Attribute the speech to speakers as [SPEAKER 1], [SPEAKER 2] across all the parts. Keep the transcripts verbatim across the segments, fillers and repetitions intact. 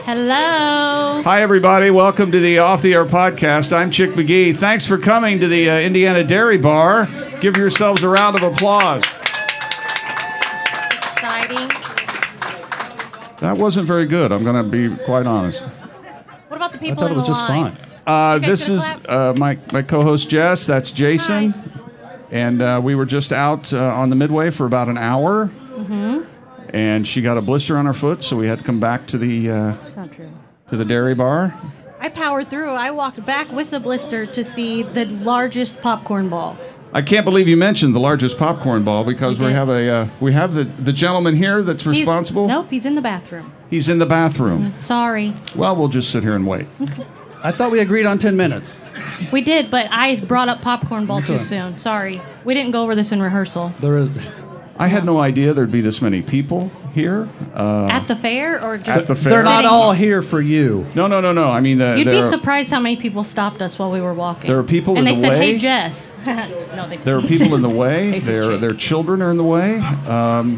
[SPEAKER 1] Hello.
[SPEAKER 2] Hi, everybody. Welcome to the Off the Air podcast. I'm Chick McGee. Thanks for coming to the uh, Indiana Dairy Bar. Give yourselves a round of applause.
[SPEAKER 1] Exciting.
[SPEAKER 2] That wasn't very good. I'm going to be quite honest.
[SPEAKER 1] What about the
[SPEAKER 3] I
[SPEAKER 1] people
[SPEAKER 3] thought
[SPEAKER 1] in
[SPEAKER 3] it was
[SPEAKER 1] the
[SPEAKER 3] just
[SPEAKER 1] line?
[SPEAKER 3] fine.
[SPEAKER 2] Uh,
[SPEAKER 1] You guys
[SPEAKER 2] this
[SPEAKER 1] gonna
[SPEAKER 2] is
[SPEAKER 1] clap?
[SPEAKER 2] uh, my, my co-host, Jess. That's Jason.
[SPEAKER 1] Hi.
[SPEAKER 2] And uh, we were just out uh, on the Midway for about an hour.
[SPEAKER 1] Mm-hmm.
[SPEAKER 2] And she got a blister on her foot, so we had to come back to the uh,
[SPEAKER 1] That's not true.
[SPEAKER 2] to the dairy bar.
[SPEAKER 1] I powered through. I walked back with a blister to see the largest popcorn ball.
[SPEAKER 2] I can't believe you mentioned the largest popcorn ball because
[SPEAKER 1] We
[SPEAKER 2] we
[SPEAKER 1] did.
[SPEAKER 2] have a uh, we have the, the gentleman here that's
[SPEAKER 1] He's-
[SPEAKER 2] responsible.
[SPEAKER 1] Nope, he's in the bathroom.
[SPEAKER 2] He's in the bathroom.
[SPEAKER 1] Sorry.
[SPEAKER 2] Well, we'll just sit here and wait.
[SPEAKER 3] I thought we agreed on ten minutes.
[SPEAKER 1] We did, but I brought up popcorn ball too
[SPEAKER 3] okay.
[SPEAKER 1] soon. Sorry. We didn't go over this in rehearsal.
[SPEAKER 3] There is.
[SPEAKER 2] I had no idea there'd be this many people here. Uh,
[SPEAKER 1] At the fair or just
[SPEAKER 2] At the fair.
[SPEAKER 3] They're not
[SPEAKER 1] sitting-
[SPEAKER 3] all here for you.
[SPEAKER 2] no, no, no, no. I mean, uh,
[SPEAKER 1] You'd
[SPEAKER 2] there
[SPEAKER 1] be
[SPEAKER 2] are,
[SPEAKER 1] surprised how many people stopped us while we were walking.
[SPEAKER 2] There are people
[SPEAKER 1] and
[SPEAKER 2] in
[SPEAKER 1] they
[SPEAKER 2] the
[SPEAKER 1] said,
[SPEAKER 2] way.
[SPEAKER 1] "Hey, Jess." No, they
[SPEAKER 2] there are
[SPEAKER 1] didn't.
[SPEAKER 2] people in the way.
[SPEAKER 1] They said
[SPEAKER 2] Their
[SPEAKER 1] chick.
[SPEAKER 2] their children are in the way. Um,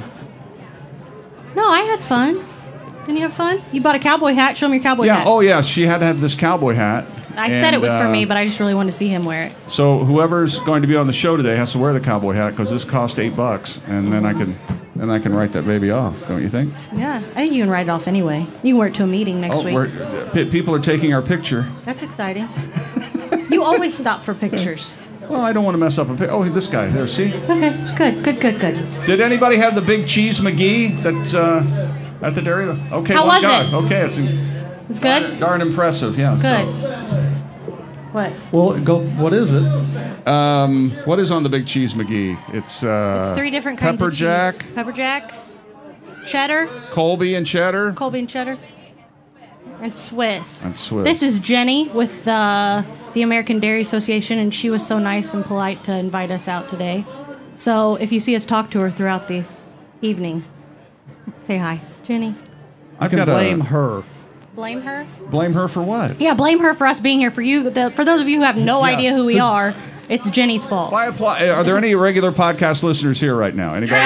[SPEAKER 1] No, I had fun. Didn't you have fun? You bought a cowboy hat. Show me your cowboy
[SPEAKER 2] yeah.
[SPEAKER 1] hat.
[SPEAKER 2] Oh, yeah. She had to have this cowboy hat.
[SPEAKER 1] I said it
[SPEAKER 2] And,
[SPEAKER 1] was for
[SPEAKER 2] uh,
[SPEAKER 1] me, but I just really wanted to see him wear it.
[SPEAKER 2] So whoever's going to be on the show today has to wear the cowboy hat because this cost eight bucks, and then I can then I can write that baby off. Don't you think?
[SPEAKER 1] Yeah, I think you can write it off anyway. You can wear it to a meeting next
[SPEAKER 2] Oh,
[SPEAKER 1] week.
[SPEAKER 2] we're, p- people are taking our picture.
[SPEAKER 1] That's exciting. You always stop for pictures.
[SPEAKER 2] Well, I don't want to mess up a pic. Oh, this guy there. See?
[SPEAKER 1] Okay, good, good, good, good.
[SPEAKER 2] Did anybody have the big cheese McGee that's uh, at the dairy? Okay,
[SPEAKER 1] How
[SPEAKER 2] one
[SPEAKER 1] was
[SPEAKER 2] guy.
[SPEAKER 1] it?
[SPEAKER 2] Okay, it's
[SPEAKER 1] It's
[SPEAKER 2] darn,
[SPEAKER 1] good?
[SPEAKER 2] darn impressive. Yeah.
[SPEAKER 1] Good. What?
[SPEAKER 3] Well, go. What is it?
[SPEAKER 2] So, um, what is on the big cheese McGee? It's uh,
[SPEAKER 1] It's three different kinds
[SPEAKER 2] pepper
[SPEAKER 1] of cheese.
[SPEAKER 2] jack,
[SPEAKER 1] Pepper jack, cheddar,
[SPEAKER 2] Colby and cheddar.
[SPEAKER 1] Colby and cheddar, and Swiss.
[SPEAKER 2] And Swiss.
[SPEAKER 1] This is Jenny with uh, the American Dairy Association, and she was so nice and polite to invite us out today. So if you see us talk to her throughout the evening, say hi. Jenny.
[SPEAKER 2] I've
[SPEAKER 3] You can
[SPEAKER 2] got
[SPEAKER 3] blame
[SPEAKER 2] a,
[SPEAKER 3] her.
[SPEAKER 1] Blame her?
[SPEAKER 2] blame her for what?
[SPEAKER 1] Yeah, blame her for us being here. For you, the, for those of you who have no
[SPEAKER 2] Yeah.
[SPEAKER 1] idea who we are, it's Jenny's fault.
[SPEAKER 2] Why apply? Are there any regular podcast listeners here right now? Anybody?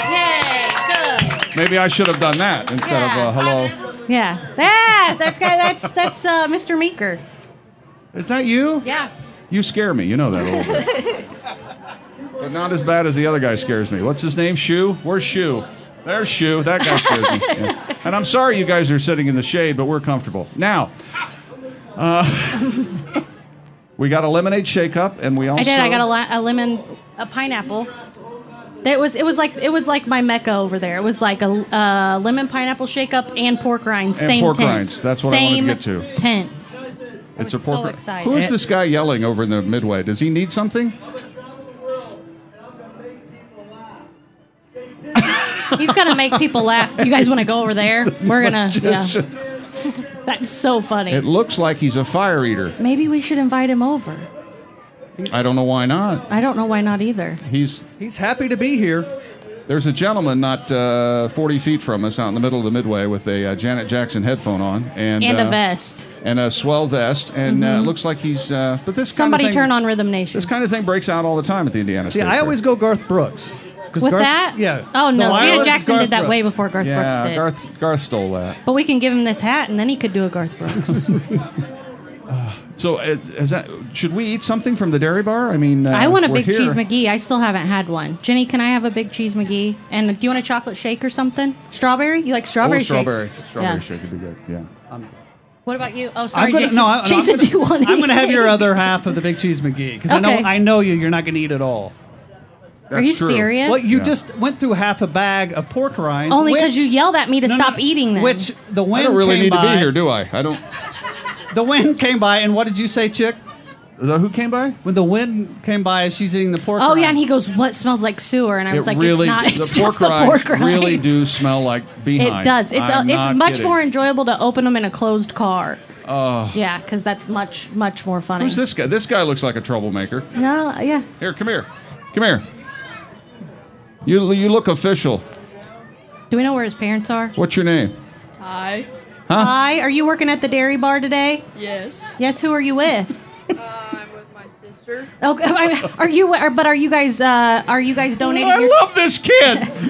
[SPEAKER 1] Yay, good.
[SPEAKER 2] Maybe I should have done that instead of uh, hello.
[SPEAKER 1] Yeah, yeah, that's guy. That's that's uh, Mister Meeker.
[SPEAKER 2] Is that you?
[SPEAKER 1] Yeah.
[SPEAKER 2] You scare me. You know that a little bit. But not as bad as the other guy scares me. What's his name? Shoe? Where's Shoe? There's Shoe. That guy scares me. Yeah. And I'm sorry you guys are sitting in the shade, but we're comfortable. Now, uh, we got a lemonade shake-up, and we also...
[SPEAKER 1] I did. I got a, li- a lemon, a pineapple. It was it was like it was like my mecca over there. It was like a uh, lemon pineapple shake up and pork rinds.
[SPEAKER 2] And
[SPEAKER 1] Same
[SPEAKER 2] pork
[SPEAKER 1] tent.
[SPEAKER 2] rinds. That's what I wanted to
[SPEAKER 1] Same
[SPEAKER 2] get to.
[SPEAKER 1] Tent.
[SPEAKER 2] It's a
[SPEAKER 1] was
[SPEAKER 2] pork
[SPEAKER 1] so
[SPEAKER 2] ri-
[SPEAKER 1] excited.
[SPEAKER 2] Who is this guy yelling over in the Midway? Does he need something?
[SPEAKER 1] He's gonna make people laugh. You guys want to go over there? We're gonna. Yeah. That's so funny.
[SPEAKER 2] It looks like he's a fire eater.
[SPEAKER 1] Maybe we should invite him over.
[SPEAKER 2] I don't know why not.
[SPEAKER 1] I don't know why not either.
[SPEAKER 2] He's
[SPEAKER 3] He's happy to be here.
[SPEAKER 2] There's a gentleman not uh, forty feet from us out in the middle of the Midway with a uh, Janet Jackson headphone on. And,
[SPEAKER 1] And
[SPEAKER 2] uh,
[SPEAKER 1] a vest.
[SPEAKER 2] And a swell vest. And uh, looks like he's... Uh, but this
[SPEAKER 1] Somebody
[SPEAKER 2] kind of thing,
[SPEAKER 1] turn on Rhythm Nation.
[SPEAKER 2] This kind of thing breaks out all the time at the Indiana
[SPEAKER 3] See,
[SPEAKER 2] State
[SPEAKER 3] I
[SPEAKER 2] Fair.
[SPEAKER 3] always go Garth Brooks. 'Cause
[SPEAKER 1] With
[SPEAKER 3] Garth-
[SPEAKER 1] that?
[SPEAKER 3] Yeah.
[SPEAKER 1] Oh,
[SPEAKER 3] The
[SPEAKER 1] no.
[SPEAKER 3] wireless
[SPEAKER 1] Janet
[SPEAKER 3] is
[SPEAKER 1] Jackson
[SPEAKER 3] Garth
[SPEAKER 1] did that way
[SPEAKER 3] Brooks.
[SPEAKER 1] before Garth
[SPEAKER 2] Yeah,
[SPEAKER 1] Brooks did.
[SPEAKER 2] Garth, Garth stole that.
[SPEAKER 1] But we can give him this hat, and then he could do a Garth Brooks.
[SPEAKER 2] So uh, is that, should we eat something from the dairy bar? I mean, uh,
[SPEAKER 1] I want a
[SPEAKER 2] we're
[SPEAKER 1] big
[SPEAKER 2] here.
[SPEAKER 1] cheese McGee. I still haven't had one. Jenny, can I have a big cheese McGee? And do you want a chocolate shake or something? Strawberry? You like strawberry
[SPEAKER 2] Oh, strawberry.
[SPEAKER 1] shakes?
[SPEAKER 2] Strawberry
[SPEAKER 1] Yeah.
[SPEAKER 2] shake would be good, yeah.
[SPEAKER 1] What about you? Oh, sorry,
[SPEAKER 3] I'm gonna,
[SPEAKER 1] Jason.
[SPEAKER 3] no, I, no,
[SPEAKER 1] Jason,
[SPEAKER 3] I'm
[SPEAKER 1] do you want
[SPEAKER 3] gonna, I'm gonna have your
[SPEAKER 1] anything?
[SPEAKER 3] other half of the big cheese McGee because I
[SPEAKER 1] Okay.
[SPEAKER 3] know I know you. You're not gonna eat it all.
[SPEAKER 1] Are you
[SPEAKER 2] That's true.
[SPEAKER 1] serious?
[SPEAKER 3] Well, you
[SPEAKER 2] Yeah.
[SPEAKER 3] just went through half a bag of pork rinds.
[SPEAKER 1] Only
[SPEAKER 3] which-
[SPEAKER 1] because you yelled at me to
[SPEAKER 3] no, no,
[SPEAKER 1] stop eating them.
[SPEAKER 3] Which the wind
[SPEAKER 2] I don't really
[SPEAKER 3] came
[SPEAKER 2] need
[SPEAKER 3] by,
[SPEAKER 2] to be here, do I? I don't...
[SPEAKER 3] The wind came by, and what did you say, Chick?
[SPEAKER 2] The, who came by?
[SPEAKER 3] When the wind came by, as she's eating the pork.
[SPEAKER 1] oh,
[SPEAKER 3] rinds.
[SPEAKER 1] yeah, and he goes, what smells like sewer? And I was
[SPEAKER 2] it
[SPEAKER 1] like,
[SPEAKER 2] really,
[SPEAKER 1] it's not. It's
[SPEAKER 2] the
[SPEAKER 1] just
[SPEAKER 2] pork
[SPEAKER 1] the
[SPEAKER 2] rinds
[SPEAKER 1] pork rinds.
[SPEAKER 2] really do smell like behind.
[SPEAKER 1] It does. It's a,
[SPEAKER 2] I'm
[SPEAKER 1] it's
[SPEAKER 2] not
[SPEAKER 1] much
[SPEAKER 2] kidding.
[SPEAKER 1] more enjoyable to open them in a closed car.
[SPEAKER 2] Oh.
[SPEAKER 1] Yeah, because that's much, much more funny.
[SPEAKER 2] Who's this guy? This guy looks like a troublemaker.
[SPEAKER 1] No, yeah.
[SPEAKER 2] Here, come here. Come here. You you look official.
[SPEAKER 1] Do we know where his parents are?
[SPEAKER 2] What's your name?
[SPEAKER 4] Hi.
[SPEAKER 2] Huh?
[SPEAKER 1] Hi, are you working at the dairy bar today?
[SPEAKER 4] Yes.
[SPEAKER 1] Yes, who are you with?
[SPEAKER 4] Uh, I'm with my sister.
[SPEAKER 1] Okay, are you? Are, but are you guys? Uh, are you guys donating?
[SPEAKER 2] I
[SPEAKER 1] your,
[SPEAKER 2] love this kid.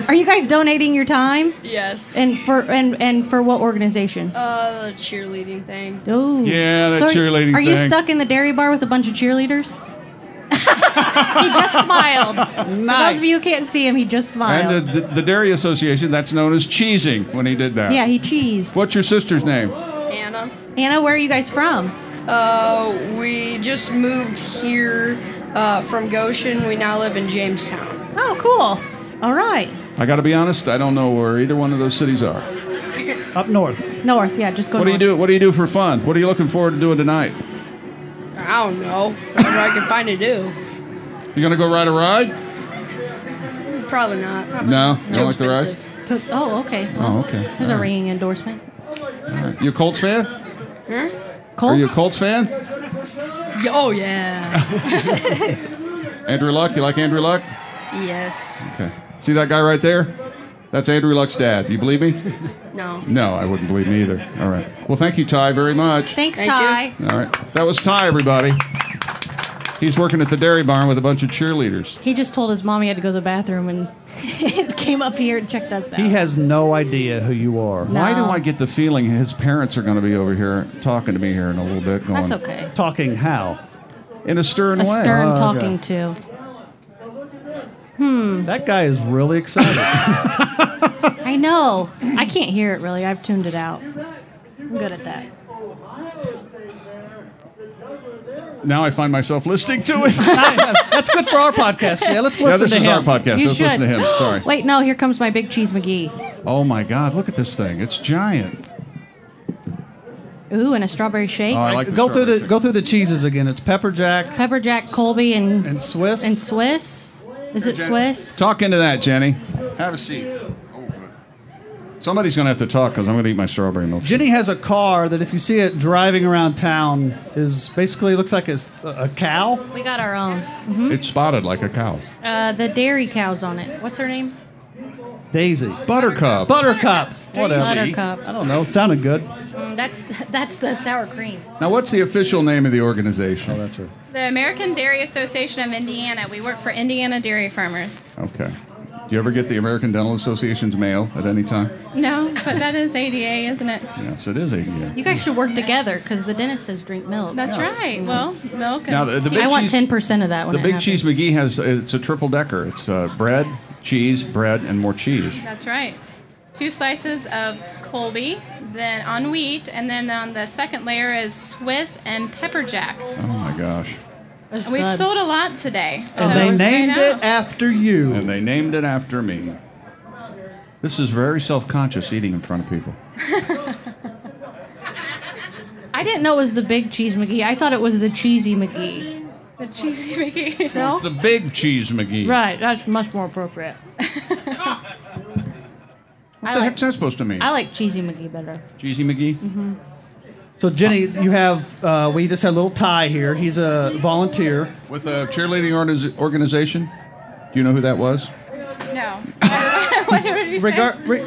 [SPEAKER 1] Are you guys donating your time?
[SPEAKER 4] Yes.
[SPEAKER 1] And for and and for what organization?
[SPEAKER 4] uh, the cheerleading thing.
[SPEAKER 1] Oh.
[SPEAKER 2] Yeah, that
[SPEAKER 1] so
[SPEAKER 2] cheerleading
[SPEAKER 1] Are you
[SPEAKER 2] thing.
[SPEAKER 1] stuck in the dairy bar with a bunch of cheerleaders? He just smiled. For those of you who can't see him, he just smiled.
[SPEAKER 2] And the, the, the Dairy Association, that's known as cheesing when he did that.
[SPEAKER 1] yeah, he cheesed.
[SPEAKER 2] What's your sister's name?
[SPEAKER 4] Anna.
[SPEAKER 1] Anna, where are you guys from?
[SPEAKER 4] Uh, we just moved here uh, from Goshen. We now live in Jamestown.
[SPEAKER 1] Oh, cool. All right.
[SPEAKER 2] I got to be honest, I don't know where either one of those cities are.
[SPEAKER 3] Up north.
[SPEAKER 1] North, yeah, just go
[SPEAKER 2] What do you
[SPEAKER 1] north.
[SPEAKER 2] do? What do you do for fun? What are you looking forward to doing tonight?
[SPEAKER 4] I don't know. Whatever I can find to do.
[SPEAKER 2] You gonna go ride a ride?
[SPEAKER 4] Probably not.
[SPEAKER 2] No, you
[SPEAKER 4] Too
[SPEAKER 2] don't like the ride.
[SPEAKER 4] expensive.
[SPEAKER 1] To- oh, okay.
[SPEAKER 2] Oh, okay.
[SPEAKER 1] There's
[SPEAKER 2] All
[SPEAKER 1] a
[SPEAKER 2] right.
[SPEAKER 1] ringing endorsement.
[SPEAKER 2] All right. You a Colts fan?
[SPEAKER 4] Huh?
[SPEAKER 1] Colts?
[SPEAKER 2] Are you a Colts fan?
[SPEAKER 4] Y- Oh yeah.
[SPEAKER 2] Andrew Luck. You like Andrew Luck?
[SPEAKER 4] Yes.
[SPEAKER 2] Okay. See that guy right there? That's Andrew Luck's dad. You believe me?
[SPEAKER 4] No.
[SPEAKER 2] No, I wouldn't believe me either. All right. Well, thank you, Ty, very much.
[SPEAKER 1] Thanks,
[SPEAKER 4] Thank
[SPEAKER 1] Ty.
[SPEAKER 2] All right. That was Ty, everybody. He's working at the dairy barn with a bunch of cheerleaders.
[SPEAKER 1] He just told his mom he had to go to the bathroom and came up here and checked us out.
[SPEAKER 3] He has no idea who you are.
[SPEAKER 1] No.
[SPEAKER 2] Why do I get the feeling his parents are going to be over here talking to me here in a little bit? Going,
[SPEAKER 1] That's okay.
[SPEAKER 3] Talking how?
[SPEAKER 2] In a stern
[SPEAKER 1] A
[SPEAKER 2] way.
[SPEAKER 1] stern
[SPEAKER 3] Oh, okay.
[SPEAKER 1] talking to.
[SPEAKER 3] That guy is really excited.
[SPEAKER 1] I know. I can't hear it really. I've tuned it out. I'm good at that.
[SPEAKER 2] Now I find myself listening to it.
[SPEAKER 3] That's good for our podcast. Yeah, let's listen
[SPEAKER 2] yeah, this
[SPEAKER 3] to
[SPEAKER 2] is
[SPEAKER 3] him.
[SPEAKER 2] our podcast.
[SPEAKER 1] You
[SPEAKER 2] Let's listen to
[SPEAKER 1] should.
[SPEAKER 2] him. Sorry.
[SPEAKER 1] Wait, no, here comes my Big Cheese McGee.
[SPEAKER 2] Oh my God! Look at this thing. It's giant.
[SPEAKER 1] Ooh, and a strawberry shake.
[SPEAKER 2] Oh, I like the
[SPEAKER 3] go through the
[SPEAKER 2] strawberry
[SPEAKER 3] go through the cheeses again. It's pepper jack
[SPEAKER 1] Pepper Jack, Colby, and,
[SPEAKER 3] and Swiss.
[SPEAKER 1] and Swiss. Is it Swiss?
[SPEAKER 2] Talk into that, Jenny. Have a seat. Oh, good. Somebody's going to have to talk because I'm going to eat my strawberry milk.
[SPEAKER 3] Jenny has a car that, if you see it driving around town, is basically looks like a, a cow.
[SPEAKER 1] We got our own.
[SPEAKER 2] It's spotted like a cow.
[SPEAKER 1] Uh, the dairy cow's on it. What's her name?
[SPEAKER 3] Daisy.
[SPEAKER 2] Buttercup.
[SPEAKER 3] Buttercup. Whatever.
[SPEAKER 1] Buttercup.
[SPEAKER 3] I don't know. Sounded good.
[SPEAKER 1] Mm, that's that's the sour cream.
[SPEAKER 2] Now, what's the official name of the organization?
[SPEAKER 3] Oh, that's right.
[SPEAKER 5] The American Dairy Association of Indiana. We work for Indiana dairy farmers.
[SPEAKER 2] Okay. Do you ever get the American Dental Association's mail at any time?
[SPEAKER 5] No, but that is A D A, isn't it?
[SPEAKER 2] Yes, it is A D A.
[SPEAKER 1] You guys should work together because the dentist says drink milk.
[SPEAKER 5] That's right. Well, milk and
[SPEAKER 2] Now, the, the big
[SPEAKER 1] I want
[SPEAKER 2] cheese,
[SPEAKER 1] ten percent of that when
[SPEAKER 2] the
[SPEAKER 1] it
[SPEAKER 2] Big
[SPEAKER 1] happens.
[SPEAKER 2] Cheese McGee has it's a triple decker. It's uh, bread, cheese, bread, and more cheese.
[SPEAKER 5] That's right. Two slices of Colby, then on wheat, and then on the second layer is Swiss and pepper jack.
[SPEAKER 2] Oh my gosh!
[SPEAKER 1] That's
[SPEAKER 5] And we've
[SPEAKER 1] good.
[SPEAKER 5] sold a lot today. so
[SPEAKER 3] And they
[SPEAKER 5] there you
[SPEAKER 3] named
[SPEAKER 5] know.
[SPEAKER 3] it after you.
[SPEAKER 2] And they named it after me. This is very self-conscious eating in front of people.
[SPEAKER 1] I didn't know it was the Big Cheese McGee. I thought it was the Cheesy McGee.
[SPEAKER 5] The cheesy McGee.
[SPEAKER 1] No?
[SPEAKER 2] The Big Cheese McGee.
[SPEAKER 1] Right, that's much more appropriate.
[SPEAKER 2] What
[SPEAKER 1] I
[SPEAKER 2] the
[SPEAKER 1] like
[SPEAKER 2] heck's that supposed to mean?
[SPEAKER 1] I like Cheesy McGee better.
[SPEAKER 2] Cheesy McGee?
[SPEAKER 3] So Jenny, you have uh, we just had a little Ty here. He's a volunteer.
[SPEAKER 2] With a cheerleading orga- organization? Do you know who that was?
[SPEAKER 5] No. What did you say?
[SPEAKER 3] Regar- re-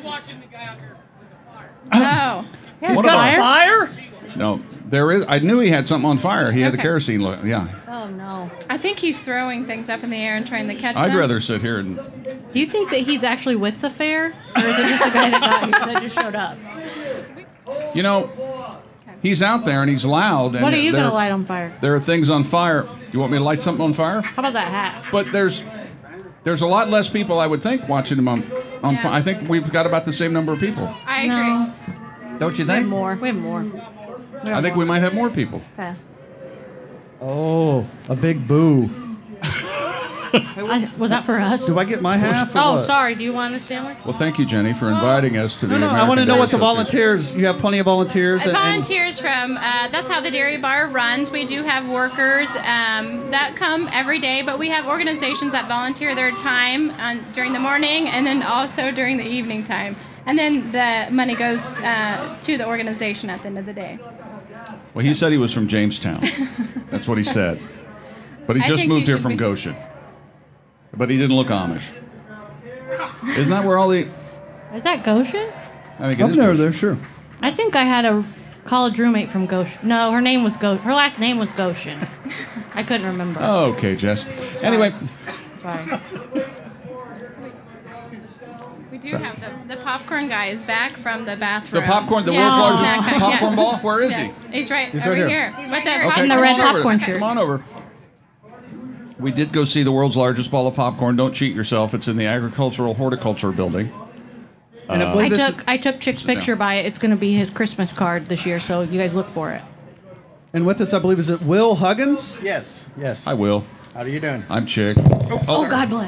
[SPEAKER 5] Oh.
[SPEAKER 1] He's
[SPEAKER 2] What
[SPEAKER 1] got
[SPEAKER 2] about-
[SPEAKER 1] fire?
[SPEAKER 2] No. There is. I knew he had something on fire. He had the
[SPEAKER 5] Okay.
[SPEAKER 2] kerosene. Lo- yeah.
[SPEAKER 1] Oh no.
[SPEAKER 5] I think he's throwing things up in the air and trying to catch
[SPEAKER 2] I'd
[SPEAKER 5] them.
[SPEAKER 2] rather sit here and.
[SPEAKER 1] Do you think that he's actually with the fair, or is it just a guy that got here, that just showed up?
[SPEAKER 2] You know, he's out there and he's loud. And
[SPEAKER 1] What are you
[SPEAKER 2] there,
[SPEAKER 1] gonna light on fire?
[SPEAKER 2] There are things on fire. You want me to light something on fire?
[SPEAKER 1] How about that hat?
[SPEAKER 2] But there's there's a lot less people, I would think, watching him on on.
[SPEAKER 5] Yeah.
[SPEAKER 2] Fi- I think we've got about the same number of people.
[SPEAKER 5] I agree.
[SPEAKER 1] No,
[SPEAKER 2] Don't you
[SPEAKER 1] we have
[SPEAKER 2] think?
[SPEAKER 1] more. We have more. We have
[SPEAKER 2] I think
[SPEAKER 1] more.
[SPEAKER 2] we might have more people.
[SPEAKER 1] Okay.
[SPEAKER 3] oh, a big boo.
[SPEAKER 1] I, was that for us?
[SPEAKER 3] Do I get my half? or
[SPEAKER 1] Oh,
[SPEAKER 3] what?
[SPEAKER 1] sorry. Do you want a sandwich?
[SPEAKER 2] Well, thank you, Jenny, for inviting us to the.
[SPEAKER 3] No, no. I
[SPEAKER 2] American
[SPEAKER 3] want to know
[SPEAKER 2] Dairy
[SPEAKER 3] what the
[SPEAKER 2] Association.
[SPEAKER 3] volunteers. You have plenty of volunteers.
[SPEAKER 5] Uh,
[SPEAKER 3] and- and-
[SPEAKER 5] Volunteers from, uh, that's how the dairy bar runs. We do have workers um, that come every day, but we have organizations that volunteer their time on, during the morning and then also during the evening time. And then the money goes uh, to the organization at the end of the day.
[SPEAKER 2] Well, he said he was from Jamestown. That's what he said. But he
[SPEAKER 5] I
[SPEAKER 2] just
[SPEAKER 5] think
[SPEAKER 2] moved
[SPEAKER 5] he
[SPEAKER 2] here
[SPEAKER 5] should
[SPEAKER 2] from
[SPEAKER 5] be-
[SPEAKER 2] Goshen. But he didn't look Amish. Isn't that where all the?
[SPEAKER 1] Is that Goshen?
[SPEAKER 2] I think it
[SPEAKER 3] Up
[SPEAKER 2] is
[SPEAKER 3] there,
[SPEAKER 2] Goshen.
[SPEAKER 3] there, sure.
[SPEAKER 1] I think I had a college roommate from Goshen. No, her name was Go. Her last name was Goshen. I couldn't remember.
[SPEAKER 2] Okay, Jess. Anyway,
[SPEAKER 1] Sorry.
[SPEAKER 5] do have the, the popcorn guy is back from the bathroom.
[SPEAKER 2] The popcorn, the
[SPEAKER 5] Yes,
[SPEAKER 2] world's
[SPEAKER 5] snack
[SPEAKER 2] largest
[SPEAKER 5] guy,
[SPEAKER 2] popcorn
[SPEAKER 5] yes.
[SPEAKER 2] ball? Where is
[SPEAKER 5] Yes.
[SPEAKER 2] he?
[SPEAKER 5] He's right
[SPEAKER 3] He's
[SPEAKER 5] over
[SPEAKER 3] right here.
[SPEAKER 5] here. With the,
[SPEAKER 2] Okay,
[SPEAKER 1] In the
[SPEAKER 2] come
[SPEAKER 1] red
[SPEAKER 2] on over.
[SPEAKER 1] popcorn shirt.
[SPEAKER 2] Come on over. We did go see the world's largest ball of popcorn. Don't cheat yourself. It's in the Agricultural Horticulture Building.
[SPEAKER 3] And I
[SPEAKER 1] I
[SPEAKER 3] believe this
[SPEAKER 1] took I took Chick's picture by it. It's going to be his Christmas card this year, so you guys look for it.
[SPEAKER 3] and with us, I believe, is it Will Huggins?
[SPEAKER 6] Yes, yes.
[SPEAKER 2] I will.
[SPEAKER 6] How are you doing?
[SPEAKER 2] I'm Chick.
[SPEAKER 1] Oh, God bless.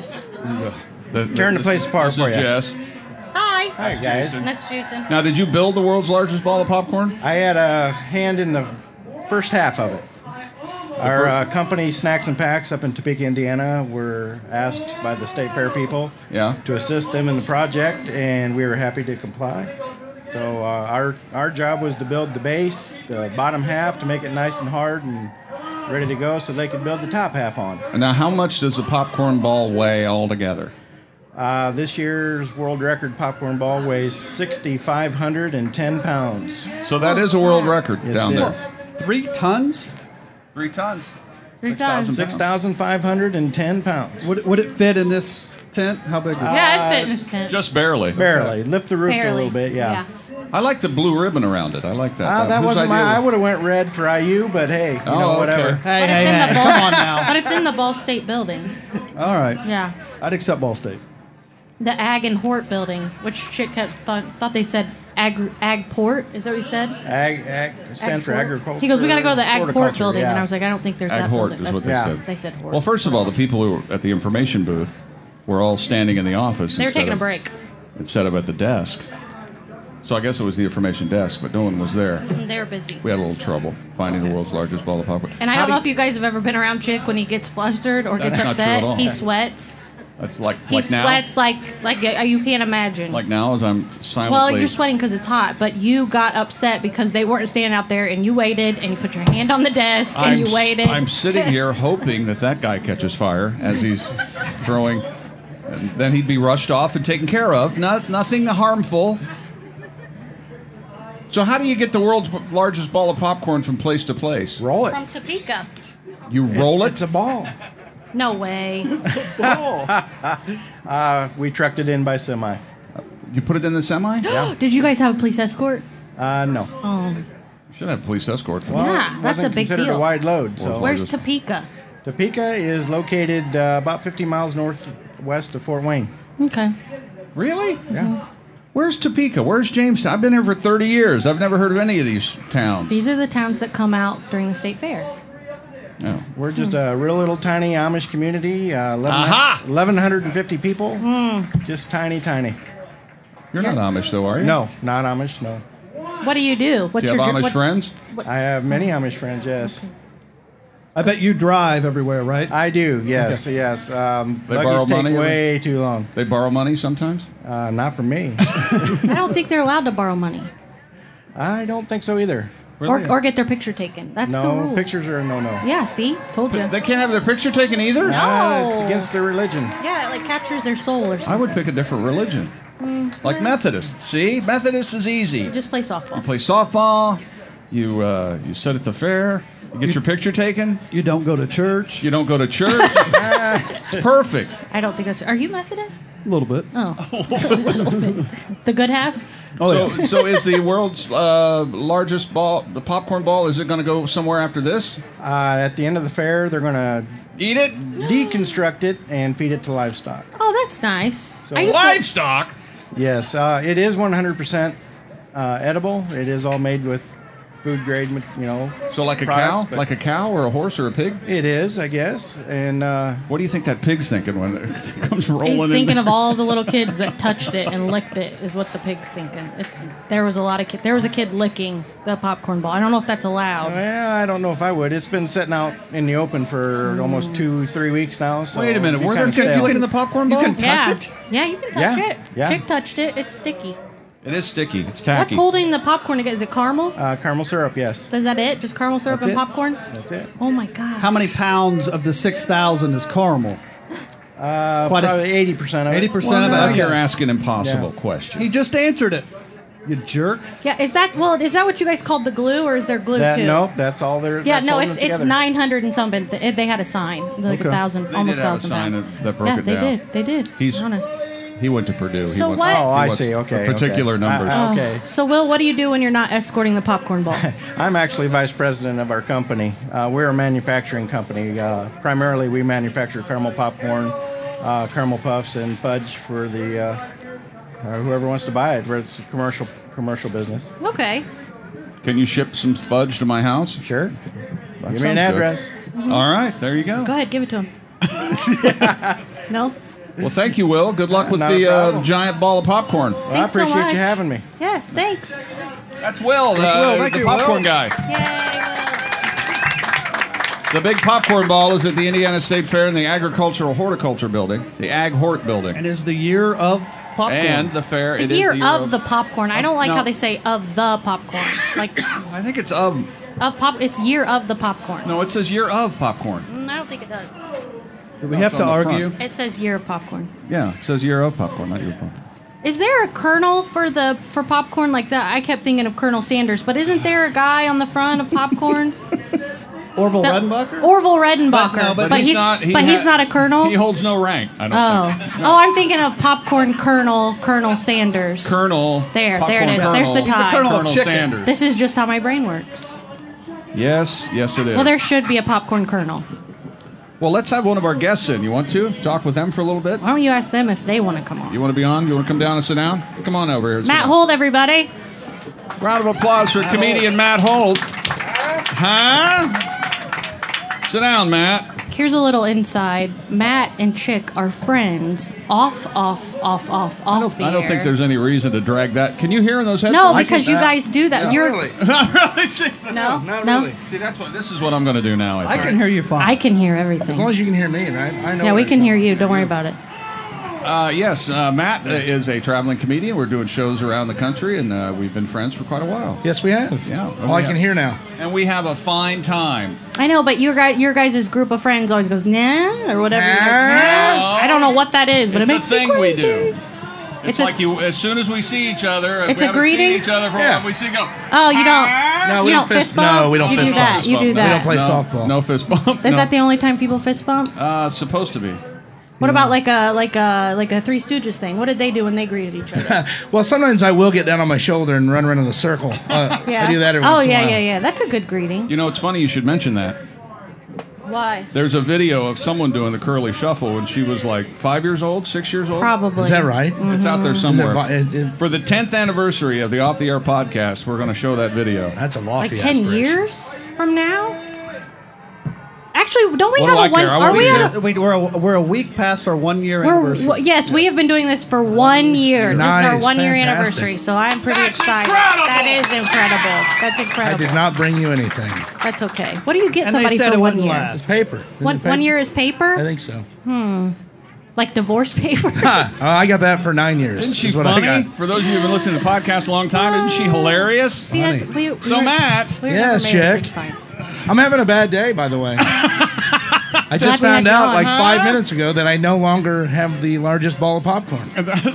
[SPEAKER 2] The,
[SPEAKER 6] Turn the
[SPEAKER 2] this-
[SPEAKER 6] place apart
[SPEAKER 2] this
[SPEAKER 6] for
[SPEAKER 2] is
[SPEAKER 6] you.
[SPEAKER 2] Jess.
[SPEAKER 1] Hi.
[SPEAKER 6] Hi, guys.
[SPEAKER 1] That's Jason.
[SPEAKER 2] Now, did you build the world's largest ball of popcorn?
[SPEAKER 6] I had a hand in the first half of it. Our
[SPEAKER 2] fir-
[SPEAKER 6] uh, company, Snacks and Packs, up in Topeka, Indiana, were asked by the State Fair people
[SPEAKER 2] Yeah.
[SPEAKER 6] to assist them in the project, and we were happy to comply. So uh, our our job was to build the base, the bottom half, to make it nice and hard and ready to go, so they could build the top half on.
[SPEAKER 2] Now, how much does a popcorn ball weigh altogether?
[SPEAKER 6] Uh, this year's world record popcorn ball weighs six thousand five hundred ten pounds.
[SPEAKER 2] So that is a world record
[SPEAKER 6] Yes,
[SPEAKER 2] down
[SPEAKER 6] it
[SPEAKER 2] there.
[SPEAKER 6] is.
[SPEAKER 3] Three tons?
[SPEAKER 2] Three tons.
[SPEAKER 1] Three
[SPEAKER 2] Six thousand
[SPEAKER 1] times.
[SPEAKER 6] six thousand five hundred ten pounds.
[SPEAKER 3] Would, would it fit in this tent? How big is it?
[SPEAKER 1] Yeah, it fit in his tent.
[SPEAKER 2] Just barely.
[SPEAKER 6] Barely. Lift the roof
[SPEAKER 1] Barely.
[SPEAKER 6] a little bit, yeah.
[SPEAKER 2] I like the blue ribbon around it. I like that.
[SPEAKER 6] Uh, that
[SPEAKER 2] whose
[SPEAKER 6] wasn't my.
[SPEAKER 2] idea
[SPEAKER 6] I
[SPEAKER 2] was-
[SPEAKER 6] would have went red for I U, but hey, you
[SPEAKER 2] Oh,
[SPEAKER 6] know
[SPEAKER 2] okay.
[SPEAKER 6] whatever.
[SPEAKER 3] Hey,
[SPEAKER 1] But
[SPEAKER 3] hey,
[SPEAKER 1] it's in
[SPEAKER 3] hey.
[SPEAKER 1] the Ball,
[SPEAKER 3] Come on now.
[SPEAKER 1] But it's in the Ball State building.
[SPEAKER 3] All right.
[SPEAKER 1] Yeah.
[SPEAKER 3] I'd accept Ball State.
[SPEAKER 1] The Ag and Hort building, which Chick kept thought, thought they said Ag Ag Port. Is that what you said?
[SPEAKER 6] Ag, ag stands for
[SPEAKER 1] Port?
[SPEAKER 6] agriculture.
[SPEAKER 1] He goes, we got to go to the Ag Port
[SPEAKER 6] horticulture,
[SPEAKER 1] building,
[SPEAKER 6] yeah.
[SPEAKER 1] and I was like, I don't think there's
[SPEAKER 2] Ag
[SPEAKER 1] that
[SPEAKER 2] Hort
[SPEAKER 1] building.
[SPEAKER 2] is what
[SPEAKER 1] That's-
[SPEAKER 2] they
[SPEAKER 6] yeah.
[SPEAKER 2] said.
[SPEAKER 1] They said Hort.
[SPEAKER 2] Well, first of all, the people who were at the information booth were all standing in the office.
[SPEAKER 1] they were
[SPEAKER 2] instead
[SPEAKER 1] taking a
[SPEAKER 2] of-
[SPEAKER 1] break.
[SPEAKER 2] Instead of at the desk. So I guess it was the information desk, but no one was there.
[SPEAKER 1] Mm, They were busy.
[SPEAKER 2] We had a little trouble finding the world's largest ball of popcorn.
[SPEAKER 1] And I
[SPEAKER 2] How
[SPEAKER 1] don't
[SPEAKER 2] do
[SPEAKER 1] know
[SPEAKER 2] you-
[SPEAKER 1] if you guys have ever been around Chick when he gets flustered or
[SPEAKER 2] That's
[SPEAKER 1] gets
[SPEAKER 2] not true
[SPEAKER 1] upset.
[SPEAKER 2] at all.
[SPEAKER 1] He sweats.
[SPEAKER 2] That's like
[SPEAKER 1] He
[SPEAKER 2] like now.
[SPEAKER 1] sweats like like uh, you can't imagine.
[SPEAKER 2] Like now, as I'm silently.
[SPEAKER 1] well, you're sweating because it's hot, but you got upset because they weren't standing out there, and you waited, and you put your hand on the desk, and
[SPEAKER 2] I'm,
[SPEAKER 1] you
[SPEAKER 2] s-
[SPEAKER 1] waited.
[SPEAKER 2] I'm sitting here hoping that that guy catches fire as he's throwing, and then he'd be rushed off and taken care of. Not nothing harmful. So how do you get the world's largest ball of popcorn from place to place?
[SPEAKER 6] Roll it.
[SPEAKER 1] From Topeka.
[SPEAKER 2] You roll
[SPEAKER 6] It's
[SPEAKER 2] it.
[SPEAKER 6] a ball.
[SPEAKER 1] No way.
[SPEAKER 6] Uh, we trucked it in by semi.
[SPEAKER 2] You put it in the semi. You
[SPEAKER 1] Did you guys have a police escort?
[SPEAKER 6] Uh, no.
[SPEAKER 1] Oh,
[SPEAKER 2] should have police escort. For
[SPEAKER 6] Well,
[SPEAKER 2] that.
[SPEAKER 1] Yeah,
[SPEAKER 6] it
[SPEAKER 1] that's
[SPEAKER 6] wasn't
[SPEAKER 1] a big
[SPEAKER 6] considered
[SPEAKER 1] deal.
[SPEAKER 6] a wide load. So
[SPEAKER 1] where's
[SPEAKER 2] just-
[SPEAKER 1] Topeka?
[SPEAKER 6] Topeka is located uh, about fifty miles northwest of Fort Wayne.
[SPEAKER 1] Okay.
[SPEAKER 2] Really?
[SPEAKER 6] Yeah.
[SPEAKER 2] Where's Topeka? Where's Jamestown? I've been here for thirty years. I've never heard of any of these towns.
[SPEAKER 1] These are the towns that come out during the state fair.
[SPEAKER 2] No.
[SPEAKER 6] We're just a real little tiny Amish community. Uh,
[SPEAKER 2] Aha!
[SPEAKER 6] eleven fifty people. Just tiny, tiny.
[SPEAKER 2] You're not Amish, though, are you?
[SPEAKER 6] No, not Amish. No.
[SPEAKER 1] What do you do? What's
[SPEAKER 2] Do you have
[SPEAKER 1] your
[SPEAKER 2] Amish
[SPEAKER 1] what-
[SPEAKER 2] friends?
[SPEAKER 6] I have many Amish friends. Yes,
[SPEAKER 3] I bet you drive everywhere, right?
[SPEAKER 6] I do. Yes, yes. Um,
[SPEAKER 2] They
[SPEAKER 6] buggies
[SPEAKER 2] borrow
[SPEAKER 6] take
[SPEAKER 2] money or-
[SPEAKER 6] way too long.
[SPEAKER 2] They borrow money sometimes?
[SPEAKER 6] Uh, not from me.
[SPEAKER 1] I don't think they're allowed to borrow money
[SPEAKER 6] I don't think so either.
[SPEAKER 2] Really?
[SPEAKER 1] or, or get their picture taken. That's the
[SPEAKER 6] No,
[SPEAKER 1] rule.
[SPEAKER 6] pictures are a no-no.
[SPEAKER 1] Yeah. See, told you.
[SPEAKER 2] They can't have their picture taken either?
[SPEAKER 6] Uh, it's
[SPEAKER 1] No.
[SPEAKER 6] against their religion.
[SPEAKER 1] Yeah, it like captures their soul or something.
[SPEAKER 2] I would pick a different religion. Like Methodist. See? Methodist is easy.
[SPEAKER 1] Just play
[SPEAKER 2] You
[SPEAKER 1] softball.
[SPEAKER 2] play softball. You uh, you sit at the fair. You get your picture taken.
[SPEAKER 3] You don't go to church.
[SPEAKER 2] You don't go to church. It's perfect.
[SPEAKER 1] I don't think that's. Are you Methodist?
[SPEAKER 3] A little bit.
[SPEAKER 1] Oh, the good half.
[SPEAKER 3] Oh,
[SPEAKER 2] so,
[SPEAKER 3] yeah.
[SPEAKER 2] so is the world's uh, largest ball, the popcorn ball, is it going to go somewhere after this?
[SPEAKER 6] Uh, at the end of the fair, they're going to
[SPEAKER 2] Eat it?
[SPEAKER 6] deconstruct it and feed it to livestock.
[SPEAKER 1] Oh, that's nice.
[SPEAKER 6] So-
[SPEAKER 1] I used to,
[SPEAKER 2] Livestock?
[SPEAKER 6] Yes, uh, it is one hundred percent uh, edible. It is all made with food grade, you know.
[SPEAKER 2] So like a
[SPEAKER 6] products,
[SPEAKER 2] cow?
[SPEAKER 6] but
[SPEAKER 2] Like a cow or a horse or a pig?
[SPEAKER 6] It is, I guess. And uh,
[SPEAKER 2] What do you think that pig's thinking when it comes rolling
[SPEAKER 1] he's
[SPEAKER 2] in?
[SPEAKER 1] thinking of all the little kids that touched it and licked it. Is what the pig's thinking. It's there was a lot of kid. There was a kid licking the popcorn ball. I don't know if that's allowed.
[SPEAKER 6] well, I don't know if I would. It's been sitting out in the open for almost two, three weeks now. So
[SPEAKER 2] Wait a minute.
[SPEAKER 6] it'd be
[SPEAKER 2] Were there
[SPEAKER 6] kinda
[SPEAKER 2] kids
[SPEAKER 6] stale.
[SPEAKER 2] licking the popcorn ball?
[SPEAKER 3] You can touch
[SPEAKER 1] yeah,
[SPEAKER 3] it?
[SPEAKER 1] yeah, you can touch
[SPEAKER 6] Yeah,
[SPEAKER 1] it.
[SPEAKER 6] yeah.
[SPEAKER 1] Chick touched it. It's sticky.
[SPEAKER 2] It is sticky. It's tacky.
[SPEAKER 1] What's holding the popcorn together? Is it caramel?
[SPEAKER 6] Uh, caramel syrup, yes.
[SPEAKER 1] Is that it? Just caramel syrup
[SPEAKER 6] That's
[SPEAKER 1] and
[SPEAKER 6] it.
[SPEAKER 1] popcorn?
[SPEAKER 6] That's it.
[SPEAKER 1] Oh my god.
[SPEAKER 3] How many pounds of the six thousand is caramel?
[SPEAKER 6] Uh,
[SPEAKER 3] Quite a-
[SPEAKER 6] probably eighty percent of it.
[SPEAKER 3] eighty percent
[SPEAKER 2] Well,
[SPEAKER 3] of it?
[SPEAKER 2] now
[SPEAKER 3] Okay.
[SPEAKER 2] you're asking impossible
[SPEAKER 6] Yeah.
[SPEAKER 2] questions.
[SPEAKER 3] He just answered it. You jerk.
[SPEAKER 1] Yeah, is that well? Is that what you guys called the glue, or is there glue
[SPEAKER 6] That,
[SPEAKER 1] too?
[SPEAKER 6] nope, that's all there.
[SPEAKER 1] Yeah,
[SPEAKER 6] that's
[SPEAKER 1] no,
[SPEAKER 6] holding
[SPEAKER 1] it's
[SPEAKER 6] it
[SPEAKER 1] it's
[SPEAKER 6] together.
[SPEAKER 1] nine hundred and something. Th- They had a sign, like
[SPEAKER 3] Okay.
[SPEAKER 1] a thousand,
[SPEAKER 2] They
[SPEAKER 1] almost
[SPEAKER 2] did have a
[SPEAKER 1] thousand
[SPEAKER 2] sign
[SPEAKER 1] pounds.
[SPEAKER 2] that, that broke
[SPEAKER 1] Yeah,
[SPEAKER 2] it
[SPEAKER 1] they
[SPEAKER 2] down.
[SPEAKER 1] did. They did.
[SPEAKER 2] He's-
[SPEAKER 1] honest.
[SPEAKER 2] He went to Purdue. He
[SPEAKER 1] So
[SPEAKER 2] went
[SPEAKER 1] what-
[SPEAKER 2] To,
[SPEAKER 6] Oh,
[SPEAKER 2] he
[SPEAKER 6] I
[SPEAKER 2] wants
[SPEAKER 6] see. Okay.
[SPEAKER 2] Particular
[SPEAKER 6] okay.
[SPEAKER 2] numbers.
[SPEAKER 6] Uh, okay.
[SPEAKER 1] So, Will, what do you do when you're not escorting the popcorn ball?
[SPEAKER 6] I'm actually vice president of our company. Uh, we're a manufacturing company. Uh, primarily, we manufacture caramel popcorn, uh, caramel puffs, and fudge for the uh, uh, whoever wants to buy it. Where it's a commercial commercial business.
[SPEAKER 1] Okay.
[SPEAKER 2] Can you ship some fudge to my house?
[SPEAKER 6] Sure.
[SPEAKER 2] That
[SPEAKER 6] Give me an
[SPEAKER 2] sounds good.
[SPEAKER 6] address.
[SPEAKER 2] All right, there you go.
[SPEAKER 1] Go ahead, give it to him. No?
[SPEAKER 2] Well, thank you, Will. Good luck with
[SPEAKER 6] Not a
[SPEAKER 2] the uh,
[SPEAKER 6] problem.
[SPEAKER 2] giant ball of popcorn.
[SPEAKER 6] Well, I
[SPEAKER 1] Thanks so
[SPEAKER 6] appreciate
[SPEAKER 1] much.
[SPEAKER 6] you having me.
[SPEAKER 1] Yes, thanks.
[SPEAKER 2] That's Will,
[SPEAKER 3] That's
[SPEAKER 2] uh,
[SPEAKER 3] Will. Thank
[SPEAKER 2] the
[SPEAKER 3] you,
[SPEAKER 2] popcorn
[SPEAKER 3] Will.
[SPEAKER 2] guy.
[SPEAKER 1] Yay,
[SPEAKER 2] The big popcorn ball is at the Indiana State Fair in the Agricultural Horticulture Building, the Ag Hort Building.
[SPEAKER 3] And is the year of popcorn.
[SPEAKER 2] And the fair,
[SPEAKER 1] Will.
[SPEAKER 2] it
[SPEAKER 1] The
[SPEAKER 2] is
[SPEAKER 1] year
[SPEAKER 2] the year
[SPEAKER 1] of the popcorn. I don't like
[SPEAKER 2] No.
[SPEAKER 1] how they say of the popcorn. Like,
[SPEAKER 2] I think it's of.
[SPEAKER 1] of pop. It's year of the popcorn.
[SPEAKER 2] No, it says year of popcorn.
[SPEAKER 1] Mm, I don't think it does.
[SPEAKER 3] Do we
[SPEAKER 2] No,
[SPEAKER 3] have
[SPEAKER 2] it's
[SPEAKER 3] to
[SPEAKER 2] on the
[SPEAKER 3] argue?
[SPEAKER 2] front.
[SPEAKER 1] It says year of popcorn.
[SPEAKER 2] Yeah, it says year of popcorn, not year of popcorn.
[SPEAKER 1] Is there a Colonel for the for popcorn like that? I kept thinking of Colonel Sanders, but isn't there a guy on the front of popcorn?
[SPEAKER 3] Orville
[SPEAKER 1] The-
[SPEAKER 3] Redenbacher?
[SPEAKER 1] Orville Redenbacher.
[SPEAKER 3] But no, but
[SPEAKER 1] but
[SPEAKER 2] he's
[SPEAKER 1] he's
[SPEAKER 2] not- he
[SPEAKER 1] but
[SPEAKER 2] ha-
[SPEAKER 1] he's not a colonel.
[SPEAKER 2] He holds no rank, I don't
[SPEAKER 1] Oh,
[SPEAKER 2] think.
[SPEAKER 1] oh, I'm thinking of popcorn Colonel Colonel Sanders.
[SPEAKER 2] Colonel.
[SPEAKER 1] There,
[SPEAKER 2] popcorn
[SPEAKER 1] there it is.
[SPEAKER 2] Colonel,
[SPEAKER 1] There's the
[SPEAKER 3] He's the
[SPEAKER 1] tie.
[SPEAKER 3] Colonel of
[SPEAKER 2] Colonel
[SPEAKER 3] chicken.
[SPEAKER 2] Sanders.
[SPEAKER 1] This is just how my brain works.
[SPEAKER 2] Yes, yes, it is.
[SPEAKER 1] Well, there should be a popcorn Colonel.
[SPEAKER 2] Well, let's have one of our guests in. You want to talk with them for a little bit?
[SPEAKER 1] Why don't you ask them if they want to come on?
[SPEAKER 2] You want to be on? You want to come down and sit down? Come on over here. and sit
[SPEAKER 1] Matt
[SPEAKER 2] down.
[SPEAKER 1] Holt, everybody.
[SPEAKER 2] Round of applause for comedian Matt Holt. Huh? Sit down, Matt.
[SPEAKER 1] Here's a little inside. Matt and Chick are friends. Off, off, off, off,
[SPEAKER 2] I
[SPEAKER 1] off
[SPEAKER 2] don't,
[SPEAKER 1] the
[SPEAKER 2] I don't
[SPEAKER 1] air.
[SPEAKER 2] think there's any reason to drag that. Can you hear in those
[SPEAKER 1] No,
[SPEAKER 2] headphones?
[SPEAKER 1] because you guys do that. You're
[SPEAKER 2] Not really. See,
[SPEAKER 1] no,
[SPEAKER 6] not
[SPEAKER 1] no.
[SPEAKER 6] really.
[SPEAKER 2] see, that's what. This is what I'm going to do now. I,
[SPEAKER 3] I
[SPEAKER 2] think.
[SPEAKER 3] can hear you fine.
[SPEAKER 1] I can hear everything.
[SPEAKER 6] As long as you can hear me, right? I know.
[SPEAKER 1] yeah, we
[SPEAKER 6] what I
[SPEAKER 1] can
[SPEAKER 6] said.
[SPEAKER 1] hear you. Don't worry about it.
[SPEAKER 2] Uh, yes, uh, Matt uh, is a traveling comedian. We're doing shows around the country, and uh, we've been friends for quite a while.
[SPEAKER 6] Yes, we have.
[SPEAKER 2] Yeah.
[SPEAKER 6] Oh, I can hear now.
[SPEAKER 2] And we have a fine time.
[SPEAKER 1] I know, but your guys, your guys' group of friends always goes nah or whatever. You guys-
[SPEAKER 6] Nah.
[SPEAKER 1] nah. I don't know what that is, but
[SPEAKER 2] It's
[SPEAKER 1] it
[SPEAKER 2] a
[SPEAKER 1] makes me
[SPEAKER 2] thing we
[SPEAKER 1] crazy.
[SPEAKER 2] do. It's,
[SPEAKER 1] It's a-
[SPEAKER 2] like you. As soon as we see each other, if
[SPEAKER 1] It's
[SPEAKER 2] we
[SPEAKER 1] a
[SPEAKER 2] haven't
[SPEAKER 1] greeting?
[SPEAKER 2] seen each other for a
[SPEAKER 6] Yeah.
[SPEAKER 2] while, we see go.
[SPEAKER 1] Oh, you don't.
[SPEAKER 6] No,
[SPEAKER 1] you
[SPEAKER 6] we
[SPEAKER 1] don't
[SPEAKER 6] don't
[SPEAKER 1] fist
[SPEAKER 6] fist-
[SPEAKER 1] bump.
[SPEAKER 6] no, we don't
[SPEAKER 1] you
[SPEAKER 6] fist
[SPEAKER 1] do
[SPEAKER 6] bump.
[SPEAKER 1] that. You do
[SPEAKER 2] No.
[SPEAKER 1] that.
[SPEAKER 6] We don't play
[SPEAKER 2] no,
[SPEAKER 6] softball.
[SPEAKER 2] No fist bump.
[SPEAKER 1] Is
[SPEAKER 2] no.
[SPEAKER 1] that the only time people fist bump?
[SPEAKER 2] Uh, supposed to be.
[SPEAKER 1] What about like a like a like a Three Stooges thing? What did they do when they greeted each other?
[SPEAKER 7] Well, sometimes I will get down on my shoulder and run around in a circle. Uh,
[SPEAKER 1] Yeah.
[SPEAKER 7] I do that every
[SPEAKER 1] oh
[SPEAKER 7] once in a
[SPEAKER 1] yeah,
[SPEAKER 7] while.
[SPEAKER 1] yeah, yeah. That's a good greeting.
[SPEAKER 2] You know, it's funny you should mention that.
[SPEAKER 1] Why?
[SPEAKER 2] There's a video of someone doing the curly shuffle when she was like five years old, six years old.
[SPEAKER 1] Probably.
[SPEAKER 7] Is that right?
[SPEAKER 2] It's out there
[SPEAKER 7] Is it
[SPEAKER 2] somewhere.
[SPEAKER 7] vi- it- it-
[SPEAKER 2] For the tenth anniversary of the Off the Air podcast, we're going to show that video.
[SPEAKER 7] that's a
[SPEAKER 1] Like
[SPEAKER 7] lofty
[SPEAKER 1] ten
[SPEAKER 7] aspiration.
[SPEAKER 1] years from now? Actually, don't we
[SPEAKER 2] What
[SPEAKER 1] have
[SPEAKER 2] do
[SPEAKER 1] a
[SPEAKER 2] I
[SPEAKER 1] one?
[SPEAKER 2] care? I
[SPEAKER 1] Are
[SPEAKER 2] want
[SPEAKER 1] we
[SPEAKER 2] you
[SPEAKER 1] at
[SPEAKER 2] to-
[SPEAKER 1] a,
[SPEAKER 3] We, we're, a, we're a week past our one year
[SPEAKER 1] we're,
[SPEAKER 3] anniversary.
[SPEAKER 1] w- yes, we have been doing this for one year. This is our
[SPEAKER 7] Nice,
[SPEAKER 1] one year
[SPEAKER 7] fantastic.
[SPEAKER 1] anniversary, so I'm pretty
[SPEAKER 2] That's
[SPEAKER 1] excited.
[SPEAKER 2] incredible!
[SPEAKER 1] That is incredible. That's
[SPEAKER 7] I
[SPEAKER 1] incredible.
[SPEAKER 7] did not bring you anything.
[SPEAKER 1] That's okay. What do you get
[SPEAKER 3] and they
[SPEAKER 1] somebody
[SPEAKER 3] said
[SPEAKER 1] for
[SPEAKER 3] it
[SPEAKER 1] one
[SPEAKER 3] wouldn't
[SPEAKER 1] year?
[SPEAKER 3] last.
[SPEAKER 7] It's paper. Isn't
[SPEAKER 1] One,
[SPEAKER 7] it paper?
[SPEAKER 1] one year is paper?
[SPEAKER 7] I think so.
[SPEAKER 1] Like divorce paper?
[SPEAKER 7] Oh, I got that for nine years.
[SPEAKER 2] Isn't she
[SPEAKER 7] is what
[SPEAKER 2] funny?
[SPEAKER 7] I got.
[SPEAKER 2] For those of you who've been listening to the podcast a long time, isn't she hilarious?
[SPEAKER 1] See, that's, we, we
[SPEAKER 2] So,
[SPEAKER 1] were-
[SPEAKER 2] Matt.
[SPEAKER 1] we were
[SPEAKER 7] Yes,
[SPEAKER 1] never married.
[SPEAKER 7] chick.
[SPEAKER 1] It's fine.
[SPEAKER 7] I'm having a bad day, by the way. I
[SPEAKER 1] Glad
[SPEAKER 7] just
[SPEAKER 1] we had
[SPEAKER 7] found
[SPEAKER 1] you
[SPEAKER 7] out
[SPEAKER 1] on,
[SPEAKER 7] like
[SPEAKER 1] huh?
[SPEAKER 7] five minutes ago that I no longer have the largest ball of popcorn.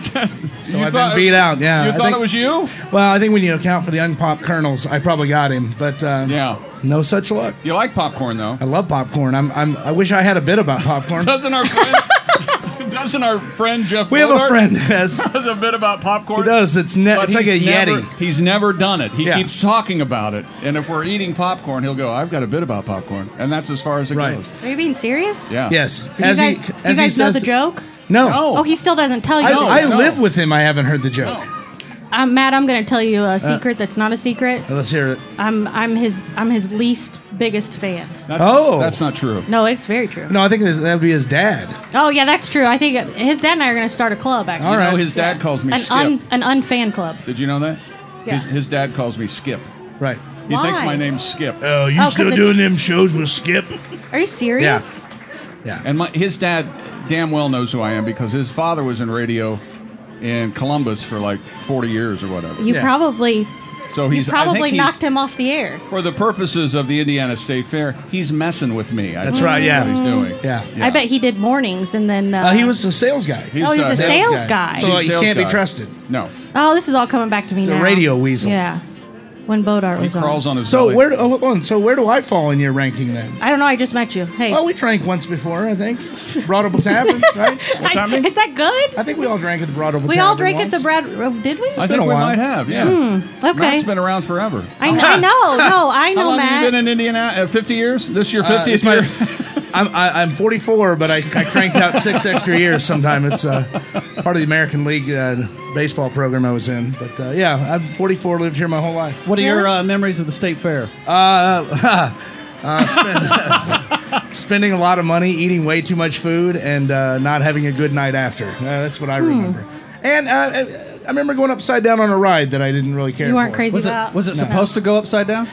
[SPEAKER 2] so
[SPEAKER 7] I've been beat out, yeah.
[SPEAKER 2] You
[SPEAKER 7] I
[SPEAKER 2] thought
[SPEAKER 7] think-
[SPEAKER 2] it was you?
[SPEAKER 7] Well, I think when you account for the unpopped kernels, I probably got him, but uh,
[SPEAKER 2] Yeah.
[SPEAKER 7] no such luck.
[SPEAKER 2] You like popcorn, though.
[SPEAKER 7] I love popcorn. I'm, I'm, I wish I had a bit about popcorn.
[SPEAKER 2] Doesn't our friend, doesn't our friend Jeff
[SPEAKER 7] We have a
[SPEAKER 2] Bodart
[SPEAKER 7] friend who has,
[SPEAKER 2] has a bit about popcorn?
[SPEAKER 7] who does. That's ne-
[SPEAKER 2] But
[SPEAKER 7] it's like a
[SPEAKER 2] he's never-
[SPEAKER 7] Yeti.
[SPEAKER 2] He's never done it. He
[SPEAKER 7] Yeah.
[SPEAKER 2] keeps talking about it. And if we're eating popcorn, he'll go, I've got a bit about popcorn. And that's as far as it
[SPEAKER 7] Right.
[SPEAKER 2] goes.
[SPEAKER 1] Are you being serious?
[SPEAKER 2] Yeah.
[SPEAKER 7] Yes.
[SPEAKER 1] Do you
[SPEAKER 7] As
[SPEAKER 1] guys,
[SPEAKER 7] he,
[SPEAKER 1] do
[SPEAKER 7] as
[SPEAKER 1] you
[SPEAKER 7] he
[SPEAKER 1] guys know
[SPEAKER 7] says,
[SPEAKER 1] the joke?
[SPEAKER 7] No.
[SPEAKER 2] No.
[SPEAKER 1] Oh, he still doesn't tell you.
[SPEAKER 7] I,
[SPEAKER 1] the
[SPEAKER 7] I
[SPEAKER 1] joke.
[SPEAKER 2] no.
[SPEAKER 7] live with him. I haven't heard the joke.
[SPEAKER 2] No.
[SPEAKER 1] Um, Matt, I'm going to tell you a secret that's not a secret.
[SPEAKER 7] Let's hear it.
[SPEAKER 1] I'm I'm his I'm his least biggest fan.
[SPEAKER 2] That's,
[SPEAKER 7] Oh.
[SPEAKER 2] That's not true.
[SPEAKER 1] No, it's very true.
[SPEAKER 7] No, I think that would be his dad.
[SPEAKER 1] Oh yeah, that's true. I think his dad and I are going to start a club. Actually,
[SPEAKER 7] All
[SPEAKER 2] You know,
[SPEAKER 7] right.
[SPEAKER 2] his dad
[SPEAKER 1] Yeah.
[SPEAKER 2] calls me
[SPEAKER 1] an
[SPEAKER 2] Skip.
[SPEAKER 1] un, an unfan club.
[SPEAKER 2] Did you know that?
[SPEAKER 1] Yeah.
[SPEAKER 2] His, his dad calls me Skip.
[SPEAKER 7] Right.
[SPEAKER 2] He thinks
[SPEAKER 1] Why?
[SPEAKER 2] my name's Skip.
[SPEAKER 7] Oh, you
[SPEAKER 1] Oh, 'cause
[SPEAKER 7] still
[SPEAKER 1] it's-
[SPEAKER 7] doing them shows with Skip?
[SPEAKER 1] Are you serious?
[SPEAKER 7] Yeah.
[SPEAKER 2] And my, his dad damn well knows who I am because his father was in radio in Columbus for like forty years or whatever.
[SPEAKER 1] You
[SPEAKER 7] Yeah.
[SPEAKER 1] probably
[SPEAKER 2] So
[SPEAKER 1] you
[SPEAKER 2] he's I
[SPEAKER 1] probably
[SPEAKER 2] think he's,
[SPEAKER 1] knocked him off the air.
[SPEAKER 2] for the purposes of the Indiana State Fair, he's messing with me. I
[SPEAKER 7] That's
[SPEAKER 2] think
[SPEAKER 7] right,
[SPEAKER 2] is
[SPEAKER 7] yeah.
[SPEAKER 2] What he's doing.
[SPEAKER 7] Yeah.
[SPEAKER 2] Yeah.
[SPEAKER 1] I bet he did mornings and then. Uh,
[SPEAKER 7] Uh, he was a sales guy.
[SPEAKER 2] He's,
[SPEAKER 1] Oh, he's
[SPEAKER 2] uh,
[SPEAKER 1] a sales guy.
[SPEAKER 7] So uh,
[SPEAKER 2] He's
[SPEAKER 7] you
[SPEAKER 2] sales
[SPEAKER 7] can't be
[SPEAKER 2] guy.
[SPEAKER 7] trusted.
[SPEAKER 2] No.
[SPEAKER 1] Oh, this is all coming back to me
[SPEAKER 7] He's a
[SPEAKER 1] now.
[SPEAKER 7] radio weasel.
[SPEAKER 1] Yeah. when Bodart
[SPEAKER 2] He
[SPEAKER 1] was
[SPEAKER 2] crawls
[SPEAKER 1] on.
[SPEAKER 2] on his
[SPEAKER 7] So
[SPEAKER 2] belly.
[SPEAKER 7] where do, oh, hold on. So where do I fall in your ranking then?
[SPEAKER 1] I don't know. I just met you. Hey,
[SPEAKER 7] Well, we drank once before, I think. Broadable Tavern, right?
[SPEAKER 2] What's that mean?
[SPEAKER 1] is that good?
[SPEAKER 7] I think we all drank at the Broadable Tavern.
[SPEAKER 1] We all drank at
[SPEAKER 7] once.
[SPEAKER 1] the Brad. oh, Did we?
[SPEAKER 2] I
[SPEAKER 7] been
[SPEAKER 2] think
[SPEAKER 7] a
[SPEAKER 2] we
[SPEAKER 7] while.
[SPEAKER 2] might have, yeah.
[SPEAKER 1] Okay.
[SPEAKER 2] Matt's been around forever.
[SPEAKER 1] I, kn- I know. No, I
[SPEAKER 2] How
[SPEAKER 1] know,
[SPEAKER 2] long
[SPEAKER 1] Matt.
[SPEAKER 2] have you been in Indiana? Uh, fifty years? This year,
[SPEAKER 7] Uh,
[SPEAKER 2] fiftieth
[SPEAKER 7] it's my-
[SPEAKER 2] year?
[SPEAKER 7] I'm, I, I'm forty-four, but I, I cranked out six extra years sometime. It's uh, part of the American League uh, baseball program I was in. But uh, yeah, I'm forty-four, lived here my whole life.
[SPEAKER 3] What are your
[SPEAKER 1] Really?
[SPEAKER 3] uh, memories of the state fair?
[SPEAKER 7] Uh, uh, spend, spending a lot of money, eating way too much food, and uh, not having a good night after. Uh, that's what I
[SPEAKER 1] Hmm.
[SPEAKER 7] remember. And uh, I I remember going upside down on a ride that I didn't really care
[SPEAKER 1] You weren't
[SPEAKER 7] for.
[SPEAKER 1] crazy
[SPEAKER 3] Was it
[SPEAKER 1] about.
[SPEAKER 3] was it supposed to go upside down?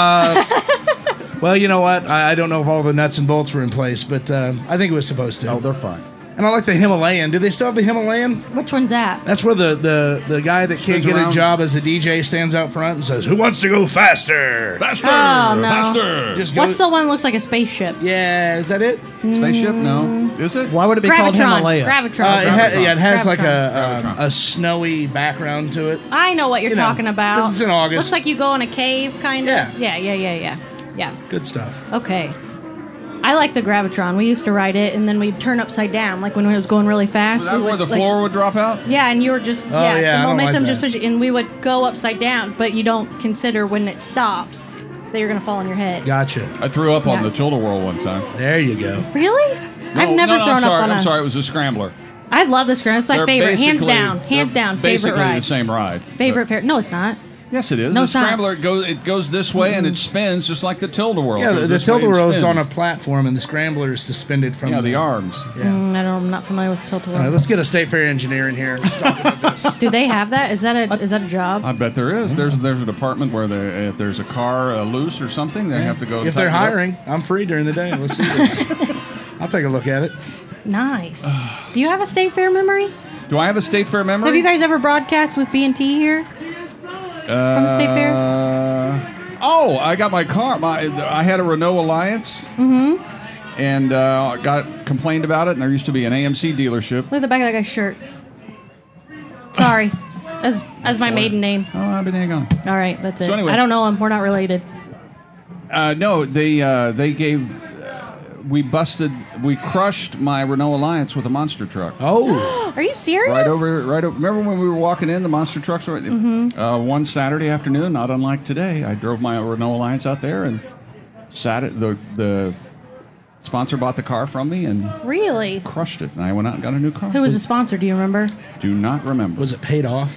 [SPEAKER 7] Well, you know what? I, I don't know if all the nuts and bolts were in place, but uh, I think it was supposed to.
[SPEAKER 3] Oh, they're fine.
[SPEAKER 7] And I like the Himalayan. Do they still have the Himalayan?
[SPEAKER 1] Which one's that?
[SPEAKER 7] That's where the, the, the guy that can't
[SPEAKER 2] Spins
[SPEAKER 7] get
[SPEAKER 2] around.
[SPEAKER 7] a job as a D J stands out front and says, "Who wants to go faster?"
[SPEAKER 2] Faster!
[SPEAKER 1] Oh, no.
[SPEAKER 2] Faster!
[SPEAKER 7] Just go.
[SPEAKER 1] What's the one that looks like a spaceship?
[SPEAKER 7] Yeah, is that it?
[SPEAKER 2] Spaceship? No. Is it?
[SPEAKER 3] Why would it be called
[SPEAKER 1] Gravitron.
[SPEAKER 3] Himalaya?
[SPEAKER 1] Gravitron.
[SPEAKER 7] Uh, it ha-
[SPEAKER 2] Gravitron.
[SPEAKER 7] yeah, it has like a
[SPEAKER 2] Gravitron.
[SPEAKER 7] um, a snowy background to it.
[SPEAKER 1] I know what you're
[SPEAKER 7] You know,
[SPEAKER 1] talking about.
[SPEAKER 7] 'cause it's in August.
[SPEAKER 1] Looks like you go in a cave, kind of.
[SPEAKER 7] Yeah.
[SPEAKER 1] Yeah, yeah, yeah, yeah. Yeah.
[SPEAKER 7] Good stuff.
[SPEAKER 1] Okay. I like the Gravitron. We used to ride it, and then we'd turn upside down, like when it was going really fast.
[SPEAKER 2] Is that
[SPEAKER 1] we
[SPEAKER 2] where
[SPEAKER 1] would,
[SPEAKER 2] the
[SPEAKER 1] like-
[SPEAKER 2] floor would drop out?
[SPEAKER 1] Yeah, and you were just
[SPEAKER 7] Oh,
[SPEAKER 1] yeah,
[SPEAKER 7] yeah, I
[SPEAKER 1] the
[SPEAKER 7] don't
[SPEAKER 1] momentum
[SPEAKER 7] like
[SPEAKER 1] just
[SPEAKER 7] that.
[SPEAKER 1] push it, and we would go upside down, but you don't consider when it stops that you're gonna fall on your head.
[SPEAKER 7] Gotcha.
[SPEAKER 2] I threw up on
[SPEAKER 1] Yeah.
[SPEAKER 2] the Tilt-A-Whirl one time.
[SPEAKER 7] There you go.
[SPEAKER 1] Really? I've
[SPEAKER 2] No,
[SPEAKER 1] never
[SPEAKER 2] no, no,
[SPEAKER 1] thrown
[SPEAKER 2] I'm sorry,
[SPEAKER 1] up on
[SPEAKER 2] I'm
[SPEAKER 1] a.
[SPEAKER 2] sorry, it was a scrambler.
[SPEAKER 1] I love the Scram. It's my
[SPEAKER 2] They're
[SPEAKER 1] favorite, hands
[SPEAKER 2] basically-
[SPEAKER 1] down, hands
[SPEAKER 2] they're
[SPEAKER 1] down, favorite
[SPEAKER 2] Basically
[SPEAKER 1] ride.
[SPEAKER 2] the same ride.
[SPEAKER 1] Favorite favorite. No, it's not.
[SPEAKER 2] Yes, it is.
[SPEAKER 1] No,
[SPEAKER 2] the
[SPEAKER 1] it's not.
[SPEAKER 2] scrambler it goes it goes this way and it spins just like the Tilt-A-Whirl.
[SPEAKER 7] Yeah,
[SPEAKER 2] It
[SPEAKER 7] the,
[SPEAKER 2] goes
[SPEAKER 7] the
[SPEAKER 2] this way and
[SPEAKER 7] Tilt-A-Whirl is
[SPEAKER 2] spins.
[SPEAKER 7] on a platform, and the scrambler is suspended from
[SPEAKER 2] yeah
[SPEAKER 7] the,
[SPEAKER 2] the arms.
[SPEAKER 7] Yeah.
[SPEAKER 1] Mm, I don't, I'm not familiar with tilt a
[SPEAKER 7] All right, let's get a state fair engineer in here and let's talk about this.
[SPEAKER 1] Do they have that? Is that a is that a job?
[SPEAKER 2] I bet there is. There's there's a department where they, if there's a car uh, loose or something, they have to go.
[SPEAKER 7] If they're
[SPEAKER 2] tighten it up.
[SPEAKER 7] hiring, I'm free during the day. Let's do this. I'll take a look at it.
[SPEAKER 1] Nice. Do you have a state fair memory?
[SPEAKER 2] Do I have a state fair memory?
[SPEAKER 1] Have you guys ever broadcast with B and T here?
[SPEAKER 2] uh,
[SPEAKER 1] the state fair?
[SPEAKER 2] Oh, I got my car. My I had a Renault Alliance. Mm-hmm. And uh, got complained about it. And there used to be an A M C dealership.
[SPEAKER 1] Look at the back of that guy's shirt. Sorry. That's, that's my maiden name.
[SPEAKER 2] Oh, I've been hang on.
[SPEAKER 1] All right, that's it.
[SPEAKER 2] So anyway-
[SPEAKER 1] I don't know him. We're not related.
[SPEAKER 2] Uh, no, they uh, they gave. Uh, we busted. We crushed my Renault Alliance with a monster truck.
[SPEAKER 7] Oh,
[SPEAKER 1] Are you serious?
[SPEAKER 2] Right over, right over. Remember when we were walking in, the monster trucks were.
[SPEAKER 1] Mm-hmm.
[SPEAKER 2] Uh, one Saturday afternoon, not unlike today, I drove my Renault Alliance out there and sat it. The the sponsor bought the car from me and
[SPEAKER 1] Really?
[SPEAKER 2] crushed it, and I went out and got a new car.
[SPEAKER 1] Who was the sponsor? Do you remember?
[SPEAKER 2] Do not remember.
[SPEAKER 7] was it paid off?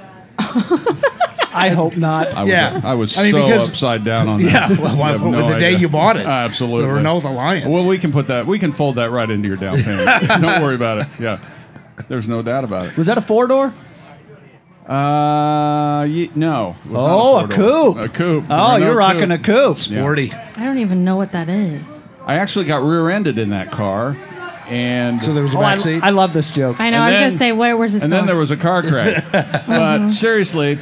[SPEAKER 3] I hope not.
[SPEAKER 2] I was,
[SPEAKER 7] Yeah.
[SPEAKER 2] I was
[SPEAKER 7] I mean,
[SPEAKER 2] so
[SPEAKER 7] because-
[SPEAKER 2] upside down on
[SPEAKER 7] Yeah,
[SPEAKER 2] that.
[SPEAKER 7] well,
[SPEAKER 2] You
[SPEAKER 7] why-
[SPEAKER 2] have
[SPEAKER 7] the
[SPEAKER 2] no
[SPEAKER 7] day
[SPEAKER 2] idea.
[SPEAKER 7] you bought it.
[SPEAKER 2] Absolutely.
[SPEAKER 7] The Renault Alliance.
[SPEAKER 2] Well, we can put that. We can fold that right into your down payment. Don't worry about it. Yeah, there's no doubt about it.
[SPEAKER 3] Was that a four door?
[SPEAKER 2] Uh, ye- no. It was
[SPEAKER 3] Oh,
[SPEAKER 2] not
[SPEAKER 3] a
[SPEAKER 2] four-door.
[SPEAKER 3] coupe.
[SPEAKER 2] A coupe.
[SPEAKER 3] Oh,
[SPEAKER 2] Renault
[SPEAKER 3] you're rocking a
[SPEAKER 2] coupe.
[SPEAKER 3] coupe.
[SPEAKER 7] Sporty.
[SPEAKER 1] I don't even know what that is.
[SPEAKER 2] I actually got rear-ended in that car, and
[SPEAKER 7] So there was a
[SPEAKER 3] Oh, I,
[SPEAKER 7] back seat.
[SPEAKER 3] I love this joke.
[SPEAKER 1] I know.
[SPEAKER 2] And
[SPEAKER 1] I was
[SPEAKER 2] then-
[SPEAKER 1] gonna say, where where's this
[SPEAKER 2] and
[SPEAKER 1] going?
[SPEAKER 2] then there was a car crash. But seriously.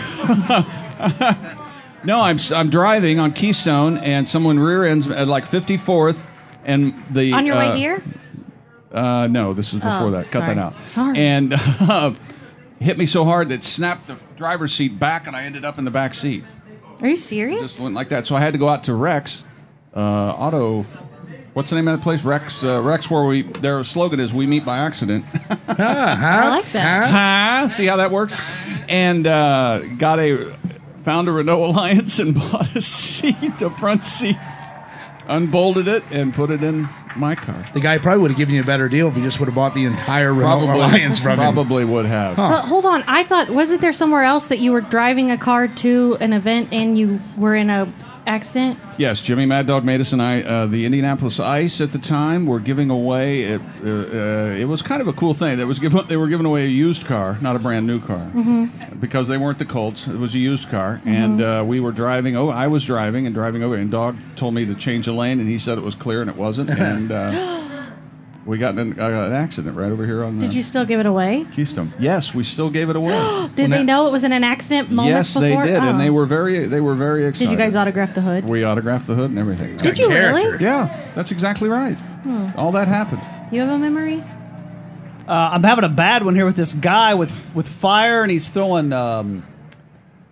[SPEAKER 2] No, I'm I'm driving on Keystone, and someone rear ends at like fifty-fourth, and the
[SPEAKER 1] on your
[SPEAKER 2] uh,
[SPEAKER 1] way here.
[SPEAKER 2] Uh, no, this was before
[SPEAKER 1] Oh,
[SPEAKER 2] that. Cut
[SPEAKER 1] sorry.
[SPEAKER 2] that out.
[SPEAKER 1] Sorry.
[SPEAKER 2] And uh, hit me so hard that it snapped the driver's seat back, and I ended up in the back seat.
[SPEAKER 1] Are you serious?
[SPEAKER 2] Just went like that. So I had to go out to Rex uh, Auto. What's the name of that place? Rex. Uh, Rex, where we their slogan is "We meet by accident."
[SPEAKER 1] I like that.
[SPEAKER 2] Huh? See how that works? And uh, got a found a Renault Alliance and bought a seat, a front seat, unbolted it, and put it in my car.
[SPEAKER 7] The guy probably would have given you a better deal if he just would have bought the entire Renault Alliance from him.
[SPEAKER 2] probably would have.
[SPEAKER 1] But hold on. I thought wasn't there somewhere else that you were driving a car to an event and you were in a accident?
[SPEAKER 2] Yes, Jimmy Mad Dog Matus and I, uh, the Indianapolis Ice at the time, were giving away. It, uh, uh, it was kind of a cool thing. That was given, they were giving away a used car, not a brand new car, mm-hmm. because they weren't the Colts. It was a used car, mm-hmm. and uh, we were driving. Oh, I was driving and driving over, and Dog told me to change the lane, and he said it was clear, and it wasn't, and uh, we got in I got an accident right over here on. The
[SPEAKER 1] Did you still give it away?
[SPEAKER 2] Keystone? Yes, we still gave it away.
[SPEAKER 1] Did they know it was in an accident moments
[SPEAKER 2] yes, they
[SPEAKER 1] before?
[SPEAKER 2] did,
[SPEAKER 1] Oh.
[SPEAKER 2] and they were very they were very excited.
[SPEAKER 1] Did you guys autograph the hood?
[SPEAKER 2] We autographed the hood and everything.
[SPEAKER 1] Did you
[SPEAKER 7] character.
[SPEAKER 1] really?
[SPEAKER 2] Yeah, that's exactly right. All that happened.
[SPEAKER 1] Do you have a memory?
[SPEAKER 3] Uh, I'm having a bad one here with this guy with with fire, and he's throwing um,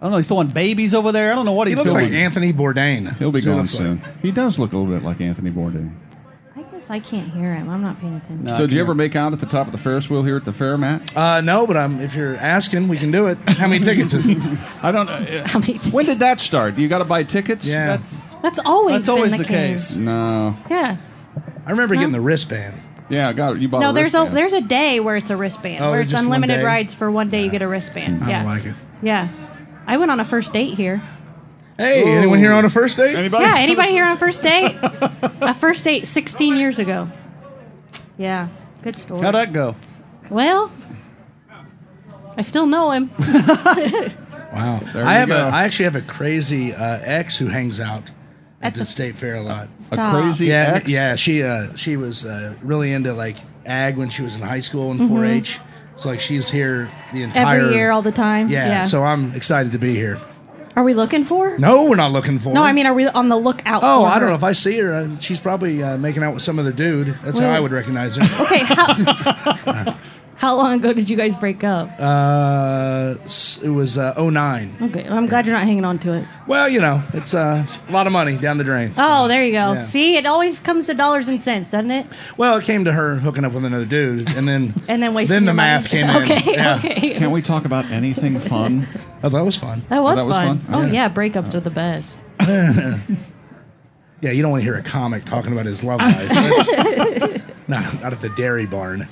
[SPEAKER 3] I don't know. He's throwing babies over there. I don't know what
[SPEAKER 7] He
[SPEAKER 3] he's
[SPEAKER 7] looks
[SPEAKER 3] doing.
[SPEAKER 7] like Anthony Bourdain.
[SPEAKER 2] He'll be
[SPEAKER 7] That's what he
[SPEAKER 2] gone
[SPEAKER 7] looks
[SPEAKER 2] soon.
[SPEAKER 7] like.
[SPEAKER 2] He does look a little bit like Anthony Bourdain.
[SPEAKER 1] I guess I can't hear him. I'm not paying attention.
[SPEAKER 3] No.
[SPEAKER 2] So, did you ever make out at the top of the Ferris wheel here at the fair, Matt?
[SPEAKER 7] Uh, no, but um, if you're asking, we can do it. How many tickets is it?
[SPEAKER 2] I don't know.
[SPEAKER 1] How many
[SPEAKER 2] When did that start? You got to buy tickets?
[SPEAKER 7] Yeah.
[SPEAKER 3] That's
[SPEAKER 1] That's always
[SPEAKER 3] that's
[SPEAKER 1] been
[SPEAKER 3] always
[SPEAKER 1] the,
[SPEAKER 3] the case.
[SPEAKER 2] No.
[SPEAKER 1] Yeah.
[SPEAKER 7] I remember getting the wristband.
[SPEAKER 2] Yeah, I got it. You bought
[SPEAKER 1] No,
[SPEAKER 2] a
[SPEAKER 1] there's a
[SPEAKER 2] wristband.
[SPEAKER 1] there's a day where it's a wristband,
[SPEAKER 7] Oh,
[SPEAKER 1] where it's
[SPEAKER 7] just one
[SPEAKER 1] unlimited
[SPEAKER 7] day?
[SPEAKER 1] rides for one day. You get a wristband.
[SPEAKER 7] I
[SPEAKER 1] yeah.
[SPEAKER 7] don't like it.
[SPEAKER 1] Yeah. I went on a first date here.
[SPEAKER 7] Hey, anyone here on a first date?
[SPEAKER 2] Anybody?
[SPEAKER 1] Yeah, anybody here on a first date? A first date sixteen years ago. Yeah, good story.
[SPEAKER 3] How'd that go?
[SPEAKER 1] Well, I still know him.
[SPEAKER 7] Wow.
[SPEAKER 2] There
[SPEAKER 7] I
[SPEAKER 2] you
[SPEAKER 7] have
[SPEAKER 2] go.
[SPEAKER 7] a. I actually have a crazy uh, ex who hangs out at,
[SPEAKER 1] At
[SPEAKER 7] the,
[SPEAKER 1] the-
[SPEAKER 7] state fair a lot.
[SPEAKER 2] A
[SPEAKER 1] Stop.
[SPEAKER 2] crazy
[SPEAKER 7] Yeah,
[SPEAKER 2] ex?
[SPEAKER 7] yeah. She uh, she was uh, really into like ag when she was in high school and four H. So like she's here the entire
[SPEAKER 1] Every year, all the time.
[SPEAKER 7] yeah,
[SPEAKER 1] Yeah.
[SPEAKER 7] So I'm excited to be here.
[SPEAKER 1] Are we looking for? her?
[SPEAKER 7] No, we're not looking for.
[SPEAKER 1] No,
[SPEAKER 7] her.
[SPEAKER 1] I mean, are we on the lookout?
[SPEAKER 7] Oh,
[SPEAKER 1] for
[SPEAKER 7] I
[SPEAKER 1] her?
[SPEAKER 7] don't know if I see her. Uh, she's probably uh, making out with some other dude. That's how
[SPEAKER 1] Well-
[SPEAKER 7] I would recognize her.
[SPEAKER 1] Okay, how, how long ago did you guys break up?
[SPEAKER 7] Uh, s- it was uh, oh nine.
[SPEAKER 1] Okay, well, I'm glad you're not hanging on to it.
[SPEAKER 7] Well, you know, it's, uh, it's a lot of money down the drain.
[SPEAKER 1] Oh, there you go.
[SPEAKER 7] Yeah.
[SPEAKER 1] See, it always comes to dollars and cents, doesn't it?
[SPEAKER 7] Well, it came to her hooking up with another dude, and then
[SPEAKER 1] And then wasting
[SPEAKER 7] then the
[SPEAKER 1] your
[SPEAKER 7] math
[SPEAKER 1] money.
[SPEAKER 7] came in.
[SPEAKER 1] Okay,
[SPEAKER 7] Yeah.
[SPEAKER 1] okay.
[SPEAKER 2] Can't we talk about anything fun?
[SPEAKER 7] Oh, that was fun.
[SPEAKER 1] That was,
[SPEAKER 2] that was
[SPEAKER 1] fun.
[SPEAKER 2] fun?
[SPEAKER 1] Oh
[SPEAKER 7] Yeah.
[SPEAKER 1] yeah, breakups are the best.
[SPEAKER 7] Yeah, you don't want to hear a comic talking about his love life. That's- not, not at the dairy barn.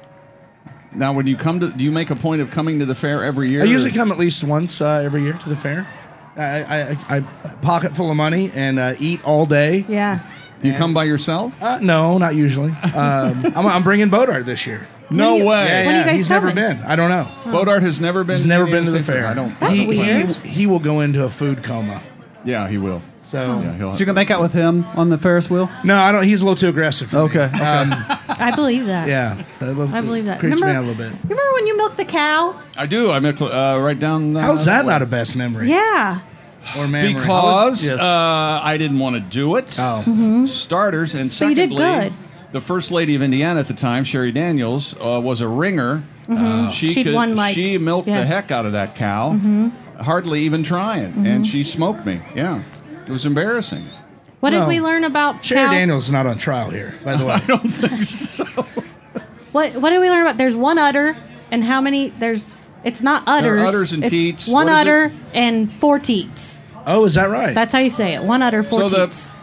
[SPEAKER 2] Now, when you come to, do you make a point of coming to the fair every year?
[SPEAKER 7] I usually
[SPEAKER 2] or-
[SPEAKER 7] come at least once uh, every year to the fair. I, I, I, I pocket full of money and uh, eat all day.
[SPEAKER 1] Yeah.
[SPEAKER 2] Do you come by yourself?
[SPEAKER 7] Uh, no, not usually. Um, I'm, I'm bringing Bodart this year.
[SPEAKER 2] No
[SPEAKER 1] do you-
[SPEAKER 2] way.
[SPEAKER 7] Yeah,
[SPEAKER 1] When are you
[SPEAKER 7] yeah,
[SPEAKER 1] guys
[SPEAKER 7] he's never
[SPEAKER 1] coming?
[SPEAKER 7] been. I don't know.
[SPEAKER 2] Bodart has never been.
[SPEAKER 7] He's never
[SPEAKER 2] to
[SPEAKER 7] been to the
[SPEAKER 2] State
[SPEAKER 7] fair.
[SPEAKER 2] I don't.
[SPEAKER 1] That's
[SPEAKER 7] he,
[SPEAKER 1] weird.
[SPEAKER 7] He, he will go into a food coma.
[SPEAKER 2] Yeah, he will.
[SPEAKER 7] So
[SPEAKER 2] Yeah, he'll.
[SPEAKER 3] Did you go make out with him on the Ferris wheel?
[SPEAKER 7] no, I don't. He's a little too aggressive. For
[SPEAKER 3] Okay,
[SPEAKER 7] Me.
[SPEAKER 3] okay.
[SPEAKER 7] Um,
[SPEAKER 1] I believe that.
[SPEAKER 7] yeah. A little-
[SPEAKER 1] I believe that.
[SPEAKER 7] Creeps
[SPEAKER 1] Remember,
[SPEAKER 7] me out a little bit.
[SPEAKER 1] You remember when you milked the cow?
[SPEAKER 2] I do. I met uh, right down. Uh,
[SPEAKER 7] How's that not a best memory?
[SPEAKER 1] Yeah.
[SPEAKER 7] Or memory?
[SPEAKER 2] Because
[SPEAKER 3] Yes.
[SPEAKER 2] uh, I didn't want to do it.
[SPEAKER 7] Oh.
[SPEAKER 2] Starters, and
[SPEAKER 1] So you
[SPEAKER 2] secondly,
[SPEAKER 1] did good.
[SPEAKER 2] the first lady of Indiana at the time, Sherry Daniels, uh, was a ringer. Uh, she
[SPEAKER 1] She'd
[SPEAKER 2] could,
[SPEAKER 1] won, like-
[SPEAKER 2] she milked
[SPEAKER 1] yeah.
[SPEAKER 2] the heck out of that cow, hardly even trying, and she smoked me. Yeah, it was embarrassing.
[SPEAKER 1] What
[SPEAKER 7] No.
[SPEAKER 1] did we learn about
[SPEAKER 7] Sherry
[SPEAKER 1] cows?
[SPEAKER 7] Daniels is not on trial here, by the way.
[SPEAKER 2] I don't think so.
[SPEAKER 1] What What did we learn about? There's one udder, and how many? There's. It's not udders.
[SPEAKER 2] There are udders and
[SPEAKER 1] it's
[SPEAKER 2] teats.
[SPEAKER 1] One
[SPEAKER 2] What is
[SPEAKER 1] udder
[SPEAKER 2] it?
[SPEAKER 1] and four teats.
[SPEAKER 7] Oh, is that right?
[SPEAKER 1] That's how you say it. One udder, four
[SPEAKER 2] So the-
[SPEAKER 1] teats.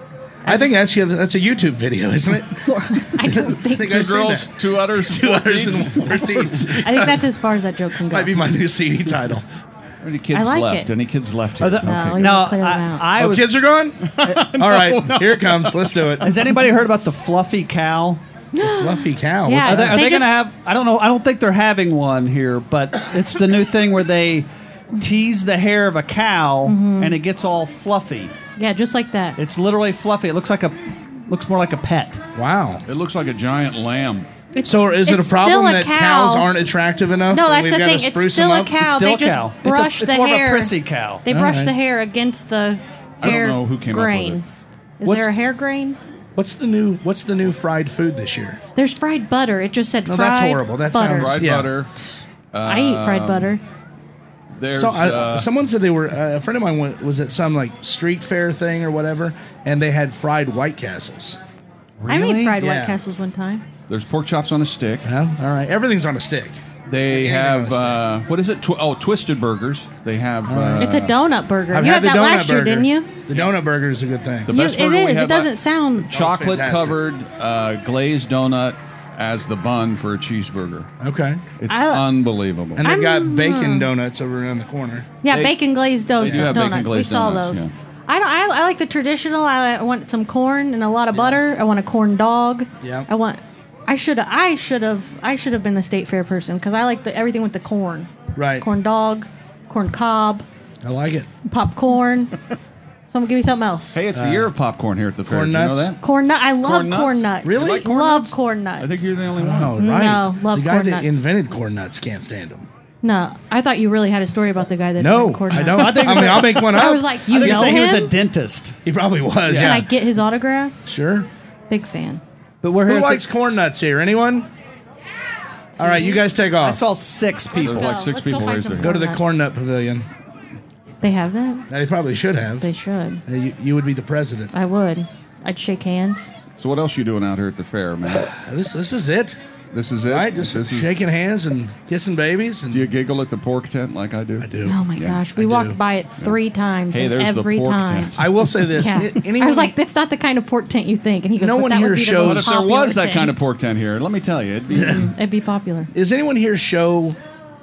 [SPEAKER 7] I think that's that's a YouTube video, isn't it?
[SPEAKER 1] I don't think.
[SPEAKER 7] think
[SPEAKER 1] so.
[SPEAKER 7] I've
[SPEAKER 2] Two
[SPEAKER 7] seen
[SPEAKER 2] girls,
[SPEAKER 7] that.
[SPEAKER 2] two udders,
[SPEAKER 7] Two
[SPEAKER 2] four
[SPEAKER 7] udders
[SPEAKER 2] teats.
[SPEAKER 7] and four teats.
[SPEAKER 1] I think that's as far as that joke can go.
[SPEAKER 7] Might be my new C D title.
[SPEAKER 2] How many kids
[SPEAKER 1] I like
[SPEAKER 2] left?
[SPEAKER 1] it.
[SPEAKER 2] Any kids left here?
[SPEAKER 3] Are the-
[SPEAKER 2] Okay,
[SPEAKER 1] No,
[SPEAKER 2] good.
[SPEAKER 1] we
[SPEAKER 3] No,
[SPEAKER 1] gotta clear them
[SPEAKER 3] I,
[SPEAKER 1] out.
[SPEAKER 3] I
[SPEAKER 7] Oh,
[SPEAKER 3] was.
[SPEAKER 7] kids are gone? All right, here it comes. Let's do it.
[SPEAKER 3] Has anybody heard about the fluffy cow?
[SPEAKER 7] Fluffy cow.
[SPEAKER 1] Yeah.
[SPEAKER 7] What's
[SPEAKER 3] Are they,
[SPEAKER 7] that?
[SPEAKER 3] are
[SPEAKER 1] They
[SPEAKER 3] they, going
[SPEAKER 1] just-
[SPEAKER 3] to have? I don't know. I don't think they're having one here, but it's the new thing where they tease the hair of a cow and it gets all fluffy.
[SPEAKER 1] Yeah, just like that.
[SPEAKER 3] It's literally fluffy. It looks like a looks more like a pet.
[SPEAKER 7] Wow.
[SPEAKER 2] It looks like a giant lamb.
[SPEAKER 1] It's,
[SPEAKER 7] So is it a
[SPEAKER 1] it's
[SPEAKER 7] problem
[SPEAKER 1] still a
[SPEAKER 7] that
[SPEAKER 1] cow.
[SPEAKER 7] cows aren't attractive enough?
[SPEAKER 1] No,
[SPEAKER 7] and
[SPEAKER 1] that's
[SPEAKER 7] we've
[SPEAKER 1] the
[SPEAKER 7] gotta
[SPEAKER 1] thing. It's
[SPEAKER 7] spruce
[SPEAKER 1] still
[SPEAKER 7] them
[SPEAKER 1] a
[SPEAKER 7] up?
[SPEAKER 1] cow.
[SPEAKER 3] It's still
[SPEAKER 1] they
[SPEAKER 3] a
[SPEAKER 1] just
[SPEAKER 3] cow.
[SPEAKER 1] brush
[SPEAKER 3] it's a, it's
[SPEAKER 1] the
[SPEAKER 3] more
[SPEAKER 1] hair.
[SPEAKER 3] of a prissy cow.
[SPEAKER 1] They brush
[SPEAKER 7] right.
[SPEAKER 1] the hair against the
[SPEAKER 2] I don't
[SPEAKER 1] hair
[SPEAKER 2] know who came up with
[SPEAKER 1] grain.
[SPEAKER 2] it.
[SPEAKER 1] Is
[SPEAKER 7] What's-
[SPEAKER 1] there a hair grain?
[SPEAKER 7] What's the new What's the new fried food this year?
[SPEAKER 1] There's fried butter. It just said
[SPEAKER 7] No,
[SPEAKER 1] fried
[SPEAKER 7] that's horrible. That
[SPEAKER 1] butter.
[SPEAKER 7] sounds-
[SPEAKER 2] Fried
[SPEAKER 7] Yeah.
[SPEAKER 2] butter.
[SPEAKER 1] I eat fried
[SPEAKER 2] Um,
[SPEAKER 1] butter.
[SPEAKER 2] There's
[SPEAKER 7] So I,
[SPEAKER 2] uh,
[SPEAKER 7] someone said they were uh, a friend of mine went, was at some like street fair thing or whatever, and they had fried White Castles.
[SPEAKER 1] I made fried
[SPEAKER 7] Yeah.
[SPEAKER 1] White Castles one time.
[SPEAKER 2] there's pork chops on a stick.
[SPEAKER 7] Huh? All right, everything's on a stick.
[SPEAKER 2] They
[SPEAKER 7] Anything
[SPEAKER 2] have
[SPEAKER 7] on a
[SPEAKER 2] uh, what is it? Tw- oh, twisted burgers. They have. Uh,
[SPEAKER 1] It's a donut burger.
[SPEAKER 7] I've
[SPEAKER 1] you
[SPEAKER 7] had
[SPEAKER 1] had
[SPEAKER 7] the
[SPEAKER 1] that
[SPEAKER 7] donut
[SPEAKER 1] last year,
[SPEAKER 7] burger.
[SPEAKER 1] didn't you?
[SPEAKER 7] The donut burger is a good thing.
[SPEAKER 2] The
[SPEAKER 1] You-
[SPEAKER 2] best
[SPEAKER 1] it
[SPEAKER 2] burger we
[SPEAKER 1] is.
[SPEAKER 2] have.
[SPEAKER 1] It doesn't sound.
[SPEAKER 2] chocolate
[SPEAKER 7] fantastic.
[SPEAKER 2] covered uh, glazed donut as the bun for a cheeseburger.
[SPEAKER 7] Okay,
[SPEAKER 2] It's
[SPEAKER 1] I-
[SPEAKER 2] unbelievable.
[SPEAKER 7] and they've got
[SPEAKER 1] I'm-
[SPEAKER 7] bacon donuts over around the corner.
[SPEAKER 1] Yeah,
[SPEAKER 2] They-
[SPEAKER 1] bacon glazed do-
[SPEAKER 2] they do have bacon
[SPEAKER 1] donuts. we
[SPEAKER 2] glazed
[SPEAKER 1] saw
[SPEAKER 2] donuts,
[SPEAKER 1] those.
[SPEAKER 2] yeah.
[SPEAKER 1] I don't. I, I like the traditional. I, I want some corn and a lot of butter. I want a corn dog.
[SPEAKER 7] Yeah.
[SPEAKER 1] I want. I should. I should have. I should have been the state fair person because I like the everything with the corn.
[SPEAKER 7] Right.
[SPEAKER 1] Corn dog, corn cob,
[SPEAKER 7] I like it.
[SPEAKER 1] popcorn. Someone give me something else.
[SPEAKER 2] Hey, it's the year of popcorn here at the fair.
[SPEAKER 7] corn
[SPEAKER 2] Did you know
[SPEAKER 7] nuts?
[SPEAKER 2] that?
[SPEAKER 1] Corn nut. I love
[SPEAKER 2] Corn nuts?
[SPEAKER 1] corn nuts.
[SPEAKER 7] Really?
[SPEAKER 2] You like corn
[SPEAKER 1] love
[SPEAKER 2] nuts?
[SPEAKER 1] corn nuts.
[SPEAKER 2] I think you're the only one.
[SPEAKER 7] Oh,
[SPEAKER 1] No,
[SPEAKER 7] right.
[SPEAKER 1] love
[SPEAKER 7] the guy
[SPEAKER 1] corn
[SPEAKER 7] that
[SPEAKER 1] nuts.
[SPEAKER 7] invented corn nuts can't stand them.
[SPEAKER 1] No, I thought you really had a story about the guy that
[SPEAKER 7] No,
[SPEAKER 1] invented corn
[SPEAKER 7] I
[SPEAKER 1] nuts.
[SPEAKER 7] don't. I, mean, I'll make one up.
[SPEAKER 1] I was like, you
[SPEAKER 3] I think
[SPEAKER 1] know
[SPEAKER 3] say
[SPEAKER 1] him?
[SPEAKER 3] he was a dentist.
[SPEAKER 7] he probably was.
[SPEAKER 1] Can
[SPEAKER 7] Yeah,
[SPEAKER 1] I get his autograph?
[SPEAKER 7] sure.
[SPEAKER 1] Big fan.
[SPEAKER 3] But we're here.
[SPEAKER 7] Who
[SPEAKER 3] at the-
[SPEAKER 7] likes corn nuts here? Anyone? All right, you guys take
[SPEAKER 3] I
[SPEAKER 7] off.
[SPEAKER 3] saw six people.
[SPEAKER 2] There's like
[SPEAKER 1] go.
[SPEAKER 2] six
[SPEAKER 1] Let's go
[SPEAKER 2] people
[SPEAKER 1] find
[SPEAKER 2] raised
[SPEAKER 1] some
[SPEAKER 2] their
[SPEAKER 7] Go
[SPEAKER 2] hand.
[SPEAKER 7] to the
[SPEAKER 1] nuts.
[SPEAKER 7] corn nut pavilion.
[SPEAKER 1] They have that?
[SPEAKER 7] They probably should have.
[SPEAKER 1] They should.
[SPEAKER 7] Uh, You, you would be the president.
[SPEAKER 1] I would. I'd shake hands.
[SPEAKER 2] So what else you doing out here at the fair, man?
[SPEAKER 7] This this is it.
[SPEAKER 2] This is it.
[SPEAKER 7] All right, just
[SPEAKER 2] This is-
[SPEAKER 7] shaking hands and kissing babies. And
[SPEAKER 2] Do you giggle at the pork tent like I do?
[SPEAKER 7] I do.
[SPEAKER 1] Oh my
[SPEAKER 2] Yeah,
[SPEAKER 1] gosh, we
[SPEAKER 7] I
[SPEAKER 1] walked
[SPEAKER 7] do.
[SPEAKER 1] by it three times,
[SPEAKER 2] Hey,
[SPEAKER 1] and
[SPEAKER 2] there's the
[SPEAKER 1] every
[SPEAKER 2] pork
[SPEAKER 1] time.
[SPEAKER 2] tent.
[SPEAKER 7] I will say this.
[SPEAKER 1] Yeah.
[SPEAKER 7] a- anyone,
[SPEAKER 1] I was like, "That's not the kind of pork tent you think." And he goes,
[SPEAKER 7] No
[SPEAKER 1] "But
[SPEAKER 7] one
[SPEAKER 1] that
[SPEAKER 7] here
[SPEAKER 1] would be the
[SPEAKER 7] shows-
[SPEAKER 2] But
[SPEAKER 1] most
[SPEAKER 2] if there
[SPEAKER 1] popular
[SPEAKER 2] was that kind of
[SPEAKER 1] tent."
[SPEAKER 2] pork tent here, let me tell you, it'd be.
[SPEAKER 1] It'd be popular.
[SPEAKER 7] Is anyone here show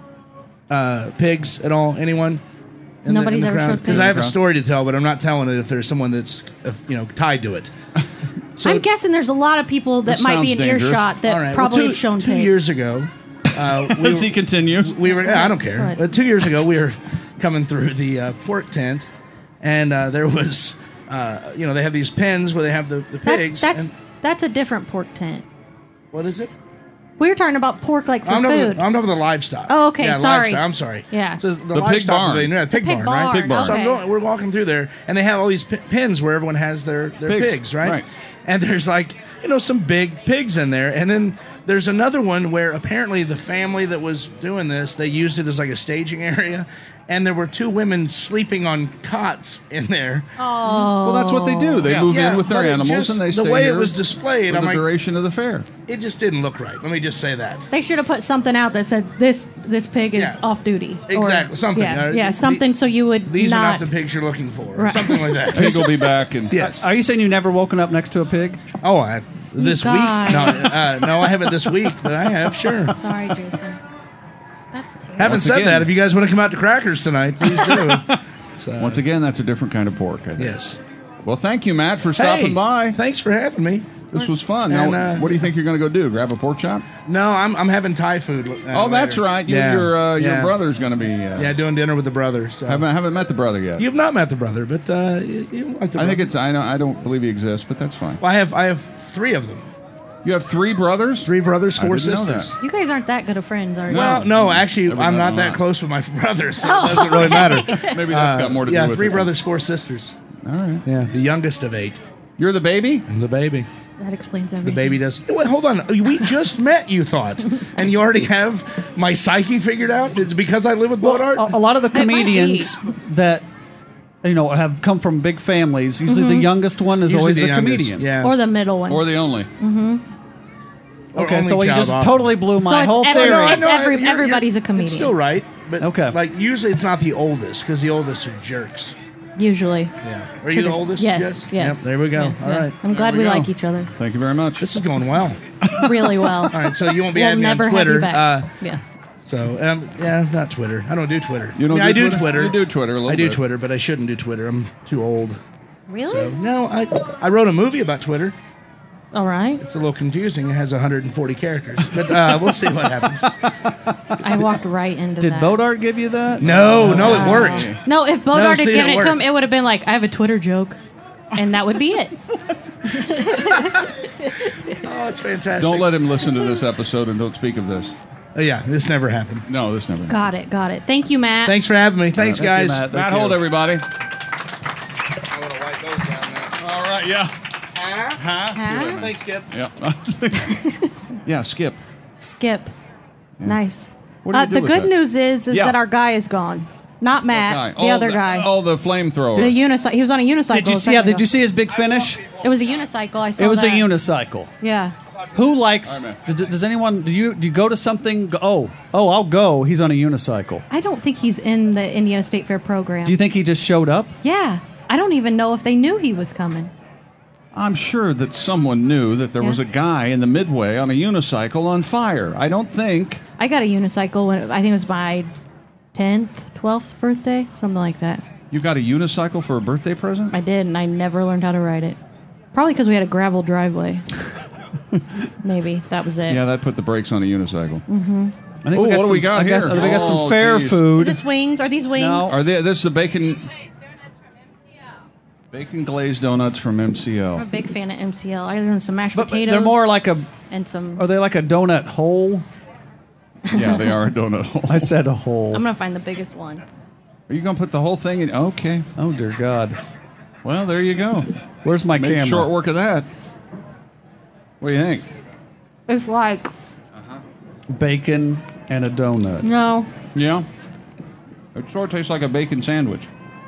[SPEAKER 7] uh, pigs at all? Anyone? In
[SPEAKER 1] Nobody's ever showed
[SPEAKER 7] Because I have a
[SPEAKER 2] pigs.
[SPEAKER 7] story to tell, but I'm not telling it if there's someone that's if, you know tied to it. So,
[SPEAKER 1] I'm guessing there's a lot of people that
[SPEAKER 2] This
[SPEAKER 1] might be
[SPEAKER 2] sounds
[SPEAKER 1] in
[SPEAKER 2] dangerous.
[SPEAKER 1] earshot that
[SPEAKER 7] all right.
[SPEAKER 1] probably
[SPEAKER 7] well, two,
[SPEAKER 1] have shown
[SPEAKER 7] two
[SPEAKER 1] pigs.
[SPEAKER 7] years ago. Uh, we,
[SPEAKER 2] As he continues.
[SPEAKER 7] we were. I don't care.
[SPEAKER 1] Go ahead.
[SPEAKER 7] But two years ago, we were coming through the uh, pork tent, and uh, there was, uh, you know, they have these pens where they have the, the pigs.
[SPEAKER 1] That's that's
[SPEAKER 7] and,
[SPEAKER 1] that's a different pork tent.
[SPEAKER 7] what is it?
[SPEAKER 1] We were talking about pork like for
[SPEAKER 7] I'm
[SPEAKER 1] food.
[SPEAKER 7] talking, I'm talking about the livestock.
[SPEAKER 1] Oh, okay,
[SPEAKER 7] Yeah,
[SPEAKER 1] sorry.
[SPEAKER 7] livestock, I'm sorry.
[SPEAKER 1] Yeah.
[SPEAKER 7] So the,
[SPEAKER 2] The pig
[SPEAKER 7] livestock
[SPEAKER 2] barn.
[SPEAKER 7] pavilion, yeah, pig,
[SPEAKER 1] pig
[SPEAKER 7] barn,
[SPEAKER 1] barn,
[SPEAKER 7] right?
[SPEAKER 2] Pig barn.
[SPEAKER 7] So I'm
[SPEAKER 1] okay.
[SPEAKER 7] going, we're walking through there, and they have all these p- pins where everyone has their, their
[SPEAKER 2] Pigs,
[SPEAKER 7] pigs, right?
[SPEAKER 2] right.
[SPEAKER 7] And there's like, you know, some big pigs in there. And then there's another one where apparently the family that was doing this, they used it as like a staging area. And there were two women sleeping on cots in there.
[SPEAKER 1] Oh,
[SPEAKER 2] Well, that's what they do. They
[SPEAKER 7] Yeah.
[SPEAKER 2] move
[SPEAKER 7] Yeah,
[SPEAKER 2] in with their
[SPEAKER 7] but it
[SPEAKER 2] animals
[SPEAKER 7] just-
[SPEAKER 2] and they
[SPEAKER 7] the
[SPEAKER 2] stay
[SPEAKER 7] way it
[SPEAKER 2] here
[SPEAKER 7] was displayed,
[SPEAKER 2] for
[SPEAKER 7] I'm
[SPEAKER 2] the
[SPEAKER 7] like-
[SPEAKER 2] duration of the fair.
[SPEAKER 7] It just didn't look right. Let me just say that.
[SPEAKER 1] they should have put something out that said this this pig is
[SPEAKER 7] Yeah.
[SPEAKER 1] off duty. Or-
[SPEAKER 7] Exactly, something.
[SPEAKER 1] Yeah,
[SPEAKER 7] Uh,
[SPEAKER 1] yeah,
[SPEAKER 7] the-
[SPEAKER 1] something so you would
[SPEAKER 7] These
[SPEAKER 1] not.
[SPEAKER 7] are not the pigs you're looking for. Or
[SPEAKER 1] Right.
[SPEAKER 7] something like that.
[SPEAKER 2] Pig will be back and
[SPEAKER 7] Yes.
[SPEAKER 3] Are you saying you never woken up next to a pig?
[SPEAKER 7] Oh, I, this week?
[SPEAKER 1] guys.
[SPEAKER 7] No, uh, no, I haven't this week, but I have, sure.
[SPEAKER 1] Sorry, Jason. That's terrible.
[SPEAKER 7] Having
[SPEAKER 2] Once
[SPEAKER 7] said
[SPEAKER 2] again-
[SPEAKER 7] that, if you guys want to come out to Crackers tonight, please do. It's, uh,
[SPEAKER 2] Once again, that's a different kind of pork. I think.
[SPEAKER 7] yes.
[SPEAKER 2] Well, thank you, Matt, for stopping
[SPEAKER 7] Hey,
[SPEAKER 2] by.
[SPEAKER 7] Thanks for having me.
[SPEAKER 2] This was fun.
[SPEAKER 7] And,
[SPEAKER 2] now,
[SPEAKER 7] uh,
[SPEAKER 2] what do you think you're going to go do? Grab a pork chop?
[SPEAKER 7] No, I'm I'm having Thai food. Uh,
[SPEAKER 2] oh, that's
[SPEAKER 7] later.
[SPEAKER 2] right. You,
[SPEAKER 7] Yeah,
[SPEAKER 2] Your uh, your
[SPEAKER 7] yeah.
[SPEAKER 2] brother's going to be. Uh,
[SPEAKER 7] Yeah, doing dinner with the brother. So.
[SPEAKER 2] haven't haven't met the brother yet.
[SPEAKER 7] You've not met the brother, but uh, you, you like the
[SPEAKER 2] I think
[SPEAKER 7] brother.
[SPEAKER 2] it's. I don't. I don't believe he exists, but that's fine.
[SPEAKER 7] Well, I have I have three of them.
[SPEAKER 2] You have three brothers.
[SPEAKER 7] Three brothers,
[SPEAKER 2] I
[SPEAKER 7] four
[SPEAKER 2] didn't know
[SPEAKER 7] sisters.
[SPEAKER 2] that.
[SPEAKER 1] You guys aren't that good of friends, are you?
[SPEAKER 7] Well, no, actually,
[SPEAKER 2] Everybody
[SPEAKER 7] I'm not
[SPEAKER 2] know
[SPEAKER 7] that
[SPEAKER 2] that.
[SPEAKER 7] close with my brothers, so it doesn't really matter.
[SPEAKER 2] Maybe that's got more to
[SPEAKER 7] yeah,
[SPEAKER 2] do with
[SPEAKER 7] three
[SPEAKER 2] it.
[SPEAKER 7] brothers, four sisters.
[SPEAKER 2] All right.
[SPEAKER 7] Yeah, the youngest of eight.
[SPEAKER 2] You're the baby.
[SPEAKER 7] And the baby.
[SPEAKER 1] That explains everything.
[SPEAKER 7] The baby does. Wait, hold on. We just met, you thought, and you already have my psyche figured out? It's because I live with Bodart?
[SPEAKER 3] A, a lot of the
[SPEAKER 1] It might be.
[SPEAKER 3] comedians that you know have come from big families. Usually, the youngest one is
[SPEAKER 7] Usually
[SPEAKER 3] always
[SPEAKER 7] the
[SPEAKER 3] the,
[SPEAKER 7] youngest,
[SPEAKER 3] comedian.
[SPEAKER 7] Yeah.
[SPEAKER 1] Or the middle one.
[SPEAKER 2] Or the only.
[SPEAKER 7] Or
[SPEAKER 3] Okay,
[SPEAKER 7] only
[SPEAKER 3] so we
[SPEAKER 7] child
[SPEAKER 3] just
[SPEAKER 7] often.
[SPEAKER 3] totally blew my
[SPEAKER 1] So it's
[SPEAKER 3] whole
[SPEAKER 1] every-
[SPEAKER 3] theory.
[SPEAKER 1] no, It's
[SPEAKER 7] I-
[SPEAKER 1] every-
[SPEAKER 7] you're-
[SPEAKER 1] everybody's
[SPEAKER 7] you're-
[SPEAKER 1] a comedian.
[SPEAKER 7] It's still right, but
[SPEAKER 3] Okay.
[SPEAKER 7] like usually it's not the oldest because the oldest are jerks.
[SPEAKER 1] Usually.
[SPEAKER 7] Yeah. Are you the
[SPEAKER 1] Tradi-
[SPEAKER 7] oldest?
[SPEAKER 1] Yes, yes.
[SPEAKER 7] Yep, there we go.
[SPEAKER 1] Yeah,
[SPEAKER 7] All
[SPEAKER 1] yeah.
[SPEAKER 7] right.
[SPEAKER 1] I'm glad
[SPEAKER 2] we
[SPEAKER 1] we,
[SPEAKER 2] go.
[SPEAKER 1] like each other
[SPEAKER 2] Thank you very much.
[SPEAKER 7] This is going well.
[SPEAKER 1] really well.
[SPEAKER 7] All right, so you won't be
[SPEAKER 1] we'll
[SPEAKER 7] adding me on
[SPEAKER 1] never
[SPEAKER 7] Twitter.
[SPEAKER 1] have you back.
[SPEAKER 7] Uh,
[SPEAKER 1] yeah.
[SPEAKER 7] So um, yeah, not Twitter. I don't do Twitter.
[SPEAKER 2] You don't
[SPEAKER 7] I mean,
[SPEAKER 2] do
[SPEAKER 7] I do
[SPEAKER 2] Twitter?
[SPEAKER 7] Twitter.
[SPEAKER 2] You do Twitter a little
[SPEAKER 7] I do
[SPEAKER 2] bit.
[SPEAKER 7] Twitter, but I shouldn't do Twitter. I'm too old.
[SPEAKER 1] Really?
[SPEAKER 7] So no, I I wrote a movie about Twitter.
[SPEAKER 1] All right.
[SPEAKER 7] It's a little confusing. It has one hundred forty characters, but uh, we'll see what happens.
[SPEAKER 1] I walked right into
[SPEAKER 3] Did
[SPEAKER 1] that.
[SPEAKER 3] Bodart give you that?
[SPEAKER 7] No, no, it
[SPEAKER 1] Wow.
[SPEAKER 7] worked.
[SPEAKER 1] No, if Bodart
[SPEAKER 7] No,
[SPEAKER 1] had
[SPEAKER 7] see,
[SPEAKER 1] given
[SPEAKER 7] it
[SPEAKER 1] it to him,
[SPEAKER 7] worked.
[SPEAKER 1] it would have been like, I have a Twitter joke. And that would be it.
[SPEAKER 7] Oh, it's fantastic.
[SPEAKER 2] Don't let him listen to this episode and don't speak of this.
[SPEAKER 7] Uh, yeah, this never happened.
[SPEAKER 2] No, this never.
[SPEAKER 1] Got it, got it. Thank you, Matt.
[SPEAKER 7] Thanks for having me. Thanks,
[SPEAKER 3] Thank you,
[SPEAKER 7] guys.
[SPEAKER 3] Matt.
[SPEAKER 2] Matt,
[SPEAKER 3] Thank
[SPEAKER 2] hold
[SPEAKER 3] you.
[SPEAKER 2] everybody.
[SPEAKER 7] I want to wipe those down now.
[SPEAKER 2] All right. Yeah.
[SPEAKER 7] Huh?
[SPEAKER 1] Huh?
[SPEAKER 7] Thanks, Skip.
[SPEAKER 2] Yeah. yeah. Skip.
[SPEAKER 1] Skip. Nice.
[SPEAKER 2] What do you
[SPEAKER 1] Uh,
[SPEAKER 2] do
[SPEAKER 1] the
[SPEAKER 2] with
[SPEAKER 1] good
[SPEAKER 2] that?
[SPEAKER 1] news is, is
[SPEAKER 2] Yeah.
[SPEAKER 1] that our guy is gone. Not Matt,
[SPEAKER 2] Guy.
[SPEAKER 1] the
[SPEAKER 2] Oh,
[SPEAKER 1] other guy.
[SPEAKER 2] Oh, the flamethrower.
[SPEAKER 1] The unicycle. He was on a unicycle.
[SPEAKER 3] Did you
[SPEAKER 1] a
[SPEAKER 3] see? Yeah.
[SPEAKER 1] second
[SPEAKER 3] Did
[SPEAKER 1] ago.
[SPEAKER 3] you see his big finish?
[SPEAKER 1] It was a unicycle. I saw
[SPEAKER 3] It was
[SPEAKER 1] that.
[SPEAKER 3] a unicycle.
[SPEAKER 1] Yeah.
[SPEAKER 3] Who likes?
[SPEAKER 2] All right,
[SPEAKER 3] Does, does anyone? Do you do you go to something? go- Oh, oh, I'll go. He's on a unicycle.
[SPEAKER 1] I don't think he's in the Indiana State Fair program.
[SPEAKER 3] Do you think he just showed up?
[SPEAKER 1] Yeah. I don't even know if they knew he was coming.
[SPEAKER 2] I'm sure that someone knew that there
[SPEAKER 1] Yeah.
[SPEAKER 2] was a guy in the midway on a unicycle on fire. I don't think.
[SPEAKER 1] I got a unicycle when I think it was my tenth, twelfth birthday, something like that.
[SPEAKER 2] You got a unicycle for a birthday present?
[SPEAKER 1] I did, and I never learned how to ride it. Probably because we had a gravel driveway. Maybe that was it.
[SPEAKER 2] Yeah, that put the brakes on a unicycle.
[SPEAKER 3] I think
[SPEAKER 2] Ooh, what do
[SPEAKER 3] some,
[SPEAKER 2] we got
[SPEAKER 3] I guess,
[SPEAKER 2] here?
[SPEAKER 3] I think we got some
[SPEAKER 2] Oh,
[SPEAKER 3] fair
[SPEAKER 2] geez.
[SPEAKER 1] Is
[SPEAKER 3] food.
[SPEAKER 1] this wings? Are these wings?
[SPEAKER 3] No.
[SPEAKER 2] Are they? This is the bacon. Bacon glazed donuts from M C
[SPEAKER 1] I'm a
[SPEAKER 2] L.
[SPEAKER 1] big fan of M C L. I learned some mashed
[SPEAKER 3] But, but
[SPEAKER 1] potatoes.
[SPEAKER 3] they're more like a.
[SPEAKER 1] and some.
[SPEAKER 3] Are they like a donut hole?
[SPEAKER 2] Yeah, they are a donut hole.
[SPEAKER 3] I said a hole.
[SPEAKER 1] I'm gonna find the biggest one.
[SPEAKER 2] Are you gonna put the whole thing in? Okay.
[SPEAKER 3] Oh dear God.
[SPEAKER 2] Well, there you go.
[SPEAKER 3] Where's my
[SPEAKER 2] Make
[SPEAKER 3] camera?
[SPEAKER 2] short work of that. What do you think?
[SPEAKER 1] It's like
[SPEAKER 3] Bacon and a donut.
[SPEAKER 1] no.
[SPEAKER 2] Yeah. It sort of tastes like a bacon sandwich.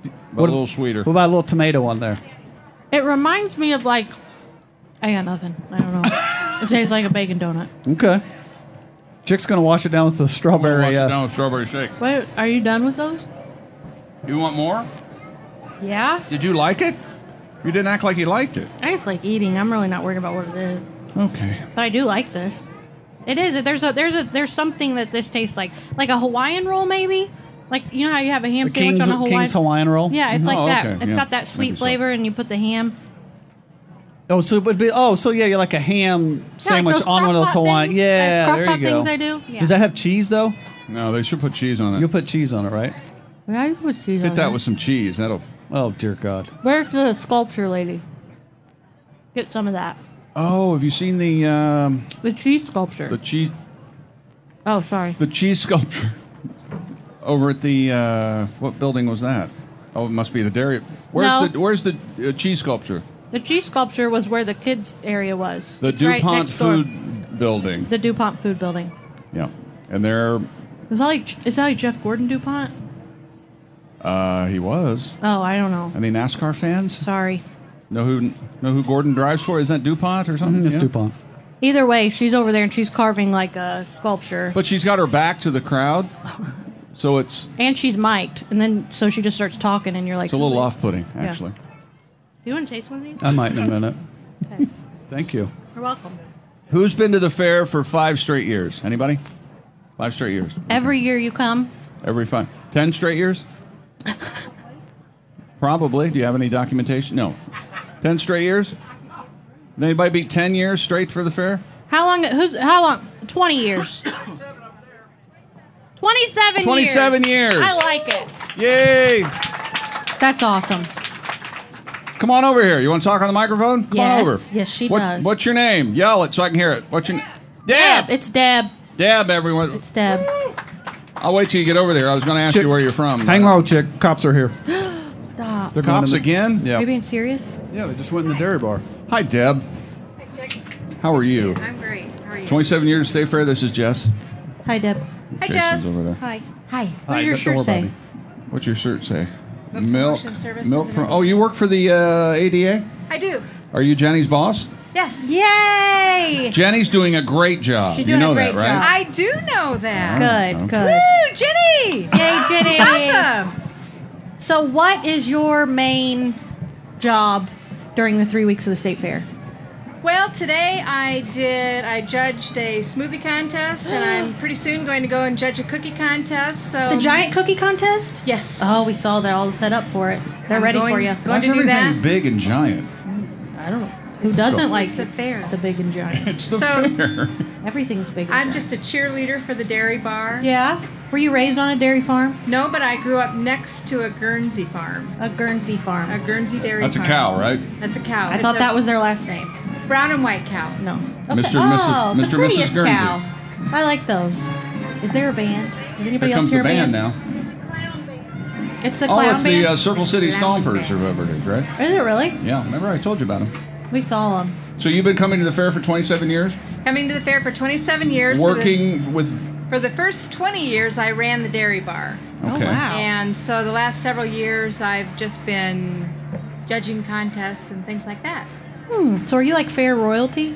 [SPEAKER 2] but a little sweeter.
[SPEAKER 3] What about a little tomato on there?
[SPEAKER 1] It reminds me of like, I got nothing. I don't know. It tastes like a bacon donut.
[SPEAKER 3] Okay. Chick's gonna wash it down with the
[SPEAKER 2] Wash
[SPEAKER 3] strawberry.
[SPEAKER 2] it
[SPEAKER 3] Uh,
[SPEAKER 2] down with strawberry shake.
[SPEAKER 1] Wait, are you done with those?
[SPEAKER 2] You want more?
[SPEAKER 1] Yeah.
[SPEAKER 2] Did you like it? You didn't act like you liked it.
[SPEAKER 1] I just like eating. I'm really not worried about what it is.
[SPEAKER 2] Okay.
[SPEAKER 1] But I do like this. It is. There's a there's a there's something that this tastes like, like a Hawaiian roll maybe. Like you know how you have a ham
[SPEAKER 3] the
[SPEAKER 1] sandwich
[SPEAKER 3] King's,
[SPEAKER 1] on a Hawaiian.
[SPEAKER 3] King's Hawaiian roll.
[SPEAKER 1] Yeah, it's like
[SPEAKER 2] Oh,
[SPEAKER 1] that.
[SPEAKER 2] okay.
[SPEAKER 1] It's
[SPEAKER 2] Yeah.
[SPEAKER 1] got that sweet
[SPEAKER 2] Maybe so.
[SPEAKER 1] flavor, and you put the ham.
[SPEAKER 3] Oh, so it would be. Oh, so yeah, you're like a ham sandwich
[SPEAKER 1] yeah, like those
[SPEAKER 3] on one of those
[SPEAKER 1] crock-pot
[SPEAKER 3] Hawaiian.
[SPEAKER 1] things.
[SPEAKER 3] Yeah,
[SPEAKER 1] Those
[SPEAKER 3] there
[SPEAKER 1] crock-pot
[SPEAKER 3] you go.
[SPEAKER 1] things I do. Yeah.
[SPEAKER 3] Does that have cheese though?
[SPEAKER 2] No, they should put cheese on it.
[SPEAKER 3] You'll put cheese on it, right?
[SPEAKER 1] Yeah, I just put cheese on
[SPEAKER 2] Hit that
[SPEAKER 1] it.
[SPEAKER 2] with some cheese. That'll.
[SPEAKER 3] Oh dear God.
[SPEAKER 1] Where's the sculpture lady? Get some of that.
[SPEAKER 2] Oh, have you seen the um,
[SPEAKER 1] The cheese sculpture.
[SPEAKER 2] the cheese
[SPEAKER 1] oh, sorry.
[SPEAKER 2] the cheese sculpture over at the uh, what building was that? Oh, it must be the dairy. Where's
[SPEAKER 1] No.
[SPEAKER 2] the Where's the uh, cheese sculpture?
[SPEAKER 1] The cheese sculpture was where the kids area was.
[SPEAKER 2] The
[SPEAKER 1] It's right
[SPEAKER 2] DuPont
[SPEAKER 1] next door.
[SPEAKER 2] Food Building.
[SPEAKER 1] The DuPont Food Building.
[SPEAKER 2] Yeah, and there
[SPEAKER 1] Is that like is that like Jeff Gordon DuPont?
[SPEAKER 2] uh, he was.
[SPEAKER 1] Oh, I don't know.
[SPEAKER 2] Any NASCAR fans
[SPEAKER 1] Sorry.
[SPEAKER 2] know who know who Gordon drives for? Isn't that DuPont or something?
[SPEAKER 3] Mm, it's
[SPEAKER 2] Yeah.
[SPEAKER 3] DuPont.
[SPEAKER 1] Either way, she's over there and she's carving like a sculpture.
[SPEAKER 2] But she's got her back to the crowd, so it's
[SPEAKER 1] And she's mic'd, and then so she just starts talking, and you're like,
[SPEAKER 2] it's a little
[SPEAKER 1] "Who is-"
[SPEAKER 2] off-putting,
[SPEAKER 1] Yeah.
[SPEAKER 2] actually.
[SPEAKER 1] Do you want to taste one of these?
[SPEAKER 3] I might in a minute.
[SPEAKER 1] Okay.
[SPEAKER 3] Thank you.
[SPEAKER 1] You're welcome.
[SPEAKER 2] Who's been to the fair for five straight years? Anybody? Five straight years.
[SPEAKER 1] Every year you come,
[SPEAKER 2] Every five. Ten straight years? Probably. Do you have any documentation? No. Ten straight years? Did anybody beat ten years straight for the fair?
[SPEAKER 1] how long? Who's how long? Twenty years. Twenty-seven.
[SPEAKER 2] Twenty-seven years.
[SPEAKER 1] I like it.
[SPEAKER 2] Yay!
[SPEAKER 1] That's awesome.
[SPEAKER 2] Come on over here. You want to talk on the microphone? Come on
[SPEAKER 1] Yes.
[SPEAKER 2] over.
[SPEAKER 1] Yes, she
[SPEAKER 2] What-
[SPEAKER 1] does.
[SPEAKER 2] What's your name? Yell it so I can hear it. What's your name?
[SPEAKER 1] Deb.
[SPEAKER 2] Deb.
[SPEAKER 1] It's Deb.
[SPEAKER 2] Deb, everyone.
[SPEAKER 1] It's Deb.
[SPEAKER 2] I'll wait till you get over there. I was going to ask
[SPEAKER 3] Chick-
[SPEAKER 2] you where you're from.
[SPEAKER 3] Hang low, chick. Cops are here.
[SPEAKER 1] Stop.
[SPEAKER 3] They're
[SPEAKER 2] Cops
[SPEAKER 3] going to the-
[SPEAKER 2] again?
[SPEAKER 1] Are you being serious?
[SPEAKER 3] Yeah, they just went in the dairy bar.
[SPEAKER 2] Hi, Deb. How are you?
[SPEAKER 8] I'm great. How are you?
[SPEAKER 2] twenty-seven years State Fair. This is Jess.
[SPEAKER 1] Hi, Deb.
[SPEAKER 8] Hi,
[SPEAKER 2] Jason's
[SPEAKER 8] Jess.
[SPEAKER 2] over there.
[SPEAKER 1] Hi. Hi. What
[SPEAKER 3] Hi,
[SPEAKER 1] does your
[SPEAKER 3] don't
[SPEAKER 1] shirt
[SPEAKER 3] worry
[SPEAKER 1] say?
[SPEAKER 3] about me.
[SPEAKER 2] What's your shirt say?
[SPEAKER 8] Milk Promotion Services
[SPEAKER 2] Milk.
[SPEAKER 8] and
[SPEAKER 2] Pro-
[SPEAKER 8] everything.
[SPEAKER 2] oh, you work for the uh, A D A?
[SPEAKER 8] I do.
[SPEAKER 2] Are you Jenny's boss?
[SPEAKER 8] Yes.
[SPEAKER 1] Yay!
[SPEAKER 2] Jenny's doing a great job.
[SPEAKER 1] She's
[SPEAKER 2] you
[SPEAKER 1] doing
[SPEAKER 2] know
[SPEAKER 1] a great
[SPEAKER 2] that, right?
[SPEAKER 1] job.
[SPEAKER 8] I do know that.
[SPEAKER 1] Good.
[SPEAKER 2] Okay.
[SPEAKER 1] Good.
[SPEAKER 8] Woo, Jenny!
[SPEAKER 1] Yay, Jenny!
[SPEAKER 8] Awesome.
[SPEAKER 1] So, what is your main job during the three weeks of the state fair?
[SPEAKER 8] Well, today I did. I judged a smoothie contest, and I'm pretty soon going to go and judge a cookie contest. So
[SPEAKER 1] The giant cookie contest?
[SPEAKER 8] Yes.
[SPEAKER 1] Oh, we saw that all set up for it. They're
[SPEAKER 8] I'm
[SPEAKER 1] ready
[SPEAKER 8] going-
[SPEAKER 1] for you.
[SPEAKER 8] going
[SPEAKER 2] Why's
[SPEAKER 8] to do
[SPEAKER 2] everything
[SPEAKER 8] that.
[SPEAKER 2] big and giant?
[SPEAKER 1] I don't know. Who doesn't like
[SPEAKER 8] It's the fair.
[SPEAKER 1] the big and giant?
[SPEAKER 2] It's the
[SPEAKER 8] So-
[SPEAKER 2] fair.
[SPEAKER 1] Everything's big and
[SPEAKER 8] I'm
[SPEAKER 1] giant.
[SPEAKER 8] just a cheerleader for the dairy bar.
[SPEAKER 1] Yeah? Were you raised on a dairy farm?
[SPEAKER 8] No, but I grew up next to a Guernsey farm,
[SPEAKER 1] A Guernsey farm.
[SPEAKER 8] a Guernsey dairy
[SPEAKER 2] That's a
[SPEAKER 8] farm.
[SPEAKER 2] cow, right?
[SPEAKER 8] That's a cow.
[SPEAKER 1] I
[SPEAKER 8] It's
[SPEAKER 1] thought
[SPEAKER 8] a
[SPEAKER 1] that was their last name.
[SPEAKER 8] brown and white cow.
[SPEAKER 1] No.
[SPEAKER 2] Mister
[SPEAKER 1] Oh,
[SPEAKER 2] and Missus
[SPEAKER 1] the
[SPEAKER 2] Mister and Missus
[SPEAKER 1] prettiest
[SPEAKER 2] Guernsey.
[SPEAKER 1] cow. I like those. Is there a band? Does anybody
[SPEAKER 2] Here
[SPEAKER 1] else
[SPEAKER 2] comes
[SPEAKER 1] hear
[SPEAKER 2] the
[SPEAKER 1] a
[SPEAKER 2] band
[SPEAKER 1] band?
[SPEAKER 2] now.
[SPEAKER 1] It's the
[SPEAKER 2] Oh,
[SPEAKER 1] clown
[SPEAKER 2] it's
[SPEAKER 1] band.
[SPEAKER 2] the uh, Circle City
[SPEAKER 8] Clown
[SPEAKER 2] Stompers
[SPEAKER 8] band.
[SPEAKER 2] or whatever it is, right?
[SPEAKER 1] Is it really?
[SPEAKER 2] Yeah, remember I told you about them.
[SPEAKER 1] We saw them.
[SPEAKER 2] So you've been coming to the fair for twenty-seven years?
[SPEAKER 8] Coming to the fair for twenty-seven years. For the,
[SPEAKER 2] Working with...
[SPEAKER 8] for the first twenty years, I ran the dairy bar.
[SPEAKER 2] Okay.
[SPEAKER 1] Oh, wow.
[SPEAKER 8] And so the last several years, I've just been judging contests and things like that.
[SPEAKER 1] Hmm. So are you like fair royalty?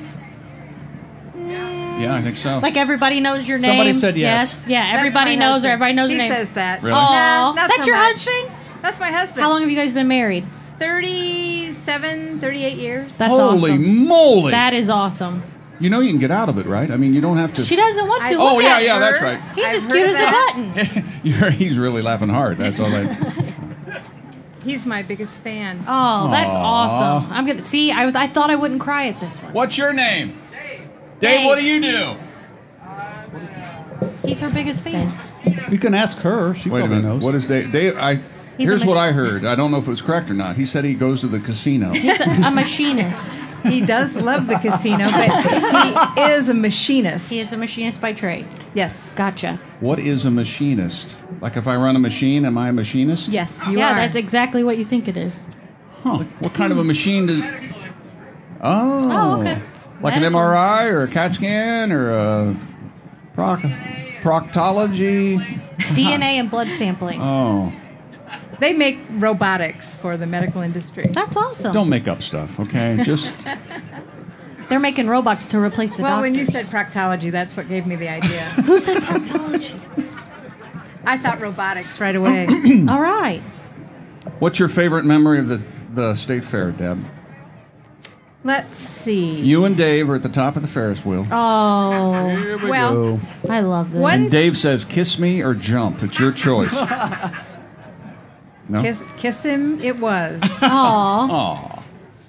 [SPEAKER 2] Yeah, I think so.
[SPEAKER 1] Like everybody knows your name?
[SPEAKER 3] Somebody said yes.
[SPEAKER 1] Yeah,
[SPEAKER 8] That's
[SPEAKER 1] everybody
[SPEAKER 8] my
[SPEAKER 1] knows
[SPEAKER 8] husband.
[SPEAKER 1] her. Everybody knows
[SPEAKER 8] he
[SPEAKER 1] her name.
[SPEAKER 8] says that.
[SPEAKER 2] Really?
[SPEAKER 1] Aw,
[SPEAKER 8] Nah, not
[SPEAKER 1] that's
[SPEAKER 8] so
[SPEAKER 1] your
[SPEAKER 8] much.
[SPEAKER 1] husband?
[SPEAKER 8] That's my husband.
[SPEAKER 1] How long have you guys been married?
[SPEAKER 8] thirty-seven, thirty-eight years.
[SPEAKER 1] That's
[SPEAKER 2] Holy
[SPEAKER 1] awesome.
[SPEAKER 2] moly!
[SPEAKER 1] That is awesome.
[SPEAKER 2] You know you can get out of it, right? I mean, you don't have to...
[SPEAKER 1] She doesn't want to.
[SPEAKER 8] I-
[SPEAKER 1] Look
[SPEAKER 2] Oh, yeah,
[SPEAKER 1] at
[SPEAKER 2] yeah,
[SPEAKER 1] her.
[SPEAKER 2] that's right.
[SPEAKER 1] He's
[SPEAKER 8] I've
[SPEAKER 1] as
[SPEAKER 8] heard
[SPEAKER 1] cute
[SPEAKER 8] of
[SPEAKER 1] as
[SPEAKER 8] that.
[SPEAKER 1] a button.
[SPEAKER 2] You're, he's really laughing hard. That's all I...
[SPEAKER 8] He's my biggest fan.
[SPEAKER 1] Oh, that's
[SPEAKER 2] Aw.
[SPEAKER 1] awesome. I'm gonna see. I, I thought I wouldn't cry at this one.
[SPEAKER 2] What's your name? Dave. Dave,
[SPEAKER 1] Dave.
[SPEAKER 2] what do you do?
[SPEAKER 1] He's her biggest fan.
[SPEAKER 3] You can ask her. She
[SPEAKER 2] Wait a
[SPEAKER 3] probably
[SPEAKER 2] minute.
[SPEAKER 3] knows.
[SPEAKER 2] What is Dave? Dave, I...
[SPEAKER 1] He's
[SPEAKER 2] Here's
[SPEAKER 1] a
[SPEAKER 2] what
[SPEAKER 1] mach-
[SPEAKER 2] I heard. I don't know if it was correct or not. He said he goes to the casino.
[SPEAKER 1] He's a, a machinist.
[SPEAKER 8] He does love the casino, but he is a machinist.
[SPEAKER 1] He is a machinist by trade.
[SPEAKER 8] Yes.
[SPEAKER 1] Gotcha.
[SPEAKER 2] What is a machinist? Like if I run a machine, am I a machinist?
[SPEAKER 8] Yes, you
[SPEAKER 1] yeah,
[SPEAKER 8] are.
[SPEAKER 1] that's exactly what you think it is.
[SPEAKER 2] Huh. What kind of a machine does... Oh.
[SPEAKER 1] Oh, okay.
[SPEAKER 2] Like an
[SPEAKER 1] Medical.
[SPEAKER 2] M R I or a CAT scan or a proc- proctology?
[SPEAKER 1] D N A and blood sampling.
[SPEAKER 2] Oh.
[SPEAKER 8] They make robotics for the medical industry.
[SPEAKER 1] That's awesome.
[SPEAKER 2] Don't make up stuff, okay? Just
[SPEAKER 1] They're making robots to replace the
[SPEAKER 8] Well,
[SPEAKER 1] doctors.
[SPEAKER 8] when you said proctology, that's what gave me the idea.
[SPEAKER 1] Who said proctology?
[SPEAKER 8] I thought robotics right away.
[SPEAKER 1] All right.
[SPEAKER 2] what's your favorite memory of the the state fair, Deb?
[SPEAKER 8] Let's see.
[SPEAKER 2] You and Dave are at the top of the Ferris wheel.
[SPEAKER 1] Oh,
[SPEAKER 2] Here we
[SPEAKER 8] well,
[SPEAKER 2] go.
[SPEAKER 1] I love this.
[SPEAKER 8] One-
[SPEAKER 2] And Dave says, "Kiss me or jump. It's your choice." No.
[SPEAKER 8] Kiss, kiss him. It was.
[SPEAKER 1] Aw.
[SPEAKER 2] Aw.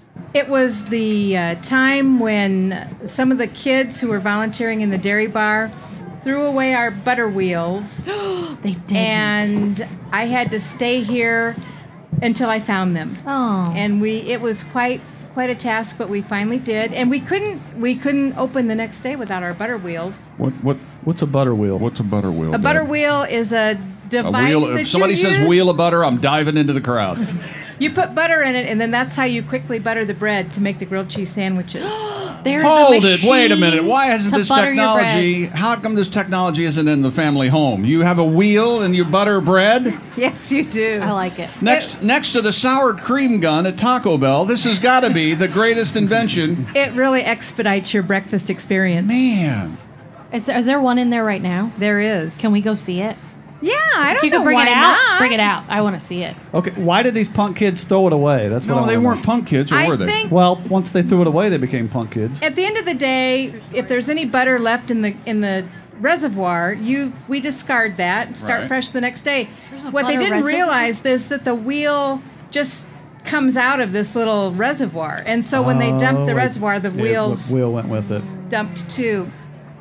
[SPEAKER 8] It was the uh, time when some of the kids who were volunteering in the dairy bar threw away our butter wheels,
[SPEAKER 1] They did.
[SPEAKER 8] and I had to stay here until I found them.
[SPEAKER 1] Oh.
[SPEAKER 8] And we it was quite quite a task, but we finally did. And we couldn't we couldn't open the next day without our butter wheels.
[SPEAKER 2] What what
[SPEAKER 3] What's a butter wheel?
[SPEAKER 2] what's a butter wheel?
[SPEAKER 8] A
[SPEAKER 2] Deb?
[SPEAKER 8] butter wheel is a
[SPEAKER 2] A
[SPEAKER 8] device
[SPEAKER 2] wheel.
[SPEAKER 8] that
[SPEAKER 2] If somebody
[SPEAKER 8] you
[SPEAKER 2] says
[SPEAKER 8] use.
[SPEAKER 2] wheel of butter, I'm diving into the crowd.
[SPEAKER 8] You put butter in it, and then that's how you quickly butter the bread to make the grilled cheese sandwiches.
[SPEAKER 1] There's a
[SPEAKER 2] Hold it. Wait a
[SPEAKER 1] machine
[SPEAKER 2] minute. Why hasn't
[SPEAKER 1] to
[SPEAKER 2] this
[SPEAKER 1] butter your bread.
[SPEAKER 2] technology? How come this technology isn't in the family home? You have a wheel and you butter bread
[SPEAKER 8] Yes, you do.
[SPEAKER 1] I like it.
[SPEAKER 2] next next to the sour cream gun at Taco Bell. This has got to be the greatest invention.
[SPEAKER 8] It really expedites your breakfast experience.
[SPEAKER 2] Man,
[SPEAKER 1] Is, is there one in there right now?
[SPEAKER 8] There is.
[SPEAKER 1] Can we go see it?
[SPEAKER 8] Yeah, I don't
[SPEAKER 1] If you
[SPEAKER 8] know
[SPEAKER 1] could bring
[SPEAKER 8] why
[SPEAKER 1] it out,
[SPEAKER 8] not.
[SPEAKER 1] bring it out. I want to see it.
[SPEAKER 3] Okay, why did these punk kids throw it away? That's what I
[SPEAKER 2] no, they
[SPEAKER 3] wanna
[SPEAKER 2] weren't
[SPEAKER 3] know.
[SPEAKER 2] punk kids, or
[SPEAKER 8] I
[SPEAKER 2] were they?
[SPEAKER 8] think
[SPEAKER 3] Well, once they threw it away, they became punk kids.
[SPEAKER 8] at the end of the day, if there's any butter left in the in the reservoir, you we discard that and start
[SPEAKER 2] Right.
[SPEAKER 8] fresh the next day.
[SPEAKER 1] a
[SPEAKER 8] What they
[SPEAKER 1] butter
[SPEAKER 8] didn't
[SPEAKER 1] reservoir?
[SPEAKER 8] realize is that the wheel just comes out of this little reservoir, and so when they dumped the
[SPEAKER 3] Oh, it-
[SPEAKER 8] reservoir, the
[SPEAKER 3] yeah,
[SPEAKER 8] wheels
[SPEAKER 3] the wheel went with it.
[SPEAKER 8] dumped too.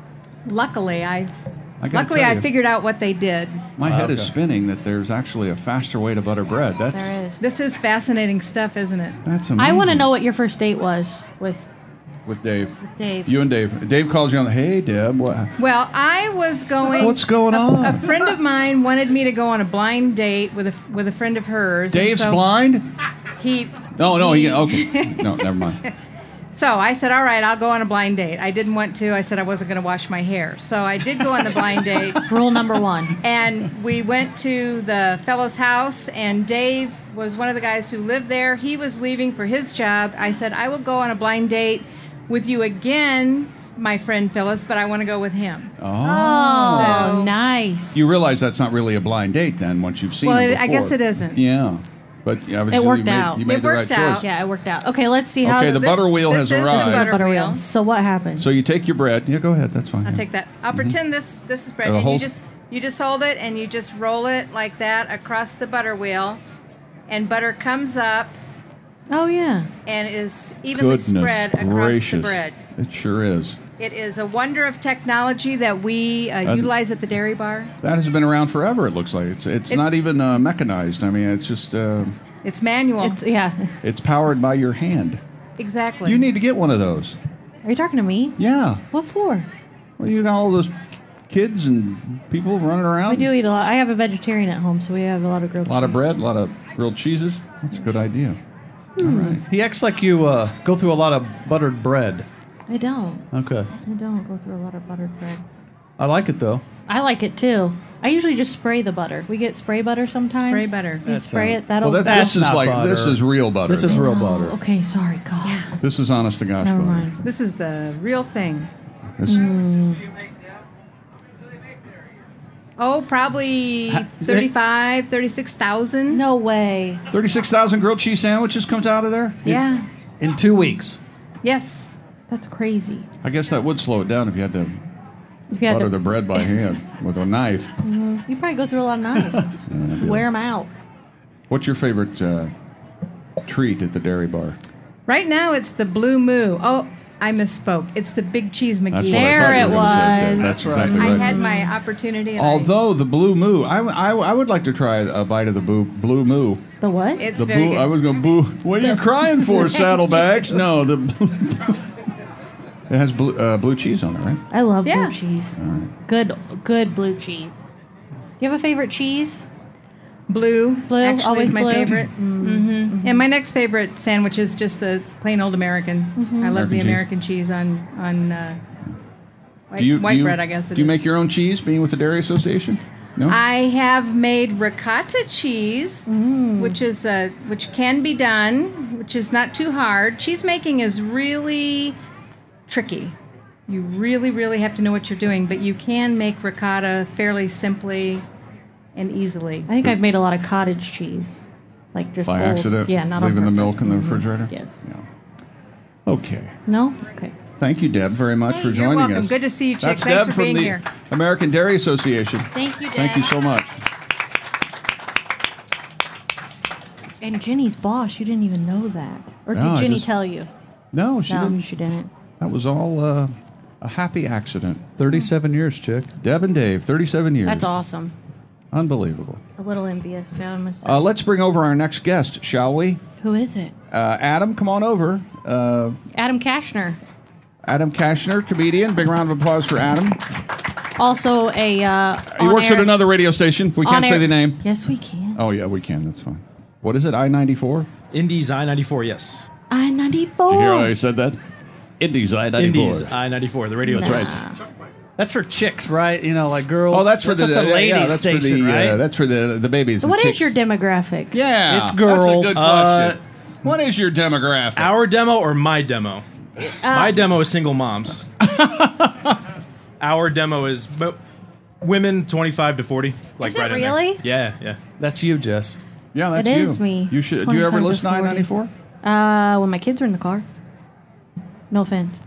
[SPEAKER 8] Luckily, I
[SPEAKER 2] I gotta
[SPEAKER 8] luckily
[SPEAKER 2] tell
[SPEAKER 8] I
[SPEAKER 2] you,
[SPEAKER 8] figured out what they did.
[SPEAKER 2] my head is
[SPEAKER 3] Okay.
[SPEAKER 2] spinning that there's actually a faster way to butter bread. That's
[SPEAKER 1] There is.
[SPEAKER 8] This is fascinating stuff, isn't it?
[SPEAKER 2] that's amazing.
[SPEAKER 1] I want to know what your first date was with
[SPEAKER 2] with Dave.
[SPEAKER 1] Dave.
[SPEAKER 2] You and Dave. Dave calls you on the. Hey, Deb. What?
[SPEAKER 8] Well, I was going.
[SPEAKER 2] What's going
[SPEAKER 8] a,
[SPEAKER 2] on?
[SPEAKER 8] A friend of mine wanted me to go on a blind date with a with a friend of hers. and
[SPEAKER 2] Dave's
[SPEAKER 8] so
[SPEAKER 2] blind?
[SPEAKER 8] He.
[SPEAKER 2] No, no. He, okay. No, never mind.
[SPEAKER 8] So I said, all right, I'll go on a blind date. I didn't want to. I said I wasn't going to wash my hair. So I did go on the blind date.
[SPEAKER 1] Rule number one.
[SPEAKER 8] And we went to the fellow's house, and Dave was one of the guys who lived there. He was leaving for his job. I said, I will go on a blind date with you again, my friend Phyllis, but I want to go with him.
[SPEAKER 2] Oh.
[SPEAKER 1] Oh,
[SPEAKER 8] So-
[SPEAKER 1] nice.
[SPEAKER 2] You realize that's not really a blind date then once you've seen
[SPEAKER 8] Well,
[SPEAKER 2] him
[SPEAKER 8] it- I
[SPEAKER 2] before.
[SPEAKER 8] guess it isn't.
[SPEAKER 2] Yeah. But yeah, obviously
[SPEAKER 1] It worked
[SPEAKER 2] you made,
[SPEAKER 1] out.
[SPEAKER 2] You made
[SPEAKER 8] It
[SPEAKER 2] the
[SPEAKER 8] worked
[SPEAKER 2] right
[SPEAKER 8] out.
[SPEAKER 2] choice.
[SPEAKER 1] Yeah, it worked out. Okay, let's see how
[SPEAKER 2] Okay, the
[SPEAKER 1] this,
[SPEAKER 2] butter wheel
[SPEAKER 8] this
[SPEAKER 2] has
[SPEAKER 8] is the
[SPEAKER 2] arrived.
[SPEAKER 8] butter
[SPEAKER 1] butter
[SPEAKER 8] wheel.
[SPEAKER 1] wheel. So what happens?
[SPEAKER 2] So you take your bread. Yeah, go ahead. That's fine.
[SPEAKER 8] I'll
[SPEAKER 2] yeah.
[SPEAKER 8] take that. I'll pretend this this is bread,
[SPEAKER 2] Uh,
[SPEAKER 8] and you
[SPEAKER 2] hold-
[SPEAKER 8] just you just hold it and you just roll it like that across the butter wheel, and butter comes up
[SPEAKER 1] Oh yeah.
[SPEAKER 8] and is evenly
[SPEAKER 2] Goodness
[SPEAKER 8] spread across
[SPEAKER 2] gracious.
[SPEAKER 8] the bread.
[SPEAKER 2] It sure is.
[SPEAKER 8] It is a wonder of technology that we uh,
[SPEAKER 2] Uh,
[SPEAKER 8] utilize at the dairy bar.
[SPEAKER 2] That has been around forever. It looks like it's it's,
[SPEAKER 8] It's-
[SPEAKER 2] not even uh, mechanized. I mean, it's just uh,
[SPEAKER 8] It's manual.
[SPEAKER 1] It's yeah.
[SPEAKER 2] it's powered by your hand.
[SPEAKER 8] exactly.
[SPEAKER 2] You need to get one of those.
[SPEAKER 1] Are you talking to me?
[SPEAKER 2] Yeah.
[SPEAKER 1] What for?
[SPEAKER 2] Well, you got all those kids and people running around.
[SPEAKER 1] We do eat a lot. I have a vegetarian at home, so we have a lot of grilled
[SPEAKER 2] A lot of
[SPEAKER 1] cheese.
[SPEAKER 2] bread, a lot of grilled cheeses. That's a good idea.
[SPEAKER 1] Hmm.
[SPEAKER 2] All right.
[SPEAKER 3] He acts like you uh, go through a lot of buttered bread.
[SPEAKER 1] I don't.
[SPEAKER 3] Okay.
[SPEAKER 1] I don't go through a lot of buttered bread.
[SPEAKER 3] I like it, though.
[SPEAKER 1] I like it too. I usually just spray the butter. We get spray butter sometimes.
[SPEAKER 8] Spray butter.
[SPEAKER 1] You
[SPEAKER 3] That
[SPEAKER 1] spray
[SPEAKER 3] sounds-
[SPEAKER 1] it. That'll.
[SPEAKER 2] Well, that,
[SPEAKER 3] That's
[SPEAKER 2] this is
[SPEAKER 3] not
[SPEAKER 2] like
[SPEAKER 3] butter.
[SPEAKER 2] this is real butter.
[SPEAKER 3] This is
[SPEAKER 2] though.
[SPEAKER 3] real
[SPEAKER 1] Oh,
[SPEAKER 3] butter.
[SPEAKER 1] okay, sorry, God.
[SPEAKER 2] This is honest to gosh
[SPEAKER 1] Never
[SPEAKER 2] butter.
[SPEAKER 1] mind.
[SPEAKER 8] This is the real thing.
[SPEAKER 2] This,
[SPEAKER 1] Mm.
[SPEAKER 8] Oh, probably
[SPEAKER 3] Ha-
[SPEAKER 8] thirty-five, thirty-six thousand.
[SPEAKER 1] No way.
[SPEAKER 2] thirty-six thousand grilled cheese sandwiches comes out of there.
[SPEAKER 8] Yeah.
[SPEAKER 3] In two weeks.
[SPEAKER 8] Yes.
[SPEAKER 1] That's crazy.
[SPEAKER 2] I guess that would slow it down if you had to
[SPEAKER 1] If you had
[SPEAKER 2] butter
[SPEAKER 1] to,
[SPEAKER 2] the bread by hand with a knife.
[SPEAKER 1] you probably go through a lot of knives. Wear them out.
[SPEAKER 2] What's your favorite uh, treat at the dairy bar?
[SPEAKER 8] Right now it's the Blue Moo. Oh, I misspoke. It's the Big Cheese McGee.
[SPEAKER 2] That's what
[SPEAKER 1] There
[SPEAKER 2] I thought you
[SPEAKER 1] it
[SPEAKER 2] were gonna say.
[SPEAKER 1] was.
[SPEAKER 2] That's exactly
[SPEAKER 8] I
[SPEAKER 2] right.
[SPEAKER 8] had my opportunity. And I-
[SPEAKER 2] Although the Blue Moo, I, I, I would like to try a bite of the boo, Blue Moo.
[SPEAKER 1] The what?
[SPEAKER 8] it's
[SPEAKER 2] The
[SPEAKER 8] very
[SPEAKER 2] boo,
[SPEAKER 8] good.
[SPEAKER 2] I was going to boo. What are you crying for, saddlebags? No, the it has blue, uh, blue cheese on it, right?
[SPEAKER 1] I love
[SPEAKER 8] Yeah.
[SPEAKER 1] blue cheese.
[SPEAKER 2] All right.
[SPEAKER 1] Good, good blue cheese. Do you have a favorite cheese?
[SPEAKER 8] Blue.
[SPEAKER 1] Blue,
[SPEAKER 8] Actually,
[SPEAKER 1] always
[SPEAKER 8] is my
[SPEAKER 1] blue?
[SPEAKER 8] favorite. hmm And my next favorite sandwich is just the plain old American. I love
[SPEAKER 2] American
[SPEAKER 8] the
[SPEAKER 2] cheese.
[SPEAKER 8] American cheese on on uh, white,
[SPEAKER 2] Do you,
[SPEAKER 8] white
[SPEAKER 2] do you-
[SPEAKER 8] bread. I guess. It
[SPEAKER 2] Do you
[SPEAKER 8] is.
[SPEAKER 2] make your own cheese, being with the Dairy Association? No?
[SPEAKER 8] I have made ricotta cheese, which is a which can be done, which is not too hard. Cheese making is really tricky. You really, really have to know what you're doing, but you can make ricotta fairly simply and easily.
[SPEAKER 1] I think I've made a lot of cottage cheese, like just
[SPEAKER 2] By
[SPEAKER 1] old-
[SPEAKER 2] accident?
[SPEAKER 1] Yeah, not on
[SPEAKER 2] Leaving the
[SPEAKER 1] purpose.
[SPEAKER 2] milk in the
[SPEAKER 1] Mhm.
[SPEAKER 2] refrigerator?
[SPEAKER 1] Yes.
[SPEAKER 2] Yeah. Okay.
[SPEAKER 1] No. Okay.
[SPEAKER 2] Thank you, Deb, very much
[SPEAKER 8] Hey,
[SPEAKER 2] for
[SPEAKER 8] you're
[SPEAKER 2] joining
[SPEAKER 8] welcome.
[SPEAKER 2] us.
[SPEAKER 8] Good to see you, Chick.
[SPEAKER 2] That's
[SPEAKER 8] Thanks
[SPEAKER 2] Deb
[SPEAKER 8] for being
[SPEAKER 2] from the
[SPEAKER 8] here.
[SPEAKER 2] American Dairy Association.
[SPEAKER 1] Thank you, Deb.
[SPEAKER 2] Thank you so much.
[SPEAKER 1] And Jenny's boss, you didn't even know that, or did
[SPEAKER 2] No, I
[SPEAKER 1] Jenny
[SPEAKER 2] just-
[SPEAKER 1] tell you?
[SPEAKER 2] No, she
[SPEAKER 1] no,
[SPEAKER 2] didn't.
[SPEAKER 1] she didn't.
[SPEAKER 2] That was all uh, a happy accident.
[SPEAKER 3] thirty-seven years, Chick.
[SPEAKER 2] Deb and Dave, thirty-seven years.
[SPEAKER 1] That's awesome.
[SPEAKER 2] Unbelievable.
[SPEAKER 1] A little envious. Yeah, I must say.
[SPEAKER 2] Uh, let's bring over our next guest, shall we?
[SPEAKER 1] Who is it?
[SPEAKER 2] Uh, Adam, come on over. Uh,
[SPEAKER 1] Adam Kashner,
[SPEAKER 2] Adam Kashner, comedian. Big round of applause for Adam.
[SPEAKER 1] also a. Uh,
[SPEAKER 2] He works
[SPEAKER 1] on-air-
[SPEAKER 2] at another radio station. We can't say
[SPEAKER 1] on-air-
[SPEAKER 2] the name.
[SPEAKER 1] Yes, we can.
[SPEAKER 2] Oh, yeah, we can. That's fine. What is it, I ninety-four?
[SPEAKER 9] Indies I ninety-four, yes.
[SPEAKER 1] I ninety-four.
[SPEAKER 2] Did you hear how I said that? Indies, I ninety-four.
[SPEAKER 9] Indies I ninety-four, the radio
[SPEAKER 2] That's
[SPEAKER 9] station.
[SPEAKER 2] right.
[SPEAKER 3] That's for chicks, right? You know, like girls.
[SPEAKER 2] Oh, that's for the
[SPEAKER 3] that's a
[SPEAKER 2] yeah,
[SPEAKER 3] lady
[SPEAKER 2] yeah, that's
[SPEAKER 3] station,
[SPEAKER 2] for the,
[SPEAKER 3] right?
[SPEAKER 2] Uh, that's for the the babies.
[SPEAKER 1] So
[SPEAKER 2] the
[SPEAKER 1] what is
[SPEAKER 2] chicks.
[SPEAKER 1] your demographic?
[SPEAKER 2] Yeah,
[SPEAKER 3] It's girls.
[SPEAKER 2] That's a good question.
[SPEAKER 9] Uh,
[SPEAKER 2] what is your demographic?
[SPEAKER 9] Our demo or my demo? my demo is single moms. Our demo is bo- women twenty-five to forty. Like
[SPEAKER 1] Is it
[SPEAKER 9] right in there.
[SPEAKER 1] really?
[SPEAKER 9] Yeah, yeah.
[SPEAKER 3] That's you, Jess.
[SPEAKER 2] Yeah, that's
[SPEAKER 1] It
[SPEAKER 2] you.
[SPEAKER 1] is me.
[SPEAKER 2] You should. Do you ever
[SPEAKER 1] twenty-five to
[SPEAKER 2] listen to I
[SPEAKER 1] forty.
[SPEAKER 2] ninety-four?
[SPEAKER 1] Uh, when my kids are in the car. No offense.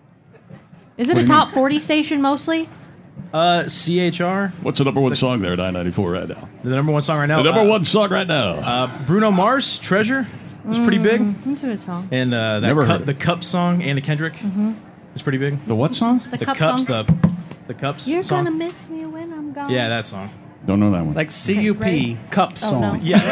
[SPEAKER 1] Is it
[SPEAKER 2] What do
[SPEAKER 1] a
[SPEAKER 2] you
[SPEAKER 1] top forty station mostly?
[SPEAKER 9] Uh, C H R,
[SPEAKER 2] What's the number one song there at I ninety-four right now?
[SPEAKER 9] the number one song right now.
[SPEAKER 2] The number
[SPEAKER 9] uh,
[SPEAKER 2] one song right now.
[SPEAKER 9] Uh, Bruno Mars, Treasure, was pretty big,
[SPEAKER 1] That's a good song.
[SPEAKER 9] and uh, that
[SPEAKER 2] Never heard
[SPEAKER 9] cup,
[SPEAKER 2] it.
[SPEAKER 9] the Cup song, Anna Kendrick, was pretty big.
[SPEAKER 2] the what song?
[SPEAKER 1] The,
[SPEAKER 9] The
[SPEAKER 1] cup
[SPEAKER 9] Cups,
[SPEAKER 1] song.
[SPEAKER 9] the the Cups
[SPEAKER 1] You're
[SPEAKER 9] song.
[SPEAKER 1] gonna miss me when I'm gone.
[SPEAKER 9] Yeah, that song.
[SPEAKER 2] Don't know that one.
[SPEAKER 3] Like C U P,
[SPEAKER 1] ready?
[SPEAKER 3] cup
[SPEAKER 1] Oh,
[SPEAKER 3] song.
[SPEAKER 1] no.
[SPEAKER 9] Yeah,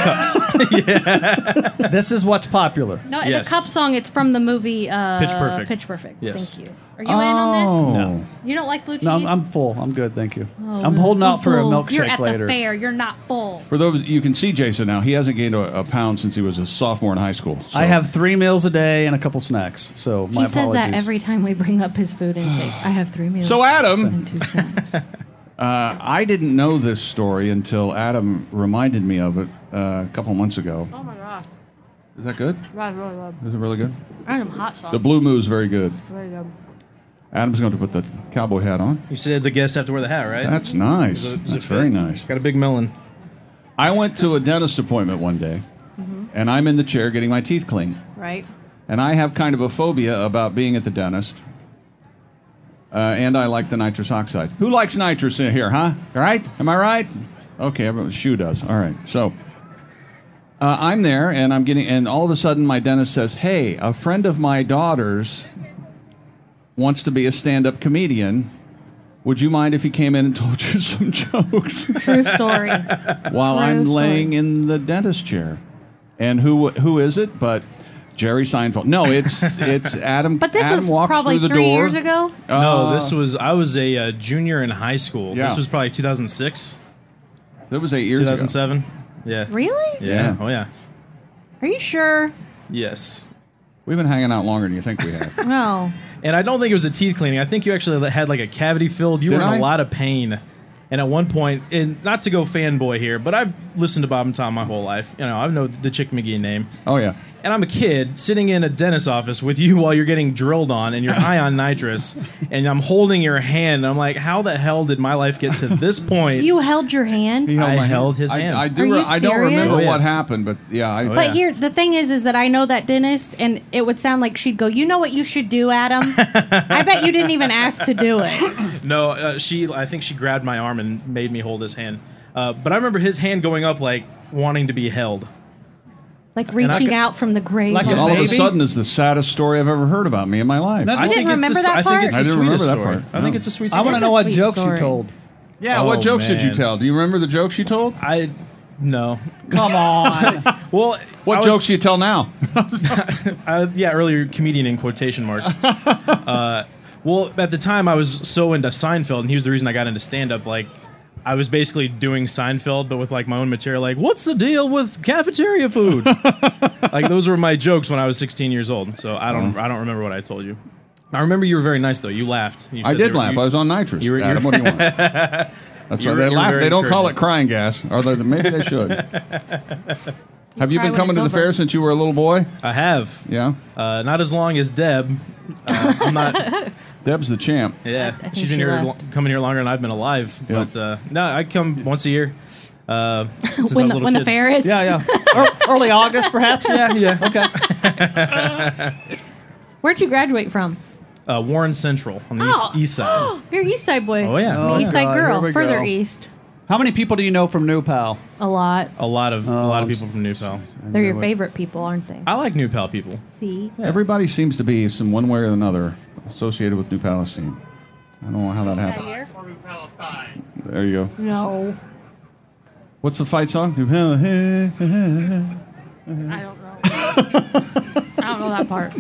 [SPEAKER 9] Cups.
[SPEAKER 3] This is what's popular.
[SPEAKER 1] No,
[SPEAKER 9] Yes.
[SPEAKER 1] the cup song. It's from the movie uh,
[SPEAKER 9] Pitch Perfect.
[SPEAKER 1] Pitch Perfect.
[SPEAKER 9] Yes.
[SPEAKER 1] Thank you. Are you in on this?
[SPEAKER 9] No.
[SPEAKER 1] You don't like blue cheese?
[SPEAKER 3] No, I'm, I'm full. I'm good, thank you.
[SPEAKER 1] Oh,
[SPEAKER 3] I'm holding out for a
[SPEAKER 1] full.
[SPEAKER 3] milkshake
[SPEAKER 1] You're at
[SPEAKER 3] later.
[SPEAKER 1] the fair. You're not full.
[SPEAKER 2] For those you can see Jason now, he hasn't gained a, a pound since he was a sophomore in high school. So.
[SPEAKER 3] I have three meals a day and a couple snacks. So my
[SPEAKER 1] He says that
[SPEAKER 3] apologies.
[SPEAKER 1] every time we bring up his food intake. I have three meals.
[SPEAKER 2] So, Adam-
[SPEAKER 1] and two snacks.
[SPEAKER 2] Uh, I didn't know this story until Adam reminded me of it uh, a couple months ago.
[SPEAKER 1] Oh my gosh,
[SPEAKER 2] Is that good?
[SPEAKER 1] that's really good.
[SPEAKER 2] Is it really good?
[SPEAKER 1] I some hot sauce.
[SPEAKER 2] The Blue Moo's very good.
[SPEAKER 1] Very good.
[SPEAKER 2] Adam's going to put the cowboy hat on.
[SPEAKER 9] You said the guests have to wear the hat, right?
[SPEAKER 2] That's nice.
[SPEAKER 9] Does it- does
[SPEAKER 2] That's
[SPEAKER 9] it
[SPEAKER 2] very
[SPEAKER 9] fit?
[SPEAKER 2] nice.
[SPEAKER 9] Got a big melon.
[SPEAKER 2] I went to a dentist appointment one day,
[SPEAKER 1] Mm-hmm.
[SPEAKER 2] and I'm in the chair getting my teeth cleaned.
[SPEAKER 1] Right.
[SPEAKER 2] And I have kind of a phobia about being at the dentist. Uh, and I like the nitrous oxide. Who likes nitrous in here, huh? Right? Am I right? Okay, everyone, Shu does. All right. So uh, I'm there, and I'm getting, and all of a sudden, my dentist says, "Hey, a friend of my daughter's wants to be a stand-up comedian. Would you mind if he came in and told you some jokes
[SPEAKER 1] True story.
[SPEAKER 2] while
[SPEAKER 1] True
[SPEAKER 2] I'm
[SPEAKER 1] story.
[SPEAKER 2] laying in the dentist chair?" And who who is it? But Jerry Seinfeld. No, it's it's Adam.
[SPEAKER 1] But this
[SPEAKER 2] Adam
[SPEAKER 1] was
[SPEAKER 2] walks
[SPEAKER 1] probably
[SPEAKER 2] through the
[SPEAKER 1] three
[SPEAKER 2] door.
[SPEAKER 1] years ago.
[SPEAKER 2] Uh,
[SPEAKER 9] no, this was I was a uh, junior in high school.
[SPEAKER 2] Yeah.
[SPEAKER 9] This was probably two thousand six,
[SPEAKER 2] That was eight years
[SPEAKER 9] two
[SPEAKER 2] ago.
[SPEAKER 9] thousand seven. Yeah.
[SPEAKER 1] Really?
[SPEAKER 9] Yeah.
[SPEAKER 2] Yeah.
[SPEAKER 9] Oh yeah.
[SPEAKER 1] Are you sure?
[SPEAKER 9] Yes.
[SPEAKER 2] We've been hanging out longer than you think we have.
[SPEAKER 1] No.
[SPEAKER 9] And I don't think it was a teeth cleaning. I think you actually had like a cavity filled. You
[SPEAKER 2] Did
[SPEAKER 9] were in
[SPEAKER 2] I?
[SPEAKER 9] a lot of pain. And at one point, and not to go fanboy here, but I've listened to Bob and Tom my whole life. You know, I know the Chick McGee name.
[SPEAKER 2] Oh yeah.
[SPEAKER 9] And I'm a kid sitting in a dentist's office with you while you're getting drilled on and you're high on nitrous. And I'm holding your hand. And I'm like, how the hell did my life get to this point?
[SPEAKER 1] You held your hand.
[SPEAKER 2] He
[SPEAKER 9] I
[SPEAKER 2] my
[SPEAKER 9] held his hand.
[SPEAKER 2] I, I do.
[SPEAKER 1] Are you
[SPEAKER 2] re- I don't
[SPEAKER 1] serious?
[SPEAKER 2] remember
[SPEAKER 9] Oh,
[SPEAKER 2] what
[SPEAKER 9] yes.
[SPEAKER 2] happened, but yeah. I,
[SPEAKER 9] Oh,
[SPEAKER 1] But
[SPEAKER 9] yeah.
[SPEAKER 1] here, the thing is, is that I know that dentist, and it would sound like she'd go, "You know what you should do, Adam." I bet you didn't even ask to do it.
[SPEAKER 9] No, uh, she. I think she grabbed my arm and made me hold his hand. Uh, but I remember his hand going up, like wanting to be held.
[SPEAKER 1] Like
[SPEAKER 9] I
[SPEAKER 1] reaching
[SPEAKER 9] could-
[SPEAKER 1] out from the grave.
[SPEAKER 3] Like
[SPEAKER 2] And
[SPEAKER 3] a
[SPEAKER 2] all of a
[SPEAKER 3] baby?
[SPEAKER 2] sudden, is the saddest story I've ever heard about me in my life.
[SPEAKER 3] That-
[SPEAKER 9] I
[SPEAKER 3] You
[SPEAKER 1] didn't
[SPEAKER 9] think it's
[SPEAKER 1] remember
[SPEAKER 9] the,
[SPEAKER 1] that
[SPEAKER 9] I
[SPEAKER 1] part?
[SPEAKER 9] think it's
[SPEAKER 2] I
[SPEAKER 9] the
[SPEAKER 2] didn't remember
[SPEAKER 9] sweetest
[SPEAKER 2] that
[SPEAKER 9] story.
[SPEAKER 2] part.
[SPEAKER 9] I think
[SPEAKER 2] No.
[SPEAKER 9] it's a sweet
[SPEAKER 3] I
[SPEAKER 9] story.
[SPEAKER 3] want to
[SPEAKER 1] is
[SPEAKER 3] know
[SPEAKER 1] a
[SPEAKER 3] what
[SPEAKER 1] sweet
[SPEAKER 3] jokes you
[SPEAKER 1] story.
[SPEAKER 3] told.
[SPEAKER 2] yeah.
[SPEAKER 9] Oh,
[SPEAKER 2] What jokes did you
[SPEAKER 9] man.
[SPEAKER 2] tell? Do you remember the jokes you told?
[SPEAKER 9] I no.
[SPEAKER 3] Come on.
[SPEAKER 9] Well,
[SPEAKER 2] What
[SPEAKER 9] I was-
[SPEAKER 2] jokes do you tell now?
[SPEAKER 9] Uh, yeah, earlier comedian in quotation marks. uh, well, at the time I was so into Seinfeld, and he was the reason I got into stand up. Like, I was basically doing Seinfeld, but with like my own material. Like, what's the deal with cafeteria food? Like, those were my jokes when I was sixteen years old. So I don't, I don't remember what I told you. I remember you were very nice though. You laughed. You
[SPEAKER 2] I
[SPEAKER 9] said
[SPEAKER 2] did
[SPEAKER 9] they were-
[SPEAKER 2] laugh.
[SPEAKER 9] you-
[SPEAKER 2] I was on nitrous.
[SPEAKER 9] you were- you
[SPEAKER 2] Adam,
[SPEAKER 9] were-
[SPEAKER 2] what do you want? That's
[SPEAKER 7] You're-
[SPEAKER 2] why they
[SPEAKER 7] you're
[SPEAKER 2] laugh.
[SPEAKER 7] very
[SPEAKER 2] They don't call it
[SPEAKER 7] encouraging.
[SPEAKER 2] crying gas, or they, maybe they should. Have you
[SPEAKER 1] cry
[SPEAKER 2] been
[SPEAKER 1] when
[SPEAKER 2] coming to
[SPEAKER 1] it's
[SPEAKER 2] the
[SPEAKER 1] over.
[SPEAKER 2] fair since you were a little boy?
[SPEAKER 9] I have.
[SPEAKER 2] Yeah.
[SPEAKER 9] Uh, not as long as Deb. Uh, I'm not.
[SPEAKER 2] Deb's the champ.
[SPEAKER 9] Yeah,
[SPEAKER 1] I think
[SPEAKER 9] she's
[SPEAKER 1] she
[SPEAKER 9] been here,
[SPEAKER 1] left.
[SPEAKER 9] lo- coming here longer than I've been alive.
[SPEAKER 2] Yeah.
[SPEAKER 9] But uh, no, I come once a year. Uh, since I was
[SPEAKER 1] when
[SPEAKER 9] a
[SPEAKER 1] the,
[SPEAKER 9] little
[SPEAKER 1] when the
[SPEAKER 9] kid.
[SPEAKER 1] fair is.
[SPEAKER 3] Yeah, yeah. Ear- Early August, perhaps.
[SPEAKER 9] Yeah, yeah.
[SPEAKER 3] Okay.
[SPEAKER 1] Where'd you graduate from?
[SPEAKER 9] Uh, Warren Central on the
[SPEAKER 1] Oh.
[SPEAKER 9] east, east side.
[SPEAKER 1] You're East Side boy.
[SPEAKER 9] Oh, yeah.
[SPEAKER 1] I'm
[SPEAKER 3] Oh,
[SPEAKER 1] an East Side
[SPEAKER 3] God, here
[SPEAKER 1] girl.
[SPEAKER 3] we
[SPEAKER 1] Further
[SPEAKER 3] go.
[SPEAKER 1] east.
[SPEAKER 3] How many people do you know from New Pal?
[SPEAKER 1] A lot.
[SPEAKER 9] A lot of
[SPEAKER 3] Oh,
[SPEAKER 9] a lot of
[SPEAKER 3] I'm
[SPEAKER 9] people from New Pal.
[SPEAKER 1] They're your favorite people, aren't they?
[SPEAKER 9] I like New Pal people.
[SPEAKER 1] See?
[SPEAKER 2] Everybody seems to be, some one way or another, associated with New Palestine. I don't know how that happened. There you go.
[SPEAKER 1] No.
[SPEAKER 2] What's the fight song?
[SPEAKER 1] I don't know. I don't know that part.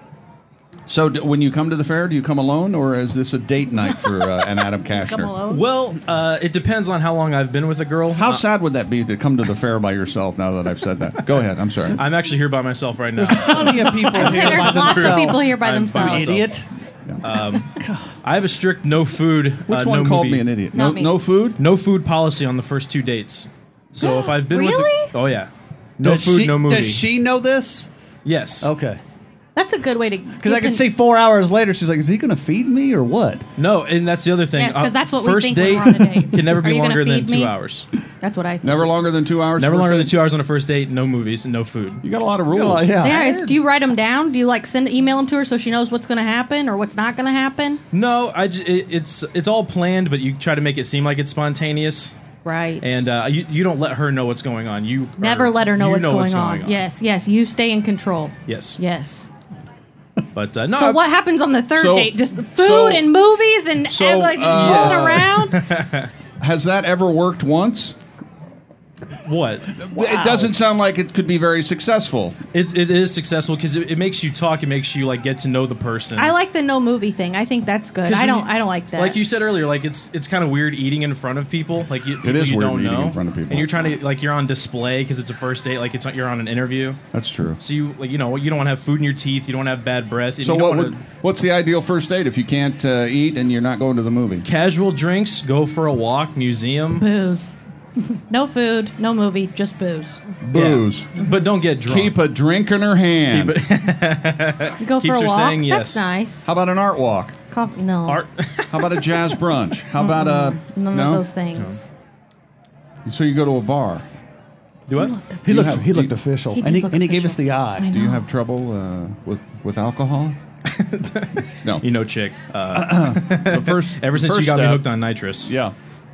[SPEAKER 2] So, d- when you come to the fair, do you come alone, or is this a date night for uh, an Adam
[SPEAKER 1] Come
[SPEAKER 2] Kashner?
[SPEAKER 1] alone.
[SPEAKER 9] Well, uh, it depends on how long I've been with a girl.
[SPEAKER 2] How
[SPEAKER 9] Uh,
[SPEAKER 2] sad would that be to come to the fair by yourself? Now that I've said that, go ahead. I'm sorry.
[SPEAKER 9] I'm actually here by myself right now.
[SPEAKER 3] Plenty of people here by
[SPEAKER 1] There's lots of
[SPEAKER 3] themselves.
[SPEAKER 1] people here by
[SPEAKER 9] I'm
[SPEAKER 1] themselves.
[SPEAKER 9] fine.
[SPEAKER 3] Idiot.
[SPEAKER 9] Um, I have a strict no food.
[SPEAKER 2] Which
[SPEAKER 9] uh,
[SPEAKER 2] one
[SPEAKER 9] no
[SPEAKER 2] called
[SPEAKER 9] movie,
[SPEAKER 2] me an idiot?
[SPEAKER 1] Not
[SPEAKER 2] No,
[SPEAKER 1] me.
[SPEAKER 2] no food.
[SPEAKER 9] No food policy on the first two dates. So if I've been with,
[SPEAKER 1] Really?
[SPEAKER 9] a, oh yeah, no
[SPEAKER 3] Does
[SPEAKER 9] food,
[SPEAKER 3] she,
[SPEAKER 9] no movie.
[SPEAKER 3] Does she know this?
[SPEAKER 9] Yes.
[SPEAKER 3] Okay.
[SPEAKER 1] That's a good way to.
[SPEAKER 3] Because I can see four hours later, she's like, "Is he going to feed me or what?"
[SPEAKER 9] No, and that's the other thing.
[SPEAKER 1] Yes, 'cause
[SPEAKER 9] Uh,
[SPEAKER 1] that's what we
[SPEAKER 9] first
[SPEAKER 1] think when
[SPEAKER 9] date
[SPEAKER 1] we're on a date.
[SPEAKER 9] can never
[SPEAKER 1] Are
[SPEAKER 9] be
[SPEAKER 1] you gonna
[SPEAKER 9] longer than
[SPEAKER 1] feed
[SPEAKER 9] two
[SPEAKER 1] me?
[SPEAKER 9] hours.
[SPEAKER 1] That's what I think.
[SPEAKER 2] Never longer than two hours.
[SPEAKER 9] Never
[SPEAKER 2] first
[SPEAKER 9] longer than
[SPEAKER 2] date?
[SPEAKER 9] two hours on a first date. No movies, no food.
[SPEAKER 2] You got a lot of rules.
[SPEAKER 3] Oh, yeah.
[SPEAKER 1] There is. Do you write them down? Do you like send email them to her so she knows what's going to happen or what's not going to happen?
[SPEAKER 9] No, I j- it, it's it's all planned, but you try to make it seem like it's spontaneous,
[SPEAKER 1] Right.
[SPEAKER 9] and uh, you you don't let her know what's going on. You
[SPEAKER 1] Never
[SPEAKER 9] are-
[SPEAKER 1] let her know,
[SPEAKER 9] you
[SPEAKER 1] what's,
[SPEAKER 9] know
[SPEAKER 1] going,
[SPEAKER 9] what's
[SPEAKER 1] on.
[SPEAKER 9] going on.
[SPEAKER 1] Yes, yes. You stay in control.
[SPEAKER 9] Yes.
[SPEAKER 1] Yes.
[SPEAKER 9] But uh, no.
[SPEAKER 1] so
[SPEAKER 9] I-
[SPEAKER 1] what happens on the third
[SPEAKER 2] So-
[SPEAKER 1] date? Just food
[SPEAKER 2] so-
[SPEAKER 1] and movies and
[SPEAKER 2] so,
[SPEAKER 1] everybody just
[SPEAKER 2] uh,
[SPEAKER 1] rolling
[SPEAKER 2] yes.
[SPEAKER 1] around?
[SPEAKER 2] Has that ever worked once?
[SPEAKER 9] What?
[SPEAKER 2] It doesn't sound like it could be very successful.
[SPEAKER 9] It, it is successful because it, it makes you talk. It makes you like get to know the person.
[SPEAKER 1] I like the no movie thing. I think that's good.
[SPEAKER 9] 'Cause
[SPEAKER 1] I
[SPEAKER 9] when
[SPEAKER 1] don't.
[SPEAKER 9] you-
[SPEAKER 1] I don't like that.
[SPEAKER 9] Like you said earlier, like it's it's kind of weird eating in front of people. Like you, people
[SPEAKER 2] is
[SPEAKER 9] you
[SPEAKER 2] weird
[SPEAKER 9] don't
[SPEAKER 2] eating
[SPEAKER 9] know,
[SPEAKER 2] in front of people.
[SPEAKER 9] and you're trying to like you're on display because it's a first date. Like it's you're on an interview,
[SPEAKER 2] That's true.
[SPEAKER 9] so you like you know you don't want to have food in your teeth. You don't want to have bad breath. And
[SPEAKER 2] So
[SPEAKER 9] you don't
[SPEAKER 2] what
[SPEAKER 9] wanna-
[SPEAKER 2] would, what's the ideal first date if you can't uh, eat and you're not going to the movie?
[SPEAKER 9] casual drinks? Go for a walk, museum,
[SPEAKER 1] booze. No food, no movie, just booze.
[SPEAKER 2] Booze.
[SPEAKER 9] Yeah. but don't get drunk.
[SPEAKER 2] Keep a drink in her hand.
[SPEAKER 9] Keep it-
[SPEAKER 1] Go
[SPEAKER 9] Keeps
[SPEAKER 1] for a
[SPEAKER 9] her
[SPEAKER 1] walk.
[SPEAKER 9] saying yes.
[SPEAKER 1] That's nice.
[SPEAKER 2] How about an art walk?
[SPEAKER 1] Coffee, no.
[SPEAKER 9] Art.
[SPEAKER 2] How about a jazz brunch? How about a
[SPEAKER 1] None
[SPEAKER 2] no?
[SPEAKER 1] of those things.
[SPEAKER 2] So you go to a bar.
[SPEAKER 9] Do what?
[SPEAKER 3] He
[SPEAKER 2] You
[SPEAKER 3] looked.
[SPEAKER 2] have-
[SPEAKER 3] he looked
[SPEAKER 2] you-
[SPEAKER 3] official,
[SPEAKER 1] He did
[SPEAKER 3] and he
[SPEAKER 1] look
[SPEAKER 3] and he gave us
[SPEAKER 1] official.
[SPEAKER 3] the
[SPEAKER 1] I
[SPEAKER 3] eye.
[SPEAKER 2] Do you
[SPEAKER 1] know.
[SPEAKER 2] have trouble uh, with with alcohol? No.
[SPEAKER 9] You know, chick. Uh,
[SPEAKER 2] The first
[SPEAKER 9] ever since you
[SPEAKER 2] first
[SPEAKER 9] got me
[SPEAKER 2] step-
[SPEAKER 9] hooked on nitrous.
[SPEAKER 2] Yeah.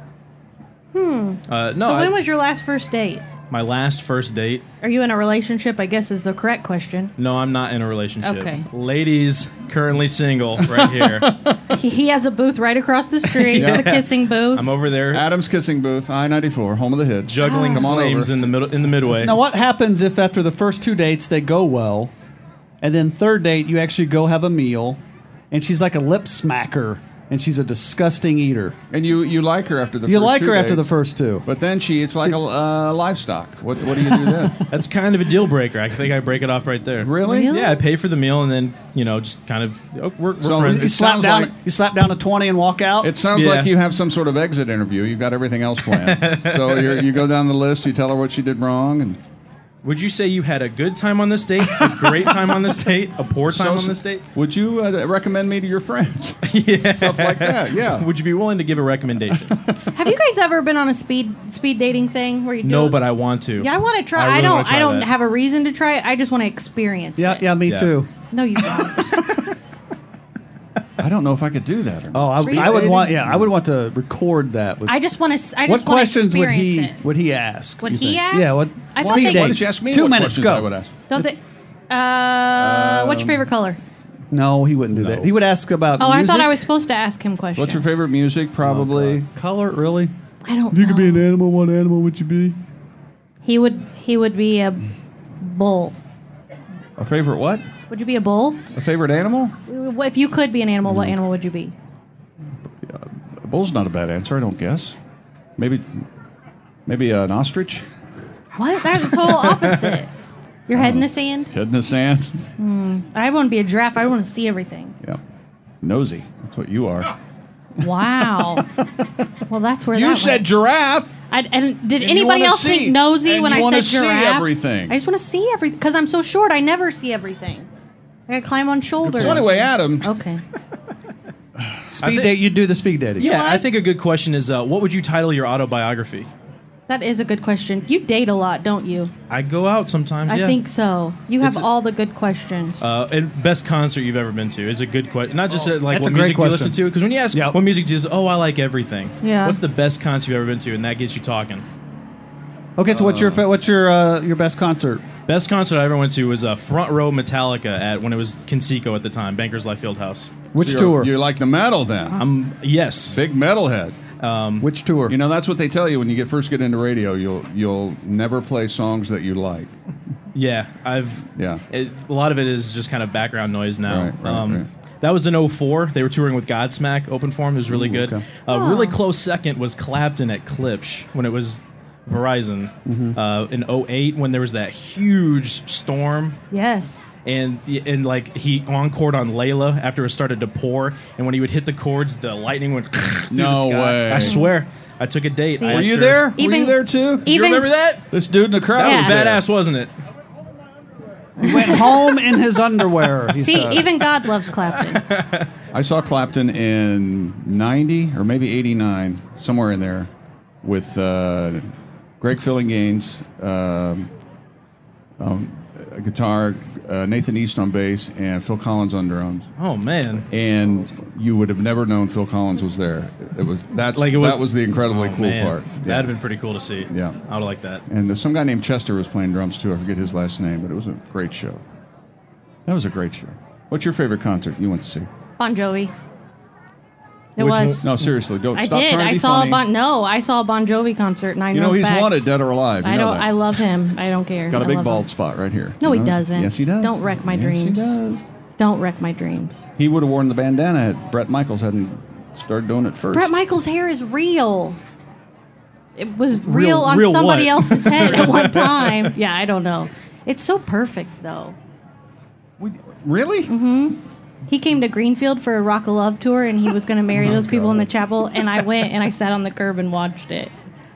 [SPEAKER 9] Uh, no,
[SPEAKER 1] So
[SPEAKER 9] I-
[SPEAKER 1] when was your last first date?
[SPEAKER 9] my last first date.
[SPEAKER 1] Are you in a relationship? I guess is the correct question.
[SPEAKER 9] No, I'm not in a relationship.
[SPEAKER 1] Okay.
[SPEAKER 9] Ladies, currently single, right here.
[SPEAKER 1] He, he has a booth right across the street.
[SPEAKER 2] Yeah.
[SPEAKER 1] It's a kissing booth.
[SPEAKER 9] I'm over there
[SPEAKER 2] Adam's Kissing Booth, I ninety-four, home of the hits.
[SPEAKER 9] juggling
[SPEAKER 2] Come on
[SPEAKER 9] flames
[SPEAKER 2] over.
[SPEAKER 9] in the middle in the midway.
[SPEAKER 3] Now, what happens if after the first two dates they go well, and then third date you actually go have a meal, and she's like a lip smacker, and she's a disgusting eater.
[SPEAKER 2] And you, you like her after the
[SPEAKER 3] You
[SPEAKER 2] first
[SPEAKER 3] like
[SPEAKER 2] two
[SPEAKER 3] her after the
[SPEAKER 2] dates,
[SPEAKER 3] first two.
[SPEAKER 2] But then she eats like a uh, livestock. What what do you do then?
[SPEAKER 9] That's kind of a deal breaker. I think I break it off right there.
[SPEAKER 2] Really?
[SPEAKER 1] Really?
[SPEAKER 9] Yeah, I pay for the meal and then you know just kind of oh, we're, we're
[SPEAKER 2] So
[SPEAKER 9] friends.
[SPEAKER 3] You
[SPEAKER 2] it
[SPEAKER 3] slap
[SPEAKER 2] sounds
[SPEAKER 3] down.
[SPEAKER 2] like-
[SPEAKER 3] you slap down a twenty and walk out.
[SPEAKER 2] It sounds
[SPEAKER 9] Yeah.
[SPEAKER 2] like you have some sort of exit interview. You've got everything else planned. So you're, you go down the list. You tell her what she did wrong, and
[SPEAKER 9] Would you say you had a good time on this date, a great time on this date, a poor time
[SPEAKER 2] So-
[SPEAKER 9] on this date?
[SPEAKER 2] would you uh, recommend me to your friends?
[SPEAKER 9] Yeah.
[SPEAKER 2] Stuff like that. Yeah.
[SPEAKER 9] Would you be willing to give a recommendation?
[SPEAKER 1] Have you guys ever been on a speed speed dating thing where you do
[SPEAKER 9] No,
[SPEAKER 1] it?
[SPEAKER 9] but I want to.
[SPEAKER 1] Yeah, I want to try.
[SPEAKER 9] I
[SPEAKER 1] I,
[SPEAKER 9] really
[SPEAKER 1] don't.
[SPEAKER 9] wanna try
[SPEAKER 1] I don't
[SPEAKER 9] that.
[SPEAKER 1] have a reason to try it. I just want to experience
[SPEAKER 3] yeah,
[SPEAKER 1] it.
[SPEAKER 3] yeah, me
[SPEAKER 9] Yeah.
[SPEAKER 3] too.
[SPEAKER 1] No, you don't.
[SPEAKER 2] I don't know if I could do that. Or not.
[SPEAKER 3] Oh, I,
[SPEAKER 1] Speed
[SPEAKER 3] I would
[SPEAKER 1] dating?
[SPEAKER 3] want. Yeah, I would want to record that. With,
[SPEAKER 1] I just want to. I
[SPEAKER 3] what
[SPEAKER 1] just want to
[SPEAKER 3] questions would
[SPEAKER 1] experience
[SPEAKER 3] he
[SPEAKER 1] it.
[SPEAKER 3] would he ask?
[SPEAKER 1] Would
[SPEAKER 3] you
[SPEAKER 1] he
[SPEAKER 3] think?
[SPEAKER 1] ask?
[SPEAKER 3] Yeah. What?
[SPEAKER 1] I thought
[SPEAKER 3] speed
[SPEAKER 1] they-
[SPEAKER 3] date.
[SPEAKER 2] Why don't you ask me
[SPEAKER 3] Two
[SPEAKER 2] what
[SPEAKER 3] minutes.
[SPEAKER 2] questions
[SPEAKER 3] Go.
[SPEAKER 2] I would ask?
[SPEAKER 1] Don't they? Uh, what's your favorite color?
[SPEAKER 3] No, he wouldn't do
[SPEAKER 2] No.
[SPEAKER 3] that. He would ask about.
[SPEAKER 1] Oh, I
[SPEAKER 3] music.
[SPEAKER 1] thought I was supposed to ask him questions.
[SPEAKER 2] What's your favorite music? Probably.
[SPEAKER 3] color. Really?
[SPEAKER 1] I don't.
[SPEAKER 3] If you could be
[SPEAKER 1] know.
[SPEAKER 3] an animal, what animal would you be?
[SPEAKER 1] He would. He would be a bull.
[SPEAKER 2] A favorite what?
[SPEAKER 1] Would you be a bull?
[SPEAKER 2] A favorite animal?
[SPEAKER 1] If you could be an animal,
[SPEAKER 2] Mm.
[SPEAKER 1] what animal would you be?
[SPEAKER 2] A bull's not a bad answer. I don't guess. Maybe. Maybe an ostrich.
[SPEAKER 1] What? That's the total opposite. Your head in the sand?
[SPEAKER 2] Head in the sand.
[SPEAKER 1] I want to be a giraffe. I want to see everything.
[SPEAKER 2] Yeah. Nosy. That's what you are.
[SPEAKER 1] Wow. Well, that's where
[SPEAKER 2] You
[SPEAKER 1] that
[SPEAKER 2] said
[SPEAKER 1] went.
[SPEAKER 2] giraffe.
[SPEAKER 1] I, and did
[SPEAKER 2] And you
[SPEAKER 1] anybody
[SPEAKER 2] wanna
[SPEAKER 1] else
[SPEAKER 2] see-
[SPEAKER 1] think nosy
[SPEAKER 2] and
[SPEAKER 1] when
[SPEAKER 2] you
[SPEAKER 1] I
[SPEAKER 2] wanna
[SPEAKER 1] said
[SPEAKER 2] see
[SPEAKER 1] giraffe?
[SPEAKER 2] everything.
[SPEAKER 1] I just want to see everything because I'm so short. I never see everything. I gotta climb on shoulders.
[SPEAKER 2] So anyway, Adam.
[SPEAKER 1] Okay.
[SPEAKER 3] Speed
[SPEAKER 9] thi-
[SPEAKER 3] date, you do the speed dating.
[SPEAKER 9] Yeah,
[SPEAKER 1] what?
[SPEAKER 9] I think a good question is, uh, what would you title your autobiography?
[SPEAKER 1] That is a good question. You date a lot, don't you?
[SPEAKER 9] I go out sometimes.
[SPEAKER 1] I
[SPEAKER 9] yeah.
[SPEAKER 1] think so. You have
[SPEAKER 9] It's a-
[SPEAKER 1] all the good questions.
[SPEAKER 9] Uh, and best concert you've ever been to is a good question. Not just uh, like
[SPEAKER 3] that's
[SPEAKER 9] what
[SPEAKER 3] a great
[SPEAKER 9] music do you listen
[SPEAKER 3] question.
[SPEAKER 9] to, because when you ask
[SPEAKER 3] Yep.
[SPEAKER 9] what music do you listen, oh, I like everything.
[SPEAKER 1] Yeah.
[SPEAKER 9] What's the best concert you've ever been to, and that gets you talking.
[SPEAKER 3] Okay, so what's your fa- what's your uh, your best concert?
[SPEAKER 9] Best concert I ever went to was uh, Front Row Metallica at when it was Conseco at the time, Bankers Life Fieldhouse.
[SPEAKER 3] Which
[SPEAKER 2] So
[SPEAKER 3] tour?
[SPEAKER 2] you're, you're like the metal then.
[SPEAKER 9] Um, yes.
[SPEAKER 2] Big metalhead.
[SPEAKER 9] Um,
[SPEAKER 3] Which tour?
[SPEAKER 2] You know, that's what they tell you when you get first get into radio. You'll you'll never play songs that you like.
[SPEAKER 9] yeah, I've.
[SPEAKER 2] Yeah.
[SPEAKER 9] It, a lot of it is just kind of background noise now.
[SPEAKER 2] Right, right,
[SPEAKER 9] um,
[SPEAKER 2] right.
[SPEAKER 9] That was in oh four. They were touring with Godsmack, open for 'em. It was really
[SPEAKER 2] Ooh,
[SPEAKER 9] good.
[SPEAKER 2] okay.
[SPEAKER 9] A really close second was Clapton at Klipsch when it was Verizon
[SPEAKER 2] Mm-hmm.
[SPEAKER 9] uh, in oh eight when there was that huge storm.
[SPEAKER 1] yes.
[SPEAKER 9] And and like he encored on Layla after it started to pour, and when he would hit the chords, the lightning went through
[SPEAKER 2] No
[SPEAKER 9] the sky.
[SPEAKER 2] way.
[SPEAKER 9] I swear, I took a date.
[SPEAKER 1] See?
[SPEAKER 9] I
[SPEAKER 1] Were
[SPEAKER 2] Were
[SPEAKER 9] asked
[SPEAKER 2] you
[SPEAKER 9] her-
[SPEAKER 2] there? Were
[SPEAKER 1] Even-
[SPEAKER 2] you there too?
[SPEAKER 9] You
[SPEAKER 1] Even-
[SPEAKER 9] remember that?
[SPEAKER 2] This dude in the crowd
[SPEAKER 1] Yeah.
[SPEAKER 2] was
[SPEAKER 9] That was
[SPEAKER 2] there.
[SPEAKER 9] badass, wasn't it?
[SPEAKER 3] He went home in his underwear. He
[SPEAKER 1] See,
[SPEAKER 3] said.
[SPEAKER 1] even God loves Clapton.
[SPEAKER 2] I saw Clapton in ninety or maybe eighty-nine, somewhere in there, with uh, Greg Filling Gaines, um, um, a guitar, uh, Nathan East on bass, and Phil Collins on drums.
[SPEAKER 9] Oh man.
[SPEAKER 2] And you would have never known Phil Collins was there. It was that's
[SPEAKER 9] Like it was
[SPEAKER 2] that was the incredibly
[SPEAKER 9] Oh,
[SPEAKER 2] cool
[SPEAKER 9] man.
[SPEAKER 2] part.
[SPEAKER 9] That'd
[SPEAKER 2] Yeah.
[SPEAKER 9] have been pretty cool to see.
[SPEAKER 2] Yeah.
[SPEAKER 9] I would like that.
[SPEAKER 2] And uh, some guy named Chester was playing drums too. I forget his last name, but it was a great show. That was a great show. What's your favorite concert you went to see?
[SPEAKER 1] Bon Jovi. It
[SPEAKER 9] Which
[SPEAKER 1] was.
[SPEAKER 2] No, seriously, don't
[SPEAKER 1] I
[SPEAKER 2] stop
[SPEAKER 1] did.
[SPEAKER 2] trying to
[SPEAKER 1] I
[SPEAKER 2] be
[SPEAKER 1] saw
[SPEAKER 2] funny.
[SPEAKER 1] a Bon. No, I saw a Bon Jovi concert nine
[SPEAKER 2] You know
[SPEAKER 1] rows
[SPEAKER 2] he's
[SPEAKER 1] back.
[SPEAKER 2] wanted, dead or alive. You
[SPEAKER 1] I
[SPEAKER 2] know
[SPEAKER 1] don't.
[SPEAKER 2] that.
[SPEAKER 1] I love him. I don't care.
[SPEAKER 2] Got a
[SPEAKER 1] I
[SPEAKER 2] big
[SPEAKER 1] love
[SPEAKER 2] bald
[SPEAKER 1] him.
[SPEAKER 2] spot right here.
[SPEAKER 1] No,
[SPEAKER 2] You
[SPEAKER 1] he
[SPEAKER 2] know?
[SPEAKER 1] doesn't.
[SPEAKER 2] Yes, he does.
[SPEAKER 1] Don't wreck my
[SPEAKER 2] Yes,
[SPEAKER 1] dreams.
[SPEAKER 2] he does.
[SPEAKER 1] Don't wreck my dreams.
[SPEAKER 2] He would have worn the bandana had Brett Michaels hadn't started doing it first.
[SPEAKER 1] Brett Michaels' hair is real. It was real,
[SPEAKER 9] Real-
[SPEAKER 1] on
[SPEAKER 9] real
[SPEAKER 1] somebody
[SPEAKER 9] what?
[SPEAKER 1] else's head at one time. Yeah, I don't know. It's so perfect though.
[SPEAKER 2] Really?
[SPEAKER 1] Mm-hmm. He came to Greenfield for a Rock of Love tour, and he was going to marry
[SPEAKER 2] Oh,
[SPEAKER 1] those people in the chapel. And I went and I sat on the curb and watched it.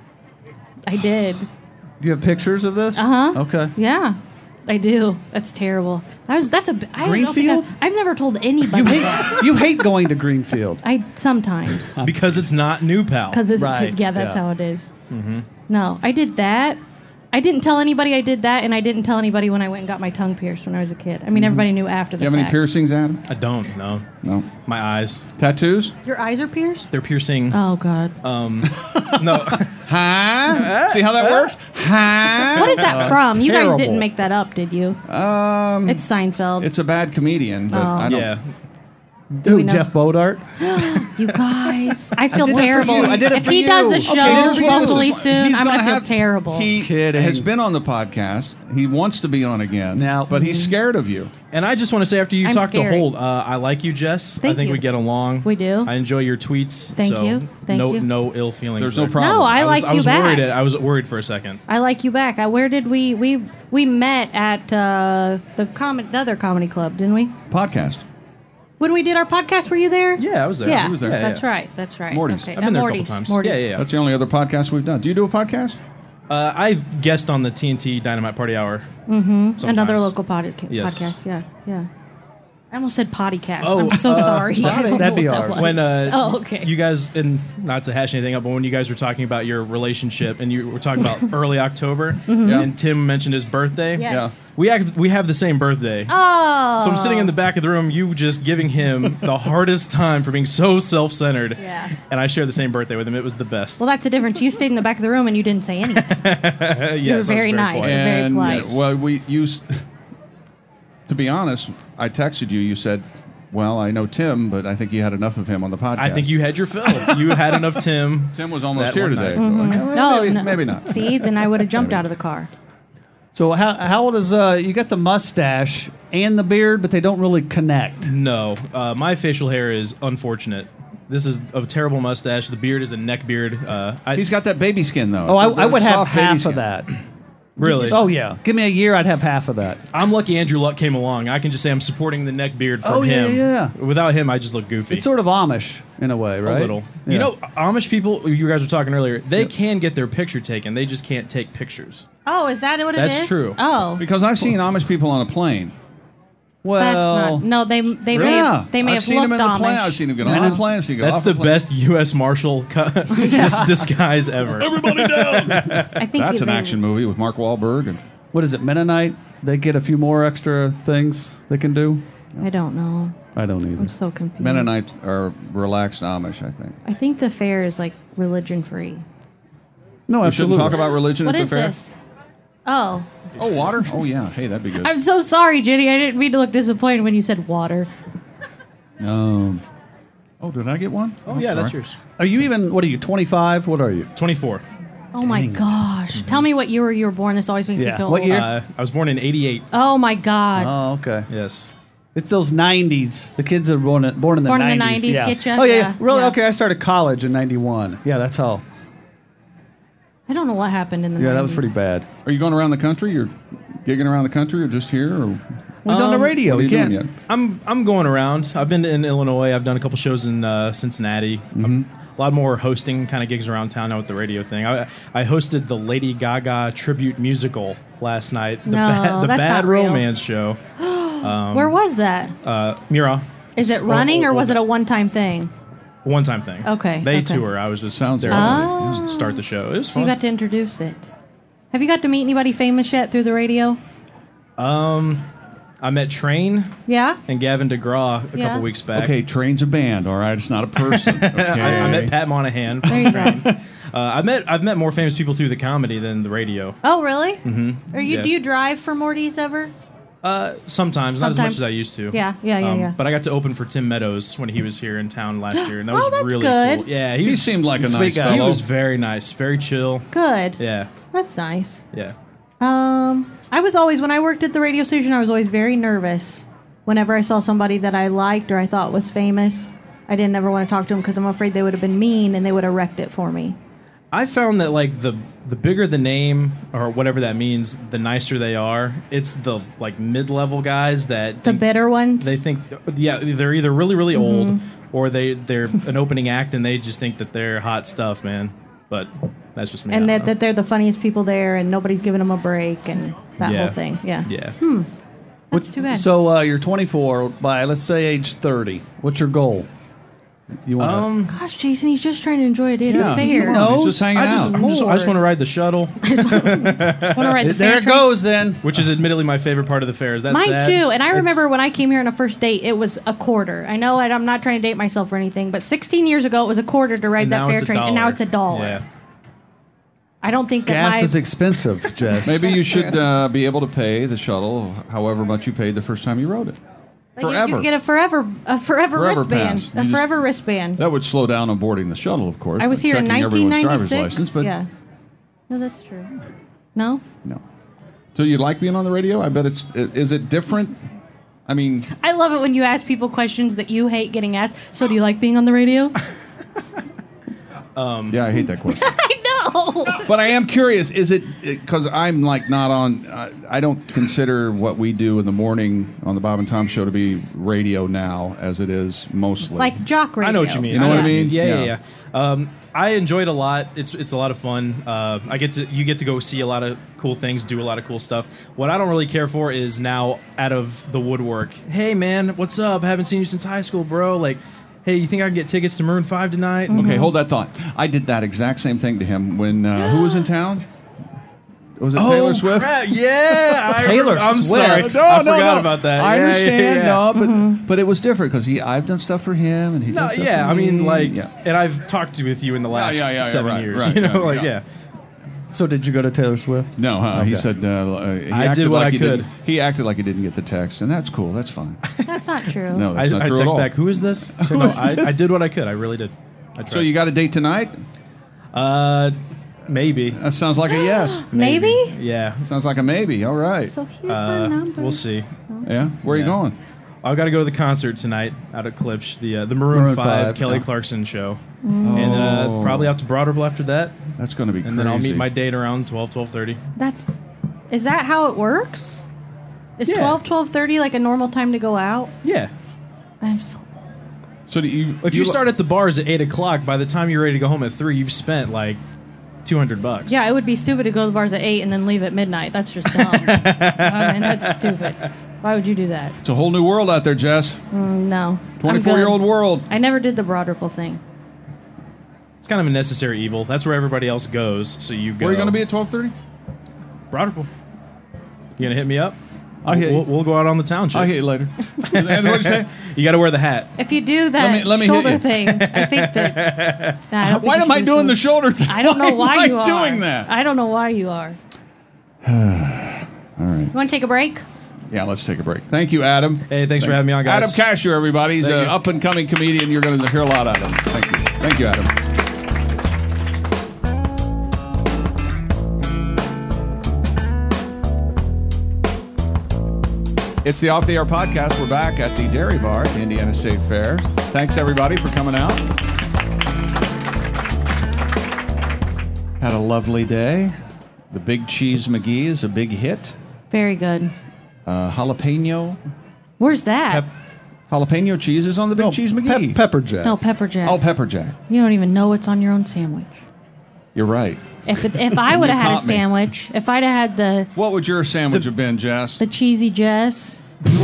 [SPEAKER 1] I did.
[SPEAKER 3] Do you have pictures of this?
[SPEAKER 1] Uh huh.
[SPEAKER 3] Okay.
[SPEAKER 1] Yeah, I do. That's terrible. I was. That's a. I don't think
[SPEAKER 3] Greenfield?
[SPEAKER 1] I've, I've never told anybody
[SPEAKER 3] You
[SPEAKER 1] that.
[SPEAKER 3] hate, you hate going to Greenfield.
[SPEAKER 1] I sometimes
[SPEAKER 9] Because it's not new, pal.
[SPEAKER 1] because it's
[SPEAKER 3] Right,
[SPEAKER 1] yeah, that's
[SPEAKER 3] yeah.
[SPEAKER 1] how it is.
[SPEAKER 9] Mm-hmm.
[SPEAKER 1] No, I did that. I didn't tell anybody I did that, and I didn't tell anybody when I went and got my tongue pierced when I was a kid. I mean, everybody knew after
[SPEAKER 2] You
[SPEAKER 1] the
[SPEAKER 2] have
[SPEAKER 1] fact.
[SPEAKER 2] any piercings, Adam?
[SPEAKER 9] I don't know.
[SPEAKER 2] No.
[SPEAKER 9] My eyes.
[SPEAKER 2] Tattoos?
[SPEAKER 1] Your eyes are pierced?
[SPEAKER 9] They're piercing.
[SPEAKER 1] Oh God.
[SPEAKER 9] Um, no.
[SPEAKER 2] Huh? See how that works? Huh?
[SPEAKER 1] What is that from? You guys
[SPEAKER 3] terrible.
[SPEAKER 1] didn't make that up, did you?
[SPEAKER 2] Um,
[SPEAKER 1] It's Seinfeld.
[SPEAKER 2] it's a bad comedian, but
[SPEAKER 1] Oh.
[SPEAKER 2] I don't.
[SPEAKER 9] Yeah.
[SPEAKER 1] Do we
[SPEAKER 3] Who,
[SPEAKER 1] know?
[SPEAKER 3] Jeff Bodart?
[SPEAKER 1] You guys, I feel
[SPEAKER 2] did it for
[SPEAKER 1] terrible.
[SPEAKER 2] you. I did it
[SPEAKER 1] if
[SPEAKER 2] for
[SPEAKER 1] he
[SPEAKER 2] you.
[SPEAKER 1] does a
[SPEAKER 2] Okay,
[SPEAKER 1] show
[SPEAKER 2] here's what it is.
[SPEAKER 1] locally
[SPEAKER 2] He's
[SPEAKER 1] soon, I'm
[SPEAKER 2] gonna
[SPEAKER 1] gonna feel
[SPEAKER 2] have-
[SPEAKER 1] terrible.
[SPEAKER 2] He
[SPEAKER 3] Kidding.
[SPEAKER 2] has been on the podcast. He wants to be on again,
[SPEAKER 3] Now-
[SPEAKER 2] but he's scared of you.
[SPEAKER 9] And I just want to say, after you
[SPEAKER 1] I'm
[SPEAKER 9] talk to
[SPEAKER 1] scary.
[SPEAKER 9] Holt, uh, I like you, Jess. I
[SPEAKER 1] Thank
[SPEAKER 9] think
[SPEAKER 1] you.
[SPEAKER 9] we get along.
[SPEAKER 1] We do.
[SPEAKER 9] I enjoy your tweets.
[SPEAKER 1] Thank
[SPEAKER 9] so
[SPEAKER 1] you. Thank
[SPEAKER 9] no,
[SPEAKER 1] you.
[SPEAKER 9] No ill feelings.
[SPEAKER 2] There's no
[SPEAKER 9] there.
[SPEAKER 2] problem.
[SPEAKER 1] No, I
[SPEAKER 9] was-
[SPEAKER 1] like
[SPEAKER 9] I
[SPEAKER 1] you
[SPEAKER 9] was
[SPEAKER 1] back.
[SPEAKER 9] Worried at, I was worried for a second.
[SPEAKER 1] I like you back. I, where did we we we met at uh, the com- the other comedy club, didn't we?
[SPEAKER 2] Podcast.
[SPEAKER 1] When we did our podcast, were you there?
[SPEAKER 9] Yeah, I was there.
[SPEAKER 1] Yeah,
[SPEAKER 9] He was there.
[SPEAKER 1] that's
[SPEAKER 9] Yeah, yeah.
[SPEAKER 1] right. That's right.
[SPEAKER 2] Morty's.
[SPEAKER 1] Okay.
[SPEAKER 9] I've been
[SPEAKER 1] uh,
[SPEAKER 9] there a
[SPEAKER 1] Morty's.
[SPEAKER 9] couple times.
[SPEAKER 1] Morty's.
[SPEAKER 9] Yeah, yeah, yeah.
[SPEAKER 2] That's the only other podcast we've done. Do you do a podcast?
[SPEAKER 9] Uh, I've guessed on the T N T Dynamite Party Hour.
[SPEAKER 1] Mm-hmm.
[SPEAKER 9] Sometimes.
[SPEAKER 1] Another local podca-
[SPEAKER 9] Yes.
[SPEAKER 1] podcast. Yeah, yeah. I almost said pottycast.
[SPEAKER 9] Oh,
[SPEAKER 1] I'm so
[SPEAKER 9] uh,
[SPEAKER 1] sorry. I don't
[SPEAKER 3] that'd
[SPEAKER 1] know
[SPEAKER 3] be
[SPEAKER 1] what that
[SPEAKER 3] ours.
[SPEAKER 1] was.
[SPEAKER 9] When uh,
[SPEAKER 1] oh, okay.
[SPEAKER 9] you guys, and not to hash anything up, but when you guys were talking about your relationship and you were talking about early October,
[SPEAKER 2] Yeah.
[SPEAKER 9] and Tim mentioned his birthday,
[SPEAKER 1] Yes.
[SPEAKER 2] Yeah.
[SPEAKER 9] we act, we have the same birthday.
[SPEAKER 1] Oh.
[SPEAKER 9] So I'm sitting in the back of the room, you just giving him the hardest time for being so self-centered.
[SPEAKER 1] Yeah.
[SPEAKER 9] And I share the same birthday with him. It was the best.
[SPEAKER 1] Well, that's the difference. You stayed in the back of the room and you didn't say anything.
[SPEAKER 9] yes,
[SPEAKER 1] you were
[SPEAKER 9] I was
[SPEAKER 1] very nice.
[SPEAKER 9] quiet.
[SPEAKER 1] very
[SPEAKER 2] And
[SPEAKER 1] polite.
[SPEAKER 2] well, we used. To be honest, I texted you. You said, "Well, I know Tim, but I think you had enough of him on the podcast."
[SPEAKER 9] I think you had your fill. You had enough Tim.
[SPEAKER 2] Tim was almost
[SPEAKER 9] that
[SPEAKER 2] here
[SPEAKER 9] one
[SPEAKER 2] today.
[SPEAKER 9] night.
[SPEAKER 2] So, well,
[SPEAKER 1] no,
[SPEAKER 2] maybe,
[SPEAKER 1] no.
[SPEAKER 2] maybe not.
[SPEAKER 1] See, then I would have jumped out of the car.
[SPEAKER 3] So how how old is uh? You got the mustache and the beard, but they don't really connect.
[SPEAKER 9] No, uh, my facial hair is unfortunate. This is a terrible mustache. The beard is a neck beard. Uh, I,
[SPEAKER 2] He's got that baby skin though.
[SPEAKER 3] Oh, I,
[SPEAKER 2] It's a
[SPEAKER 3] I would have
[SPEAKER 2] soft baby
[SPEAKER 3] half
[SPEAKER 2] skin.
[SPEAKER 3] of that.
[SPEAKER 9] Really?
[SPEAKER 3] Oh yeah. Give me a year, I'd have half of that.
[SPEAKER 9] I'm lucky Andrew Luck came along. I can just say I'm supporting the neck beard from
[SPEAKER 3] Oh, yeah,
[SPEAKER 9] him.
[SPEAKER 3] yeah.
[SPEAKER 9] Without him, I just look goofy.
[SPEAKER 3] It's sort of Amish in a way, right?
[SPEAKER 9] A little.
[SPEAKER 3] Yeah.
[SPEAKER 9] You know, Amish people, you guys were talking earlier, they can get their picture taken. They just can't take pictures.
[SPEAKER 1] Oh, is that what it is?
[SPEAKER 9] That's true.
[SPEAKER 1] Oh,
[SPEAKER 2] Because I've seen Amish people on a plane.
[SPEAKER 3] well,
[SPEAKER 1] that's not. No, they they may
[SPEAKER 2] Yeah,
[SPEAKER 1] have, they may
[SPEAKER 2] I've
[SPEAKER 1] have
[SPEAKER 2] seen
[SPEAKER 1] looked
[SPEAKER 2] them in the
[SPEAKER 1] Amish.
[SPEAKER 2] plane. I've seen them get on a plane. I've seen them get
[SPEAKER 9] That's
[SPEAKER 2] off
[SPEAKER 9] the
[SPEAKER 2] a plane.
[SPEAKER 9] best U S Marshal co- dis- disguise ever.
[SPEAKER 2] Everybody down.
[SPEAKER 1] I think
[SPEAKER 2] That's
[SPEAKER 1] you
[SPEAKER 2] an
[SPEAKER 1] may-
[SPEAKER 2] action movie with Mark Wahlberg. And
[SPEAKER 3] what is it, Mennonite? They get a few more extra things they can do?
[SPEAKER 1] I don't know.
[SPEAKER 3] I don't either.
[SPEAKER 1] I'm so confused.
[SPEAKER 2] Mennonites are relaxed Amish, I think.
[SPEAKER 1] I think the fair is like religion free.
[SPEAKER 3] No,
[SPEAKER 2] We
[SPEAKER 3] absolutely.
[SPEAKER 2] shouldn't talk about religion
[SPEAKER 1] What
[SPEAKER 2] at the
[SPEAKER 1] is
[SPEAKER 2] fair.
[SPEAKER 1] this? Oh,
[SPEAKER 2] Oh, water? Oh, yeah. Hey, that'd be good.
[SPEAKER 1] I'm so sorry, Jenny. I didn't mean to look disappointed when you said water.
[SPEAKER 2] Um, oh, did I get one?
[SPEAKER 9] Oh, yeah, that's yours.
[SPEAKER 3] Are you even, what are you, twenty-five? What are you?
[SPEAKER 9] twenty-four.
[SPEAKER 1] Oh my gosh! Tell me what year you were born. This always makes
[SPEAKER 3] Yeah.
[SPEAKER 1] me feel
[SPEAKER 3] What
[SPEAKER 1] old.
[SPEAKER 3] year?
[SPEAKER 9] Uh, I was born in eighty-eight.
[SPEAKER 1] Oh my god!
[SPEAKER 3] Oh, okay.
[SPEAKER 9] Yes.
[SPEAKER 3] It's those nineties. The kids are born, born in the
[SPEAKER 1] Born in the
[SPEAKER 3] nineties.
[SPEAKER 1] nineties,
[SPEAKER 3] yeah.
[SPEAKER 1] get ya?
[SPEAKER 3] Oh, yeah,
[SPEAKER 1] Yeah,
[SPEAKER 3] yeah. Really?
[SPEAKER 1] yeah.
[SPEAKER 3] Okay, I started college in ninety-one. Yeah, that's how.
[SPEAKER 1] I don't know what happened in the.
[SPEAKER 3] Yeah, that was
[SPEAKER 1] nineties.
[SPEAKER 3] pretty bad.
[SPEAKER 2] Are you going around the country? You're gigging around the country or just here? Or
[SPEAKER 3] Well, he's on the
[SPEAKER 9] Um,
[SPEAKER 3] radio.
[SPEAKER 2] what are
[SPEAKER 3] He
[SPEAKER 2] you
[SPEAKER 3] can't.
[SPEAKER 2] doing yet?
[SPEAKER 9] I'm I'm going around. I've been in Illinois. I've done a couple shows in uh, Cincinnati. I'm- a lot more hosting kind of gigs around town now with the radio thing. I, I hosted the Lady Gaga tribute musical last night. The,
[SPEAKER 1] No,
[SPEAKER 9] ba- the
[SPEAKER 1] that's
[SPEAKER 9] Bad
[SPEAKER 1] not real.
[SPEAKER 9] Romance show. Um,
[SPEAKER 1] Where was that?
[SPEAKER 9] Uh, Mira.
[SPEAKER 1] Is it running or was it a one-time thing?
[SPEAKER 9] One time thing.
[SPEAKER 1] Okay,
[SPEAKER 9] They
[SPEAKER 1] okay.
[SPEAKER 9] tour. I was just
[SPEAKER 2] Sounds
[SPEAKER 9] there
[SPEAKER 1] Oh.
[SPEAKER 9] to start the show. It was
[SPEAKER 1] So you
[SPEAKER 9] fun.
[SPEAKER 1] got to introduce it. Have you got to meet anybody famous yet through the radio?
[SPEAKER 9] Um, I met Train
[SPEAKER 1] Yeah.
[SPEAKER 9] and Gavin DeGraw a
[SPEAKER 1] Yeah.
[SPEAKER 9] couple weeks back.
[SPEAKER 2] Okay, Train's a band, all right? It's not a person. Okay.
[SPEAKER 9] I, I met Pat Monahan.
[SPEAKER 1] There you go.
[SPEAKER 9] uh, I met I've met more famous people through the comedy than the radio.
[SPEAKER 1] Oh, really?
[SPEAKER 9] Mm-hmm.
[SPEAKER 1] Are you?
[SPEAKER 9] Yeah.
[SPEAKER 1] Do you drive for Morty's ever?
[SPEAKER 9] Uh, sometimes, not as
[SPEAKER 1] Sometimes.
[SPEAKER 9] much as I used to.
[SPEAKER 1] Yeah, yeah, yeah,
[SPEAKER 9] Um,
[SPEAKER 1] yeah.
[SPEAKER 9] But I got to open for Tim Meadows when he was here in town last year, and that was
[SPEAKER 1] Oh, that's
[SPEAKER 9] really
[SPEAKER 1] good.
[SPEAKER 9] cool. Yeah, he,
[SPEAKER 2] He
[SPEAKER 9] was,
[SPEAKER 2] seemed like a
[SPEAKER 3] Sweet
[SPEAKER 2] nice
[SPEAKER 3] guy.
[SPEAKER 9] He
[SPEAKER 2] fellow.
[SPEAKER 9] was very nice, very chill.
[SPEAKER 1] Good.
[SPEAKER 9] Yeah,
[SPEAKER 1] That's nice.
[SPEAKER 9] yeah.
[SPEAKER 1] Um, I was always when I worked at the radio station, I was always very nervous whenever I saw somebody that I liked or I thought was famous. I didn't ever want to talk to them because I'm afraid they would have been mean and they would have wrecked it for me.
[SPEAKER 9] I found that like the the bigger the name or whatever that means, the nicer they are. It's the like mid level guys that
[SPEAKER 1] The
[SPEAKER 9] think-
[SPEAKER 1] bitter ones.
[SPEAKER 9] They think, yeah, they're either really, really old
[SPEAKER 1] Mhm.
[SPEAKER 9] or they they're an opening act and they just think that they're hot stuff, man. But that's just me.
[SPEAKER 1] and
[SPEAKER 9] I
[SPEAKER 1] that,
[SPEAKER 9] don't know.
[SPEAKER 1] that they're the funniest people there and nobody's giving them a break and that
[SPEAKER 9] Yeah.
[SPEAKER 1] whole thing. Yeah.
[SPEAKER 9] Yeah.
[SPEAKER 1] Hmm. That's too bad.
[SPEAKER 3] So uh, you're twenty-four by, let's say, age thirty. What's your goal? You want
[SPEAKER 9] Um,
[SPEAKER 1] Gosh, Jason, he's just trying to enjoy a day at
[SPEAKER 3] Yeah,
[SPEAKER 1] the fair.
[SPEAKER 3] he knows.
[SPEAKER 2] He's just hanging
[SPEAKER 9] I just,
[SPEAKER 2] out.
[SPEAKER 9] I'm just- I just want to ride the shuttle,
[SPEAKER 1] Want to ride the
[SPEAKER 3] There
[SPEAKER 1] fair
[SPEAKER 3] it
[SPEAKER 1] train?
[SPEAKER 3] goes then.
[SPEAKER 9] which is admittedly my favorite part of the fair. Is that
[SPEAKER 1] Mine
[SPEAKER 9] sad?
[SPEAKER 1] too. And I
[SPEAKER 9] It's-
[SPEAKER 1] remember when I came here on a first date, it was a quarter. I know I- I'm not trying to date myself or anything, but sixteen years ago, it was a quarter to ride
[SPEAKER 9] and
[SPEAKER 1] that
[SPEAKER 9] now
[SPEAKER 1] fair
[SPEAKER 9] it's a
[SPEAKER 1] train, and now
[SPEAKER 9] dollar.
[SPEAKER 1] it's a dollar.
[SPEAKER 9] Yeah.
[SPEAKER 1] I don't think that
[SPEAKER 3] Gas
[SPEAKER 1] my
[SPEAKER 3] is expensive, Jess.
[SPEAKER 2] Maybe you
[SPEAKER 1] That's
[SPEAKER 2] should
[SPEAKER 1] true.
[SPEAKER 2] uh, be able to pay the shuttle however much you paid the first time you rode it.
[SPEAKER 1] Like, you
[SPEAKER 2] Forever.
[SPEAKER 1] could get a forever a forever,
[SPEAKER 2] Forever
[SPEAKER 1] wristband,
[SPEAKER 2] pass.
[SPEAKER 1] a
[SPEAKER 2] You just-
[SPEAKER 1] forever wristband.
[SPEAKER 2] That would slow down on boarding the shuttle, of course.
[SPEAKER 1] I was
[SPEAKER 2] but
[SPEAKER 1] here in
[SPEAKER 2] checking
[SPEAKER 1] nineteen
[SPEAKER 2] everyone's driver's
[SPEAKER 1] ninety-six.
[SPEAKER 2] license, but
[SPEAKER 1] Yeah. No, that's true. No,
[SPEAKER 2] no. So you like being on the radio? I bet it's. Is it different? I mean,
[SPEAKER 1] I love it when you ask people questions that you hate getting asked. So, do you like being on the radio?
[SPEAKER 9] Um,
[SPEAKER 2] yeah, I hate that question.
[SPEAKER 1] I know.
[SPEAKER 2] But I am curious. Is it because I'm like not on? Uh, I don't consider what we do in the morning on the Bob and Tom show to be radio now, as it is mostly.
[SPEAKER 1] Like jock radio.
[SPEAKER 9] I know what you mean.
[SPEAKER 2] You know
[SPEAKER 9] I
[SPEAKER 2] what I
[SPEAKER 9] what you
[SPEAKER 2] mean?
[SPEAKER 9] Yeah, yeah,
[SPEAKER 2] Yeah.
[SPEAKER 9] yeah. Um, I enjoy it a lot. It's it's a lot of fun. Uh, I get to you get to go see a lot of cool things, do a lot of cool stuff. What I don't really care for is now out of the woodwork. Hey man, what's up? Haven't seen you since high school, bro. Like, hey, you think I can get tickets to Maroon Five tonight?
[SPEAKER 2] Okay, hold that thought. I did that exact same thing to him when uh, who was in town? Was it Taylor Swift?
[SPEAKER 9] Crap. Yeah, I
[SPEAKER 3] Taylor
[SPEAKER 9] I'm
[SPEAKER 3] Swift.
[SPEAKER 9] sorry.
[SPEAKER 2] No,
[SPEAKER 9] I
[SPEAKER 2] no,
[SPEAKER 9] forgot
[SPEAKER 2] no.
[SPEAKER 9] about that.
[SPEAKER 2] I
[SPEAKER 9] Yeah, yeah,
[SPEAKER 2] understand,
[SPEAKER 9] yeah.
[SPEAKER 2] no, but but it was different because he I've done stuff for him and he
[SPEAKER 9] No,
[SPEAKER 2] does stuff
[SPEAKER 9] yeah,
[SPEAKER 2] for
[SPEAKER 9] I mean,
[SPEAKER 2] me.
[SPEAKER 9] like,
[SPEAKER 2] yeah.
[SPEAKER 9] and I've talked to with you in the last
[SPEAKER 2] yeah, yeah, yeah,
[SPEAKER 9] seven
[SPEAKER 2] right,
[SPEAKER 9] years.
[SPEAKER 2] right,
[SPEAKER 9] you know,
[SPEAKER 2] yeah,
[SPEAKER 9] like,
[SPEAKER 2] yeah.
[SPEAKER 9] yeah.
[SPEAKER 3] So did you go to Taylor Swift?
[SPEAKER 2] No, huh? He
[SPEAKER 3] Okay.
[SPEAKER 2] said uh, uh, he
[SPEAKER 9] I
[SPEAKER 2] acted
[SPEAKER 9] did what
[SPEAKER 2] like
[SPEAKER 9] I
[SPEAKER 2] he
[SPEAKER 9] could.
[SPEAKER 2] didn't- He acted like he didn't get the text, and that's cool. That's fine.
[SPEAKER 1] That's not true.
[SPEAKER 2] No,
[SPEAKER 9] I,
[SPEAKER 2] that's not
[SPEAKER 9] I
[SPEAKER 2] true
[SPEAKER 9] text
[SPEAKER 2] at all.
[SPEAKER 9] back, who is this? I said, no, I, I did what I could. I really did. I tried.
[SPEAKER 2] So you got a date tonight?
[SPEAKER 9] Uh, maybe.
[SPEAKER 2] That sounds like a yes.
[SPEAKER 1] Maybe?
[SPEAKER 9] Yeah.
[SPEAKER 2] Sounds like a maybe. All right.
[SPEAKER 1] So here's my
[SPEAKER 9] Uh,
[SPEAKER 1] number.
[SPEAKER 9] we'll see.
[SPEAKER 2] Yeah. Where are you
[SPEAKER 9] Yeah.
[SPEAKER 2] going?
[SPEAKER 9] I've got to go to the concert tonight out at Klipsch, the uh, the Maroon,
[SPEAKER 2] Maroon
[SPEAKER 9] Five,
[SPEAKER 2] five,
[SPEAKER 9] Kelly
[SPEAKER 2] yeah.
[SPEAKER 9] Clarkson show,
[SPEAKER 1] Mm.
[SPEAKER 9] and uh,
[SPEAKER 2] Oh.
[SPEAKER 9] probably out to Broadway after that,
[SPEAKER 2] That's going to be
[SPEAKER 9] and
[SPEAKER 2] crazy.
[SPEAKER 9] then I'll meet my date around twelve, twelve thirty.
[SPEAKER 1] That's Is that how it works? Is
[SPEAKER 3] Yeah.
[SPEAKER 1] twelve, twelve thirty like a normal time to go out?
[SPEAKER 3] Yeah.
[SPEAKER 1] I'm so
[SPEAKER 2] So do you?
[SPEAKER 9] If you start at the bars at eight o'clock, by the time you're ready to go home at three, you've spent like two hundred bucks.
[SPEAKER 1] Yeah, it would be stupid to go to the bars at eight and then leave at midnight. That's just dumb. I mean, that's stupid. Why would you do that?
[SPEAKER 2] It's a whole new world out there, Jess.
[SPEAKER 1] Mm, no.
[SPEAKER 2] twenty-four-year-old world.
[SPEAKER 1] I never did the Broad Ripple thing.
[SPEAKER 9] It's kind of a necessary evil. That's where everybody else goes, so you go.
[SPEAKER 2] Where are you going to be at twelve thirty?
[SPEAKER 9] Broad Ripple. You gonna hit me up?
[SPEAKER 2] I'll hit
[SPEAKER 9] we'll,
[SPEAKER 2] you.
[SPEAKER 9] we'll go out on the town.
[SPEAKER 2] I'll hit you later. What'd you say?
[SPEAKER 9] You got to wear the hat.
[SPEAKER 1] If you do that
[SPEAKER 2] Let me- let me hit
[SPEAKER 1] shoulder
[SPEAKER 2] you.
[SPEAKER 1] thing, I think that. Nah, I don't think
[SPEAKER 2] Why
[SPEAKER 1] you
[SPEAKER 2] am
[SPEAKER 1] should
[SPEAKER 2] I
[SPEAKER 1] do
[SPEAKER 2] doing the shoulder thing?
[SPEAKER 1] I don't know why,
[SPEAKER 2] am
[SPEAKER 1] you
[SPEAKER 2] I
[SPEAKER 1] are
[SPEAKER 2] doing that?
[SPEAKER 1] I don't know why you are.
[SPEAKER 2] All right.
[SPEAKER 1] You want to take a break?
[SPEAKER 2] Yeah, let's take a break. Thank you, Adam.
[SPEAKER 9] Hey, thanks for having me on, guys.
[SPEAKER 2] Adam Casher, everybody. He's
[SPEAKER 9] Thank
[SPEAKER 2] an
[SPEAKER 9] you.
[SPEAKER 2] up-and-coming comedian. You're going to hear a lot out of him. Thank you. Thank you, Adam. It's the Off the Air podcast. We're back at the Dairy Bar at the Indiana State Fair. Thanks, everybody, for coming out. Had a lovely day. The Big Cheese McGee is a big hit.
[SPEAKER 1] Very good.
[SPEAKER 2] Uh, jalapeno.
[SPEAKER 1] Where's that?
[SPEAKER 2] Jalapeno cheese is on the Big
[SPEAKER 3] No,
[SPEAKER 2] Cheese
[SPEAKER 3] pep-
[SPEAKER 2] McGee.
[SPEAKER 3] pepper jack.
[SPEAKER 1] No, pepper jack.
[SPEAKER 2] Oh, pepper jack.
[SPEAKER 1] You don't even know what's on your own sandwich.
[SPEAKER 2] You're right.
[SPEAKER 1] If it, if I would have had a
[SPEAKER 2] caught me.
[SPEAKER 1] sandwich, if I'd have had the
[SPEAKER 2] What would your sandwich have been, Jess?
[SPEAKER 1] the cheesy Jess,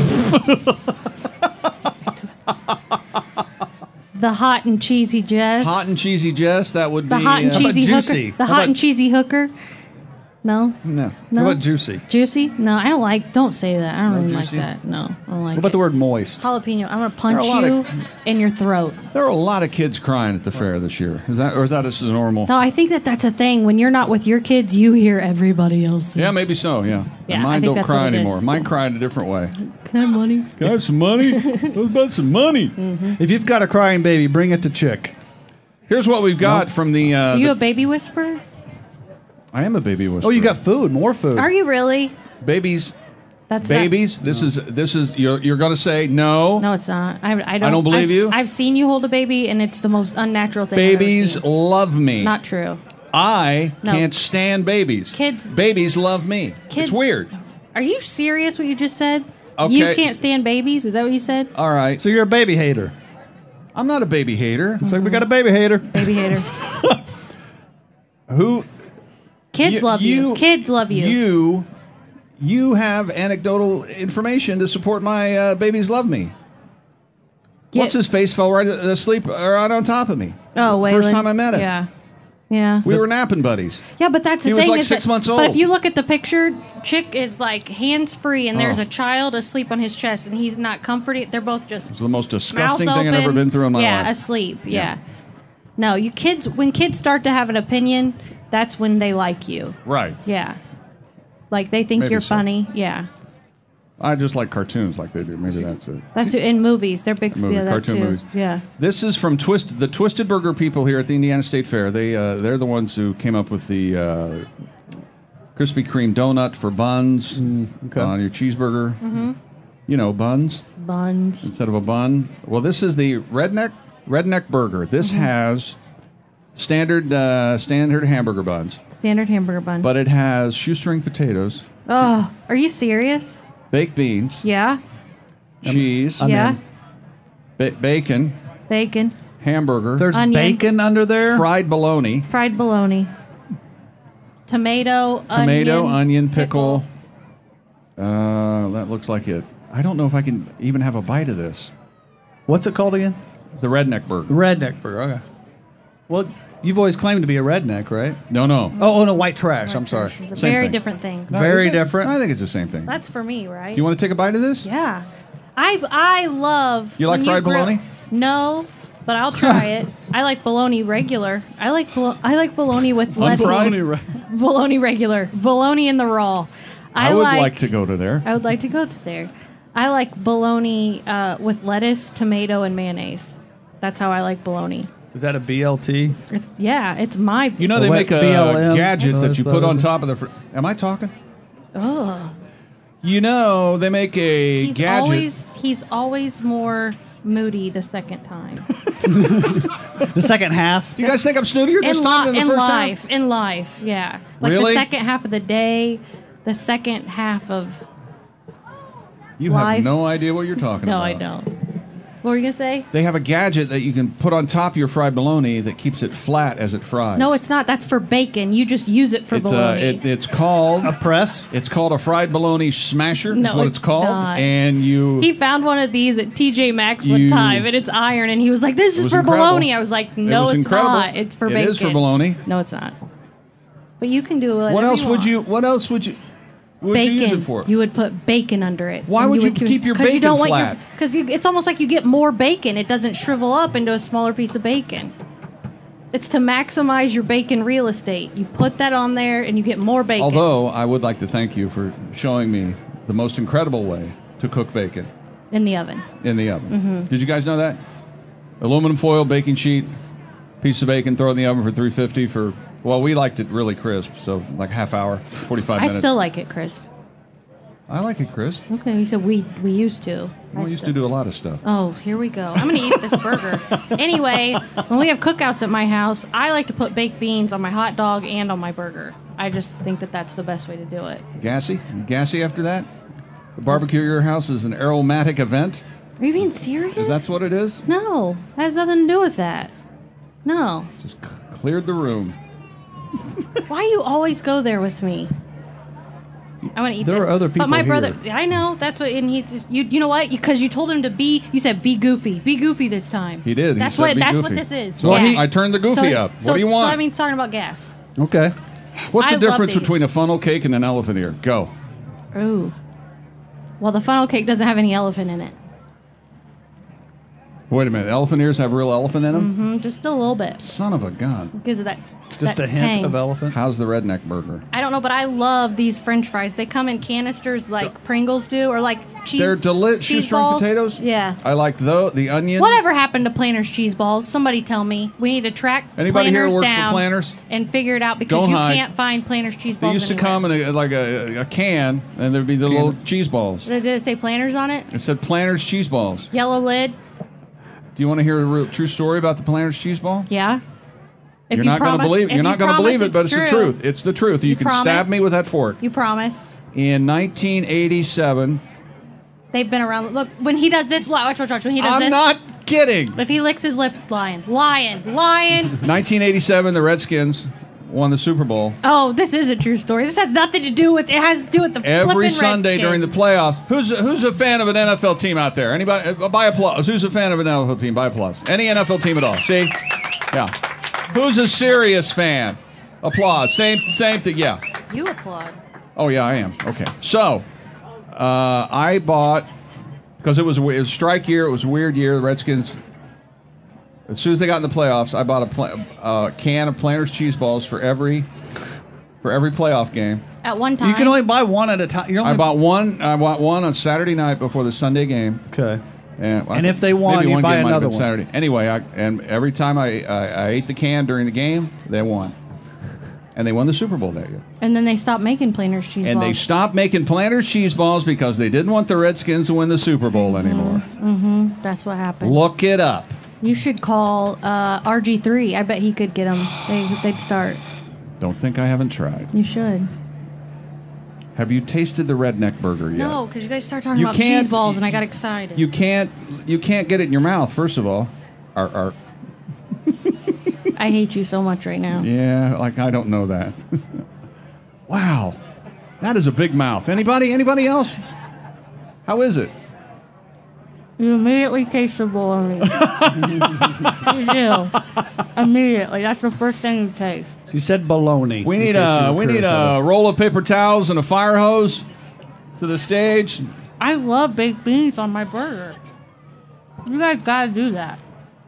[SPEAKER 1] the hot and cheesy Jess,
[SPEAKER 2] Hot and cheesy Jess, that would
[SPEAKER 1] the
[SPEAKER 2] be...
[SPEAKER 1] hot and
[SPEAKER 2] uh,
[SPEAKER 1] cheesy
[SPEAKER 3] juicy?
[SPEAKER 1] hooker, the
[SPEAKER 3] How
[SPEAKER 1] hot
[SPEAKER 3] about-
[SPEAKER 1] and cheesy hooker. No,
[SPEAKER 2] No.
[SPEAKER 1] no.
[SPEAKER 3] What about juicy?
[SPEAKER 1] Juicy? No, I don't like. Don't say that. I don't
[SPEAKER 2] No
[SPEAKER 1] even like
[SPEAKER 2] juicy?
[SPEAKER 1] that. No, I don't like.
[SPEAKER 3] What about
[SPEAKER 1] it.
[SPEAKER 3] the word moist?
[SPEAKER 1] jalapeno? I'm gonna
[SPEAKER 2] There
[SPEAKER 1] punch
[SPEAKER 2] are a lot
[SPEAKER 1] you
[SPEAKER 2] of-
[SPEAKER 1] in your throat.
[SPEAKER 2] There are a lot of kids crying at the fair this year. Is that, or is that just normal?
[SPEAKER 1] No, I think that that's a thing. When you're not with your kids, you hear everybody else's.
[SPEAKER 2] Yeah, maybe so, yeah.
[SPEAKER 1] Yeah,
[SPEAKER 2] And
[SPEAKER 1] I
[SPEAKER 2] mine
[SPEAKER 1] think
[SPEAKER 2] don't
[SPEAKER 1] that's
[SPEAKER 2] cry
[SPEAKER 1] what it is.
[SPEAKER 2] anymore. Mine cry in a different way.
[SPEAKER 1] Can I have money?
[SPEAKER 2] Can I have some money? What about some money?
[SPEAKER 3] If you've got a crying baby, bring it to Chick.
[SPEAKER 2] Here's what we've got from the... Uh,
[SPEAKER 1] Are you
[SPEAKER 2] the-
[SPEAKER 1] a baby whisperer?
[SPEAKER 2] I am a baby whisperer.
[SPEAKER 3] Oh, you got food, more food.
[SPEAKER 1] Are you really?
[SPEAKER 2] Babies.
[SPEAKER 1] That's
[SPEAKER 2] Babies. This is... This is... You're, you're going to say no.
[SPEAKER 1] Not, no, it's not. I, I don't.
[SPEAKER 2] don't believe
[SPEAKER 1] I've,
[SPEAKER 2] you?
[SPEAKER 1] I've seen you hold a baby, and it's the most unnatural thing. I've ever
[SPEAKER 2] Babies
[SPEAKER 1] seen.
[SPEAKER 2] love me.
[SPEAKER 1] Not true.
[SPEAKER 2] I
[SPEAKER 1] No.
[SPEAKER 2] can't stand babies.
[SPEAKER 1] Kids-
[SPEAKER 2] Babies love me.
[SPEAKER 1] Kids-
[SPEAKER 2] It's weird.
[SPEAKER 1] Are you serious? What you just said?
[SPEAKER 2] Okay.
[SPEAKER 1] You can't stand babies. Is that what you said?
[SPEAKER 2] All right.
[SPEAKER 3] So you're a baby hater.
[SPEAKER 2] I'm not a baby hater.
[SPEAKER 3] It's like we got a baby hater.
[SPEAKER 1] Baby hater.
[SPEAKER 2] Who...
[SPEAKER 1] Kids love you. Kids love you.
[SPEAKER 2] You, you have anecdotal information to support my uh, babies love me.
[SPEAKER 1] Get-
[SPEAKER 2] What's his face fell right asleep or right on top of me.
[SPEAKER 1] Oh, wait.
[SPEAKER 2] First time I met him.
[SPEAKER 1] Yeah. Yeah.
[SPEAKER 2] We were napping buddies.
[SPEAKER 1] Yeah, but that's the
[SPEAKER 2] He was
[SPEAKER 1] thing.
[SPEAKER 2] like
[SPEAKER 1] is
[SPEAKER 2] six
[SPEAKER 1] that-
[SPEAKER 2] months
[SPEAKER 1] But
[SPEAKER 2] old.
[SPEAKER 1] if you look at the picture, Chick is like hands free, and there's
[SPEAKER 2] Oh.
[SPEAKER 1] a child asleep on his chest, and he's not comforting. They're both just
[SPEAKER 2] It's the most
[SPEAKER 1] mouth
[SPEAKER 2] disgusting
[SPEAKER 1] open.
[SPEAKER 2] thing I've ever been through in my
[SPEAKER 1] yeah,
[SPEAKER 2] life.
[SPEAKER 1] asleep. Yeah.
[SPEAKER 2] Yeah.
[SPEAKER 1] No, you kids. When kids start to have an opinion, that's when they like you.
[SPEAKER 2] Right.
[SPEAKER 1] Yeah. Like they think
[SPEAKER 2] Maybe
[SPEAKER 1] you're
[SPEAKER 2] so.
[SPEAKER 1] funny. Yeah.
[SPEAKER 2] I just like cartoons like they do. Maybe that's it.
[SPEAKER 1] That's in movies. They're big.
[SPEAKER 2] Movie,
[SPEAKER 1] yeah, that
[SPEAKER 2] cartoon
[SPEAKER 1] too.
[SPEAKER 2] movies.
[SPEAKER 1] Yeah.
[SPEAKER 2] This is from Twist, the Twisted Burger people here at the Indiana State Fair. They uh, they're the ones who came up with the uh, Krispy Kreme donut for buns
[SPEAKER 3] okay.
[SPEAKER 2] on your cheeseburger.
[SPEAKER 1] Mm-hmm.
[SPEAKER 2] You know, buns
[SPEAKER 1] Buns.
[SPEAKER 2] instead of a bun. Well, this is the redneck redneck burger. This
[SPEAKER 1] Mm-hmm.
[SPEAKER 2] has standard uh, standard hamburger buns,
[SPEAKER 1] Standard hamburger bun.
[SPEAKER 2] but it has shoestring potatoes,
[SPEAKER 1] oh, are you serious?
[SPEAKER 2] baked beans,
[SPEAKER 1] Yeah.
[SPEAKER 2] cheese,
[SPEAKER 1] yeah.
[SPEAKER 2] ba- bacon,
[SPEAKER 1] Bacon.
[SPEAKER 2] hamburger,
[SPEAKER 3] There's
[SPEAKER 1] Onion.
[SPEAKER 3] bacon under there.
[SPEAKER 2] fried bologna,
[SPEAKER 1] Fried bologna. Tomato.
[SPEAKER 2] tomato,
[SPEAKER 1] onion,
[SPEAKER 2] onion, pickle. Uh, that looks like it. I don't know if I can even have a bite of this.
[SPEAKER 3] What's it called again?
[SPEAKER 2] The redneck burger.
[SPEAKER 3] Redneck burger. Okay. Well, you've always claimed to be a redneck, right?
[SPEAKER 2] No, no.
[SPEAKER 3] Oh, oh no, white trash. I'm sorry.
[SPEAKER 1] It's a
[SPEAKER 2] Same
[SPEAKER 1] very
[SPEAKER 2] thing.
[SPEAKER 1] different thing.
[SPEAKER 2] No,
[SPEAKER 3] Very
[SPEAKER 2] is it?
[SPEAKER 3] different.
[SPEAKER 2] I think it's the same thing.
[SPEAKER 1] That's for me, right?
[SPEAKER 2] Do you want to take a bite of this?
[SPEAKER 1] Yeah. I I love.
[SPEAKER 2] You like
[SPEAKER 1] when
[SPEAKER 2] fried
[SPEAKER 1] grill-
[SPEAKER 2] bologna?
[SPEAKER 1] No, but I'll try it. I like bologna regular. I like bolo- I like bologna with lettuce.
[SPEAKER 2] Bologna
[SPEAKER 3] re-
[SPEAKER 1] Bologna regular. Bologna in the raw.
[SPEAKER 2] I,
[SPEAKER 1] I,
[SPEAKER 2] would
[SPEAKER 1] like,
[SPEAKER 2] like to go to there.
[SPEAKER 1] I would like to go to there. I like bologna uh, with lettuce, tomato, and mayonnaise. That's how I like bologna.
[SPEAKER 3] Is that a B L T?
[SPEAKER 1] It- yeah, it's my.
[SPEAKER 2] You know
[SPEAKER 3] The
[SPEAKER 2] they
[SPEAKER 3] wet
[SPEAKER 2] make a
[SPEAKER 3] B L M.
[SPEAKER 2] gadget
[SPEAKER 3] Oh,
[SPEAKER 2] that
[SPEAKER 3] that's
[SPEAKER 2] you
[SPEAKER 3] what
[SPEAKER 2] put
[SPEAKER 3] it
[SPEAKER 2] on
[SPEAKER 3] is.
[SPEAKER 2] top of the. Fr- Am I talking?
[SPEAKER 1] Ugh.
[SPEAKER 2] You know they make a
[SPEAKER 1] He's
[SPEAKER 2] gadget.
[SPEAKER 1] always he's always more moody the second time.
[SPEAKER 3] The second half.
[SPEAKER 2] Do you guys think I'm snootier this
[SPEAKER 1] in
[SPEAKER 2] time
[SPEAKER 1] li-
[SPEAKER 2] than the
[SPEAKER 1] in
[SPEAKER 2] first
[SPEAKER 1] life,
[SPEAKER 2] time?
[SPEAKER 1] in life, yeah. Like
[SPEAKER 2] Really?
[SPEAKER 1] the second half of the day, the second half of.
[SPEAKER 2] You
[SPEAKER 1] life.
[SPEAKER 2] have no idea what you're talking
[SPEAKER 1] No,
[SPEAKER 2] about.
[SPEAKER 1] I don't. What were you gonna say?
[SPEAKER 2] They have a gadget that you can put on top of your fried bologna that keeps it flat as it fries.
[SPEAKER 1] No, it's not. That's for bacon. You just use it for
[SPEAKER 2] It's, uh,
[SPEAKER 1] bologna.
[SPEAKER 2] it, it's called
[SPEAKER 3] A press?
[SPEAKER 2] It's called a fried bologna smasher.
[SPEAKER 1] No,
[SPEAKER 2] is what it's,
[SPEAKER 1] it's
[SPEAKER 2] called.
[SPEAKER 1] not.
[SPEAKER 2] And you
[SPEAKER 1] He found one of these at T J Maxx one
[SPEAKER 2] You-
[SPEAKER 1] time, and it's iron, and he was like, "This
[SPEAKER 2] It
[SPEAKER 1] is
[SPEAKER 2] was
[SPEAKER 1] for
[SPEAKER 2] incredible.
[SPEAKER 1] bologna." I was like, "No,
[SPEAKER 2] was
[SPEAKER 1] it's
[SPEAKER 2] incredible.
[SPEAKER 1] not. It's for
[SPEAKER 2] It
[SPEAKER 1] bacon."
[SPEAKER 2] is for bologna.
[SPEAKER 1] No, it's not. But you can do it.
[SPEAKER 2] What else would you? What else would you? What would
[SPEAKER 1] Bacon.
[SPEAKER 2] you use it for?
[SPEAKER 1] You would put bacon under it.
[SPEAKER 2] Why
[SPEAKER 1] and
[SPEAKER 2] would you keep your
[SPEAKER 1] 'cause
[SPEAKER 2] bacon
[SPEAKER 1] you don't want
[SPEAKER 2] flat?
[SPEAKER 1] Because you, it's almost like you get more bacon. It doesn't shrivel up into a smaller piece of bacon. It's to maximize your bacon real estate. You put that on there, and you get more bacon.
[SPEAKER 2] Although I would like to thank you for showing me the most incredible way to cook bacon
[SPEAKER 1] in the oven.
[SPEAKER 2] in the oven.
[SPEAKER 1] Mm-hmm.
[SPEAKER 2] Did you guys know that? Aluminum foil baking sheet, piece of bacon, throw it in the oven for three fifty for. Well, we liked it really crisp, so like half hour, forty-five
[SPEAKER 1] I
[SPEAKER 2] minutes.
[SPEAKER 1] still like it crisp.
[SPEAKER 2] I like it crisp.
[SPEAKER 1] Okay, you said we we used to. I
[SPEAKER 2] We used
[SPEAKER 1] still-
[SPEAKER 2] to do a lot of stuff.
[SPEAKER 1] Oh, here we go. I'm going to eat this burger. Anyway, when we have cookouts at my house, I like to put baked beans on my hot dog and on my burger. I just think that that's the best way to do it.
[SPEAKER 2] Gassy? You gassy after that? The barbecue at your house is an aromatic event?
[SPEAKER 1] Are you being serious?
[SPEAKER 2] Is that what it is?
[SPEAKER 1] No, that has nothing to do with that. No.
[SPEAKER 2] Just c- cleared the room.
[SPEAKER 1] Why you always go there with me? I want to eat
[SPEAKER 3] There
[SPEAKER 1] this.
[SPEAKER 3] are other
[SPEAKER 1] But my
[SPEAKER 3] people
[SPEAKER 1] brother,
[SPEAKER 3] here.
[SPEAKER 1] I know that's what, and he's just, you. You know what? Because you, told him to be. You said be goofy, be goofy this time.
[SPEAKER 2] He did. He
[SPEAKER 1] That's
[SPEAKER 2] said
[SPEAKER 1] what.
[SPEAKER 2] be
[SPEAKER 1] That's
[SPEAKER 2] goofy.
[SPEAKER 1] what this is.
[SPEAKER 2] So
[SPEAKER 1] gas.
[SPEAKER 2] I turned the goofy
[SPEAKER 1] So-
[SPEAKER 2] up.
[SPEAKER 1] So,
[SPEAKER 2] What do you want?
[SPEAKER 1] So I mean, talking about gas.
[SPEAKER 3] Okay.
[SPEAKER 2] What's
[SPEAKER 1] I
[SPEAKER 2] the
[SPEAKER 1] love
[SPEAKER 2] difference
[SPEAKER 1] these.
[SPEAKER 2] between a funnel cake and an elephant ear? Go.
[SPEAKER 1] Ooh. Well, the funnel cake doesn't have any elephant in it.
[SPEAKER 2] Wait a minute. Elephant ears have real elephant in them?
[SPEAKER 1] Mm-hmm, just a little bit.
[SPEAKER 2] Son of a gun.
[SPEAKER 1] Gives it that.
[SPEAKER 3] Just
[SPEAKER 1] that
[SPEAKER 3] a hint
[SPEAKER 1] tang.
[SPEAKER 3] of elephant.
[SPEAKER 2] How's the redneck burger?
[SPEAKER 1] I don't know, but I love these French fries. They come in canisters like Pringles do, or like cheese.
[SPEAKER 2] They're deli-
[SPEAKER 1] cheese
[SPEAKER 2] shoestring
[SPEAKER 1] balls.
[SPEAKER 2] potatoes?
[SPEAKER 1] Yeah.
[SPEAKER 2] I like the, the onions.
[SPEAKER 1] Whatever happened to Planters cheese balls? Somebody tell me. We need to track
[SPEAKER 2] Anybody here
[SPEAKER 1] Planters
[SPEAKER 2] works for
[SPEAKER 1] down
[SPEAKER 2] Planters?
[SPEAKER 1] and figure it out because
[SPEAKER 2] Don't
[SPEAKER 1] you
[SPEAKER 2] hide.
[SPEAKER 1] can't find Planters cheese
[SPEAKER 2] They
[SPEAKER 1] balls
[SPEAKER 2] used to
[SPEAKER 1] anywhere.
[SPEAKER 2] come in a, like a, a can, and there'd be the little cheese balls.
[SPEAKER 1] Did it say Planters on it?
[SPEAKER 2] It said Planters cheese balls.
[SPEAKER 1] Yellow lid.
[SPEAKER 2] Do you want to hear a real, true story about the Planters cheese ball?
[SPEAKER 1] Yeah. If
[SPEAKER 2] you're
[SPEAKER 1] you
[SPEAKER 2] not going to
[SPEAKER 1] promise-
[SPEAKER 2] believe.
[SPEAKER 1] if
[SPEAKER 2] You're not
[SPEAKER 1] you
[SPEAKER 2] going to
[SPEAKER 1] promise
[SPEAKER 2] believe it, but it's
[SPEAKER 1] true,
[SPEAKER 2] the truth. It's the truth. You,
[SPEAKER 1] You
[SPEAKER 2] can
[SPEAKER 1] promise?
[SPEAKER 2] stab me with that fork.
[SPEAKER 1] You promise.
[SPEAKER 2] In nineteen eighty-seven,
[SPEAKER 1] They've been around. Look, when he does this, watch, watch, watch. When he does
[SPEAKER 2] I'm
[SPEAKER 1] this,
[SPEAKER 2] not kidding.
[SPEAKER 1] if he licks his lips, lying, lying, lying.
[SPEAKER 2] nineteen eighty-seven, the Redskins won the Super Bowl.
[SPEAKER 1] Oh, this is a true story. This has nothing to do with. It has to do with the
[SPEAKER 2] Every
[SPEAKER 1] flippin'
[SPEAKER 2] Sunday
[SPEAKER 1] Redskins.
[SPEAKER 2] during the playoffs. Who's who's a fan of an N F L team out there? Anybody? Uh, by applause. Who's a fan of an N F L team? By applause. Any N F L team at all? See? Yeah. Who's a serious fan? Applause. Same same thing. Yeah.
[SPEAKER 1] You applaud.
[SPEAKER 2] Oh yeah, I am. Okay. So, uh, I bought because it was a, it was strike year. It was a weird year. The Redskins. As soon as they got in the playoffs, I bought a pla- uh, can of Planters cheese balls for every for every playoff game.
[SPEAKER 1] At one time,
[SPEAKER 3] You can only buy one at a time. You're only
[SPEAKER 2] I bought one. I bought one on Saturday night before the Sunday game.
[SPEAKER 3] Okay.
[SPEAKER 2] And, well, I
[SPEAKER 3] And
[SPEAKER 2] think
[SPEAKER 3] if they won,
[SPEAKER 2] maybe
[SPEAKER 3] you
[SPEAKER 2] one
[SPEAKER 3] buy
[SPEAKER 2] game might have
[SPEAKER 3] another
[SPEAKER 2] been
[SPEAKER 3] one.
[SPEAKER 2] Saturday. Anyway, I, and every time I, I I ate the can during the game, they won, and they won the Super Bowl that year.
[SPEAKER 1] and then they stopped making Planters cheese
[SPEAKER 2] And they
[SPEAKER 1] balls.
[SPEAKER 2] stopped making Planters cheese balls because they didn't want the Redskins to win the Super Bowl anymore.
[SPEAKER 1] Mm-hmm. That's what happened.
[SPEAKER 2] Look it up.
[SPEAKER 1] You should call uh, R G three. I bet he could get them. They, they'd start.
[SPEAKER 2] Don't think I haven't tried.
[SPEAKER 1] You should.
[SPEAKER 2] Have you tasted the redneck burger yet?
[SPEAKER 1] No, because you guys started talking
[SPEAKER 2] You
[SPEAKER 1] about
[SPEAKER 2] can't-
[SPEAKER 1] cheese balls, and I got excited.
[SPEAKER 2] You can't. You can't get it in your mouth. First of all, ar, ar.
[SPEAKER 1] I hate you so much right now.
[SPEAKER 2] Yeah, like I don't know that. Wow, that is a big mouth. Anybody? Anybody else? How is it?
[SPEAKER 1] You immediately taste the bologna. You do. Immediately. That's the first thing you taste.
[SPEAKER 3] She said baloney.
[SPEAKER 2] We
[SPEAKER 3] in
[SPEAKER 2] need
[SPEAKER 3] case you
[SPEAKER 2] a
[SPEAKER 3] were
[SPEAKER 2] we need
[SPEAKER 3] curious
[SPEAKER 2] a
[SPEAKER 3] of
[SPEAKER 2] roll of paper towels and a fire hose to the stage.
[SPEAKER 1] I love baked beans on my burger. You guys gotta do that.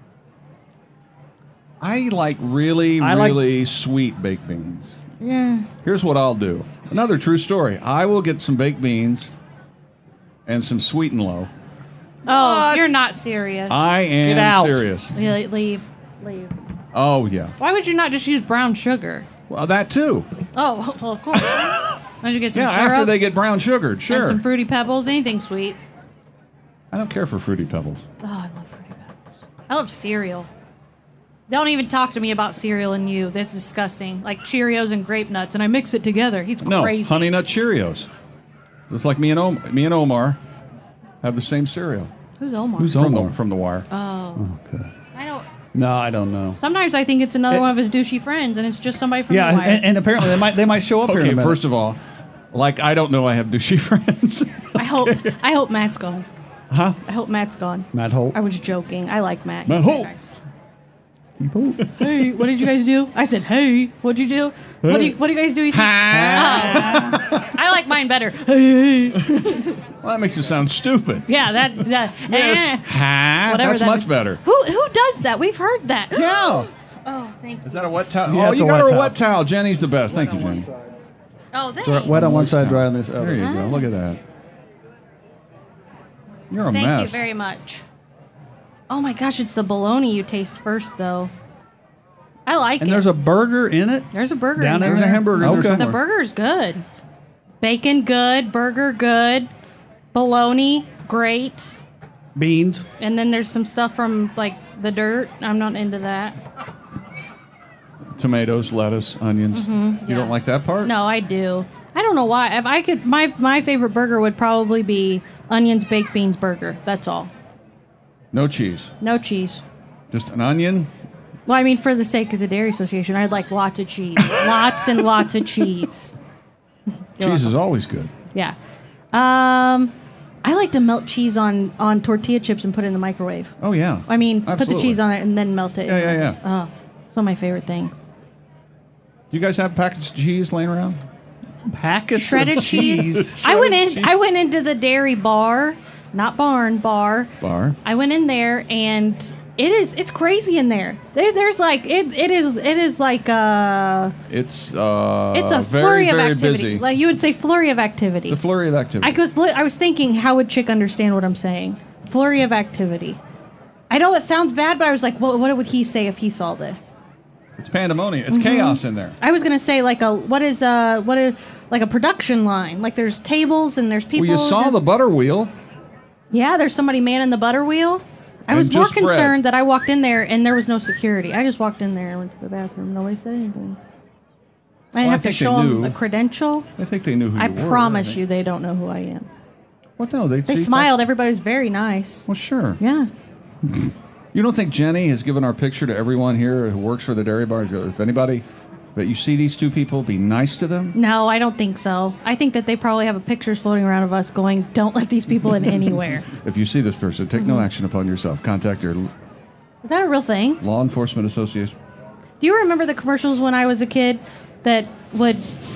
[SPEAKER 2] I like really
[SPEAKER 3] I like-
[SPEAKER 2] really sweet baked beans.
[SPEAKER 1] Yeah.
[SPEAKER 2] Here's what I'll do. Another true story. I will get some baked beans and some sweet and low.
[SPEAKER 1] Oh, you're not serious.
[SPEAKER 2] I am
[SPEAKER 3] Get out.
[SPEAKER 2] serious.
[SPEAKER 1] Le- leave. Leave.
[SPEAKER 2] Oh yeah.
[SPEAKER 1] Why would you not just use brown sugar?
[SPEAKER 2] Well, that too.
[SPEAKER 1] Oh, well, of course. Why don't you get some
[SPEAKER 2] Yeah,
[SPEAKER 1] syrup
[SPEAKER 2] after they get brown sugared,
[SPEAKER 1] and
[SPEAKER 2] sure.
[SPEAKER 1] some Fruity Pebbles, anything sweet.
[SPEAKER 2] I don't care for fruity pebbles.
[SPEAKER 1] Oh, I love Fruity Pebbles. I love cereal. Don't even talk to me about cereal and you. That's disgusting. Like Cheerios and grape nuts, and I mix it together. He's
[SPEAKER 2] No,
[SPEAKER 1] crazy.
[SPEAKER 2] Honey Nut Cheerios. Just like me and Om- me and Omar have the same cereal.
[SPEAKER 1] Who's Omar?
[SPEAKER 3] Who's
[SPEAKER 2] From
[SPEAKER 3] Omar?
[SPEAKER 2] the, from the Wire.
[SPEAKER 1] Oh.
[SPEAKER 3] Okay.
[SPEAKER 1] I don't.
[SPEAKER 3] No, I don't know.
[SPEAKER 1] Sometimes I think it's another
[SPEAKER 3] It-
[SPEAKER 1] one of his douchey friends, and it's just somebody from
[SPEAKER 3] Yeah,
[SPEAKER 1] the wire.
[SPEAKER 3] and, and apparently they might they might show up here in
[SPEAKER 2] Okay,
[SPEAKER 3] a minute.
[SPEAKER 2] first of all, like I don't know I have douchey friends.
[SPEAKER 1] I hope. I hope Matt's gone.
[SPEAKER 2] Huh?
[SPEAKER 1] I hope Matt's gone.
[SPEAKER 3] Matt Holt.
[SPEAKER 1] I was joking. I like Matt.
[SPEAKER 2] Matt
[SPEAKER 1] He's very
[SPEAKER 2] Holt.
[SPEAKER 1] nice. Hey, what did you guys do? I said, hey. What'd you do? What do you, what do you guys do? He said, "Ah." I like mine better. Hey.
[SPEAKER 2] Well, that makes it sound stupid.
[SPEAKER 1] Yeah, that. that
[SPEAKER 2] Yes.
[SPEAKER 1] eh.
[SPEAKER 2] Ha,
[SPEAKER 1] Whatever
[SPEAKER 2] that's
[SPEAKER 1] that
[SPEAKER 2] much
[SPEAKER 1] is.
[SPEAKER 2] better.
[SPEAKER 1] Who who does that? We've heard that.
[SPEAKER 2] Yeah.
[SPEAKER 1] Oh, thank you.
[SPEAKER 2] Is that a wet towel?
[SPEAKER 3] Yeah,
[SPEAKER 2] oh,
[SPEAKER 3] it's
[SPEAKER 2] you
[SPEAKER 3] a
[SPEAKER 2] got
[SPEAKER 3] wet
[SPEAKER 2] her a
[SPEAKER 3] towel.
[SPEAKER 2] wet towel. Jenny's the best. Thank you, Jenny.
[SPEAKER 1] Oh, thanks.
[SPEAKER 3] Dry- wet on one side, dry on this
[SPEAKER 2] There
[SPEAKER 3] other.
[SPEAKER 2] you go. Look at that. You're a
[SPEAKER 1] Thank
[SPEAKER 2] mess.
[SPEAKER 1] you very much. Oh my gosh, it's the bologna you taste first, though. I like
[SPEAKER 3] And
[SPEAKER 1] it.
[SPEAKER 3] there's a burger in it.
[SPEAKER 1] There's a burger
[SPEAKER 3] down
[SPEAKER 1] in
[SPEAKER 3] in
[SPEAKER 1] there.
[SPEAKER 2] There's a hamburger in there
[SPEAKER 3] Okay.
[SPEAKER 1] The
[SPEAKER 2] somewhere.
[SPEAKER 1] burger's good. Bacon good, burger good, bologna great,
[SPEAKER 3] Beans.
[SPEAKER 1] and then there's some stuff from like the dirt. I'm not into that.
[SPEAKER 2] Tomatoes, lettuce, onions. You
[SPEAKER 1] Mm-hmm, yeah.
[SPEAKER 2] don't like that part?
[SPEAKER 1] No, I do. I don't know why. If I could, my my favorite burger would probably be onions, baked beans burger. That's all.
[SPEAKER 2] No cheese.
[SPEAKER 1] No cheese.
[SPEAKER 2] Just an onion.
[SPEAKER 1] Well, I mean, for the sake of the Dairy Association, I'd like lots of cheese, lots and lots of cheese. You're
[SPEAKER 2] Cheese is
[SPEAKER 1] welcome.
[SPEAKER 2] always good.
[SPEAKER 1] Yeah. Um, I like to melt cheese on, on tortilla chips and put it in the microwave.
[SPEAKER 2] Oh yeah.
[SPEAKER 1] I mean, put the
[SPEAKER 2] Absolutely.
[SPEAKER 1] cheese on it and then melt it.
[SPEAKER 2] Yeah, yeah, yeah.
[SPEAKER 1] Oh, it's one of my favorite things.
[SPEAKER 2] You guys have packets of cheese laying around?
[SPEAKER 3] Packets
[SPEAKER 1] Shredded
[SPEAKER 3] of
[SPEAKER 1] cheese.
[SPEAKER 3] cheese.
[SPEAKER 1] I went in.
[SPEAKER 2] cheese.
[SPEAKER 1] I went into the dairy bar, not barn bar.
[SPEAKER 2] Bar.
[SPEAKER 1] I went in there and it is. It's crazy in there. there there's like it. It is. It is like uh
[SPEAKER 2] It's uh.
[SPEAKER 1] It's a
[SPEAKER 2] very,
[SPEAKER 1] flurry of
[SPEAKER 2] very
[SPEAKER 1] activity.
[SPEAKER 2] busy.
[SPEAKER 1] Like you would say, flurry of activity.
[SPEAKER 2] It's a flurry of activity.
[SPEAKER 1] I was li- I was thinking, how would Chick understand what I'm saying? Flurry of activity. I know it sounds bad, but I was like, well, what would he say if he saw this?
[SPEAKER 2] It's pandemonium. It's
[SPEAKER 1] Mm-hmm.
[SPEAKER 2] chaos in there.
[SPEAKER 1] I was gonna say like a what is uh what is like a production line? Like there's tables and there's people.
[SPEAKER 2] Well, you saw
[SPEAKER 1] and-
[SPEAKER 2] the butter wheel.
[SPEAKER 1] Yeah, there's somebody manning the butter wheel. I
[SPEAKER 2] And
[SPEAKER 1] was more
[SPEAKER 2] just bread.
[SPEAKER 1] concerned that I walked in there and there was no security. I just walked in there and went to the bathroom. Nobody said anything. I didn't
[SPEAKER 2] Well, I
[SPEAKER 1] have to
[SPEAKER 2] think they
[SPEAKER 1] show them
[SPEAKER 2] knew.
[SPEAKER 1] a credential.
[SPEAKER 2] I think they knew who
[SPEAKER 1] I
[SPEAKER 2] you were.
[SPEAKER 1] promise
[SPEAKER 2] think.
[SPEAKER 1] you, they don't know who I am.
[SPEAKER 2] Well, no, they
[SPEAKER 1] They smiled. Everybody was very nice.
[SPEAKER 2] Well, sure.
[SPEAKER 1] Yeah.
[SPEAKER 2] You don't think Jenny has given our picture to everyone here who works for the dairy bar? If anybody that you see these two people, be nice to them.
[SPEAKER 1] No, I don't think so. I think that they probably have pictures floating around of us going, "Don't let these people in anywhere."
[SPEAKER 2] If you see this person, take
[SPEAKER 1] Mm-hmm.
[SPEAKER 2] no action upon yourself. Contact your
[SPEAKER 1] Is that a real thing?
[SPEAKER 2] law enforcement association.
[SPEAKER 1] Do you remember the commercials when I was a kid that would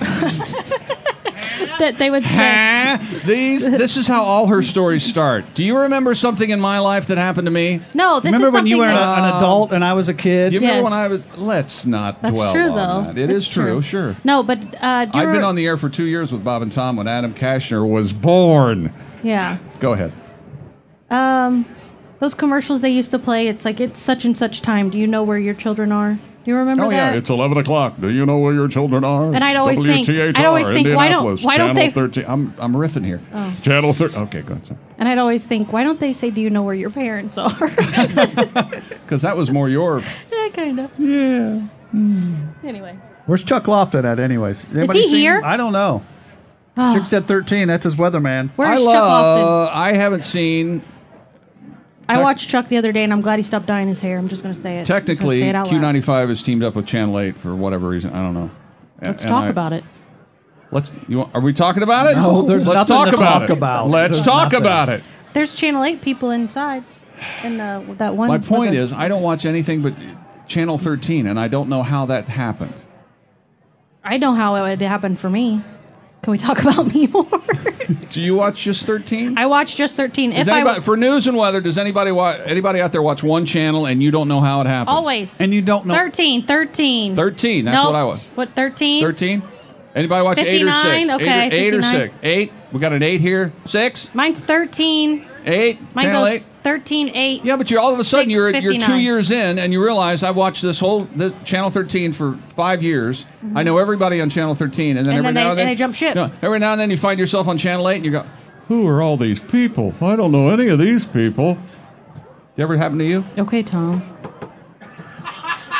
[SPEAKER 1] that they would say?
[SPEAKER 2] These. This is how all her stories start. Do you remember something in my life that happened to me?
[SPEAKER 1] No, this
[SPEAKER 3] Remember
[SPEAKER 1] is
[SPEAKER 3] when you were
[SPEAKER 1] something
[SPEAKER 3] an,
[SPEAKER 1] that-
[SPEAKER 3] an adult and I was a kid?
[SPEAKER 2] You remember
[SPEAKER 1] Yes.
[SPEAKER 2] when I was? Let's not
[SPEAKER 1] That's
[SPEAKER 2] dwell
[SPEAKER 1] true,
[SPEAKER 2] on
[SPEAKER 1] though.
[SPEAKER 2] that. It
[SPEAKER 1] It's
[SPEAKER 2] is true,
[SPEAKER 1] true.
[SPEAKER 2] sure.
[SPEAKER 1] No, but uh, do you
[SPEAKER 2] I've been
[SPEAKER 1] remember-
[SPEAKER 2] on the air for two years with Bob and Tom when Adam Kashner was born.
[SPEAKER 1] Yeah.
[SPEAKER 2] Go ahead.
[SPEAKER 1] Um, those commercials they used to play. It's like it's such and such time. Do you know where your children are? Do you remember
[SPEAKER 2] Oh
[SPEAKER 1] that?
[SPEAKER 2] yeah, it's eleven o'clock. Do you know where your children are?
[SPEAKER 1] And I'd always think-
[SPEAKER 2] W T H R,
[SPEAKER 1] I'd always think, why don't-
[SPEAKER 2] Indianapolis,
[SPEAKER 1] why don't
[SPEAKER 2] Channel
[SPEAKER 1] they-
[SPEAKER 2] thirteen. I'm I'm riffing here.
[SPEAKER 1] Oh.
[SPEAKER 2] Channel thirteen. Okay, go ahead.
[SPEAKER 1] And I'd always think, why don't they say, "Do you know where your parents are?"
[SPEAKER 2] Because that was more your.
[SPEAKER 1] Yeah, kind of.
[SPEAKER 3] Yeah.
[SPEAKER 1] Anyway.
[SPEAKER 3] Where's Chuck Lofton at, anyways? Anybody
[SPEAKER 1] he
[SPEAKER 3] seen
[SPEAKER 1] here?
[SPEAKER 3] him? I don't know. Chick said thirteen. That's his weatherman.
[SPEAKER 1] Where's
[SPEAKER 2] I
[SPEAKER 1] Chuck Lofton?
[SPEAKER 2] love. I haven't seen.
[SPEAKER 1] I watched Chuck the other day, and I'm glad he stopped dyeing his hair. I'm just going to say it. I'm just gonna
[SPEAKER 2] Technically,
[SPEAKER 1] say it out
[SPEAKER 2] Q
[SPEAKER 1] loud.
[SPEAKER 2] ninety-five is teamed up with Channel eight for whatever reason. I don't know.
[SPEAKER 1] Let's
[SPEAKER 2] And
[SPEAKER 1] talk
[SPEAKER 2] I-
[SPEAKER 1] about it.
[SPEAKER 2] Let's. You want, are we talking about it?
[SPEAKER 3] No, there's
[SPEAKER 2] Let's
[SPEAKER 3] nothing
[SPEAKER 2] talk
[SPEAKER 3] to
[SPEAKER 2] about
[SPEAKER 3] talk
[SPEAKER 2] it.
[SPEAKER 3] about.
[SPEAKER 2] Let's
[SPEAKER 3] There's
[SPEAKER 2] talk
[SPEAKER 3] nothing.
[SPEAKER 2] about it.
[SPEAKER 1] There's Channel eight people inside, and uh, that one.
[SPEAKER 2] My
[SPEAKER 1] with
[SPEAKER 2] point
[SPEAKER 1] the-
[SPEAKER 2] is, I don't watch anything but Channel thirteen, and I don't know how that happened.
[SPEAKER 1] I know how it would happen for me. Can we talk about me more?
[SPEAKER 2] Do you watch just thirteen?
[SPEAKER 1] I watch just thirteen.
[SPEAKER 2] Does
[SPEAKER 1] If
[SPEAKER 2] anybody,
[SPEAKER 1] I
[SPEAKER 2] for news and weather, does anybody watch, anybody out there watch one channel and you don't know how it happened?
[SPEAKER 1] always
[SPEAKER 3] And you don't know.
[SPEAKER 1] thirteen, thirteen.
[SPEAKER 2] thirteen. That's
[SPEAKER 1] Nope.
[SPEAKER 2] what I watch.
[SPEAKER 1] What thirteen?
[SPEAKER 2] Thirteen. Anybody watch eight or
[SPEAKER 1] fifty-nine?
[SPEAKER 2] six?
[SPEAKER 1] Okay,
[SPEAKER 2] eight or, eight or
[SPEAKER 1] fifty-nine.
[SPEAKER 2] six? Eight. We got an eight here. Six.
[SPEAKER 1] Mine's thirteen.
[SPEAKER 2] Eight.
[SPEAKER 1] Mine
[SPEAKER 2] channel
[SPEAKER 1] goes
[SPEAKER 2] eight.
[SPEAKER 1] thirteen, eight.
[SPEAKER 2] Yeah, but you're all of a sudden
[SPEAKER 1] six,
[SPEAKER 2] you're you're two
[SPEAKER 1] fifty-nine.
[SPEAKER 2] years in and you realize I watched this whole the channel thirteen for five years. I know everybody on channel thirteen, and then
[SPEAKER 1] Mm-hmm. And
[SPEAKER 2] every
[SPEAKER 1] then
[SPEAKER 2] now
[SPEAKER 1] they-
[SPEAKER 2] and then
[SPEAKER 1] and they jump ship.
[SPEAKER 2] No, every now and then you find yourself on channel eight and you go, "Who are all these people? I don't know any of these people." Did ever happen to you?
[SPEAKER 1] Okay, Tom.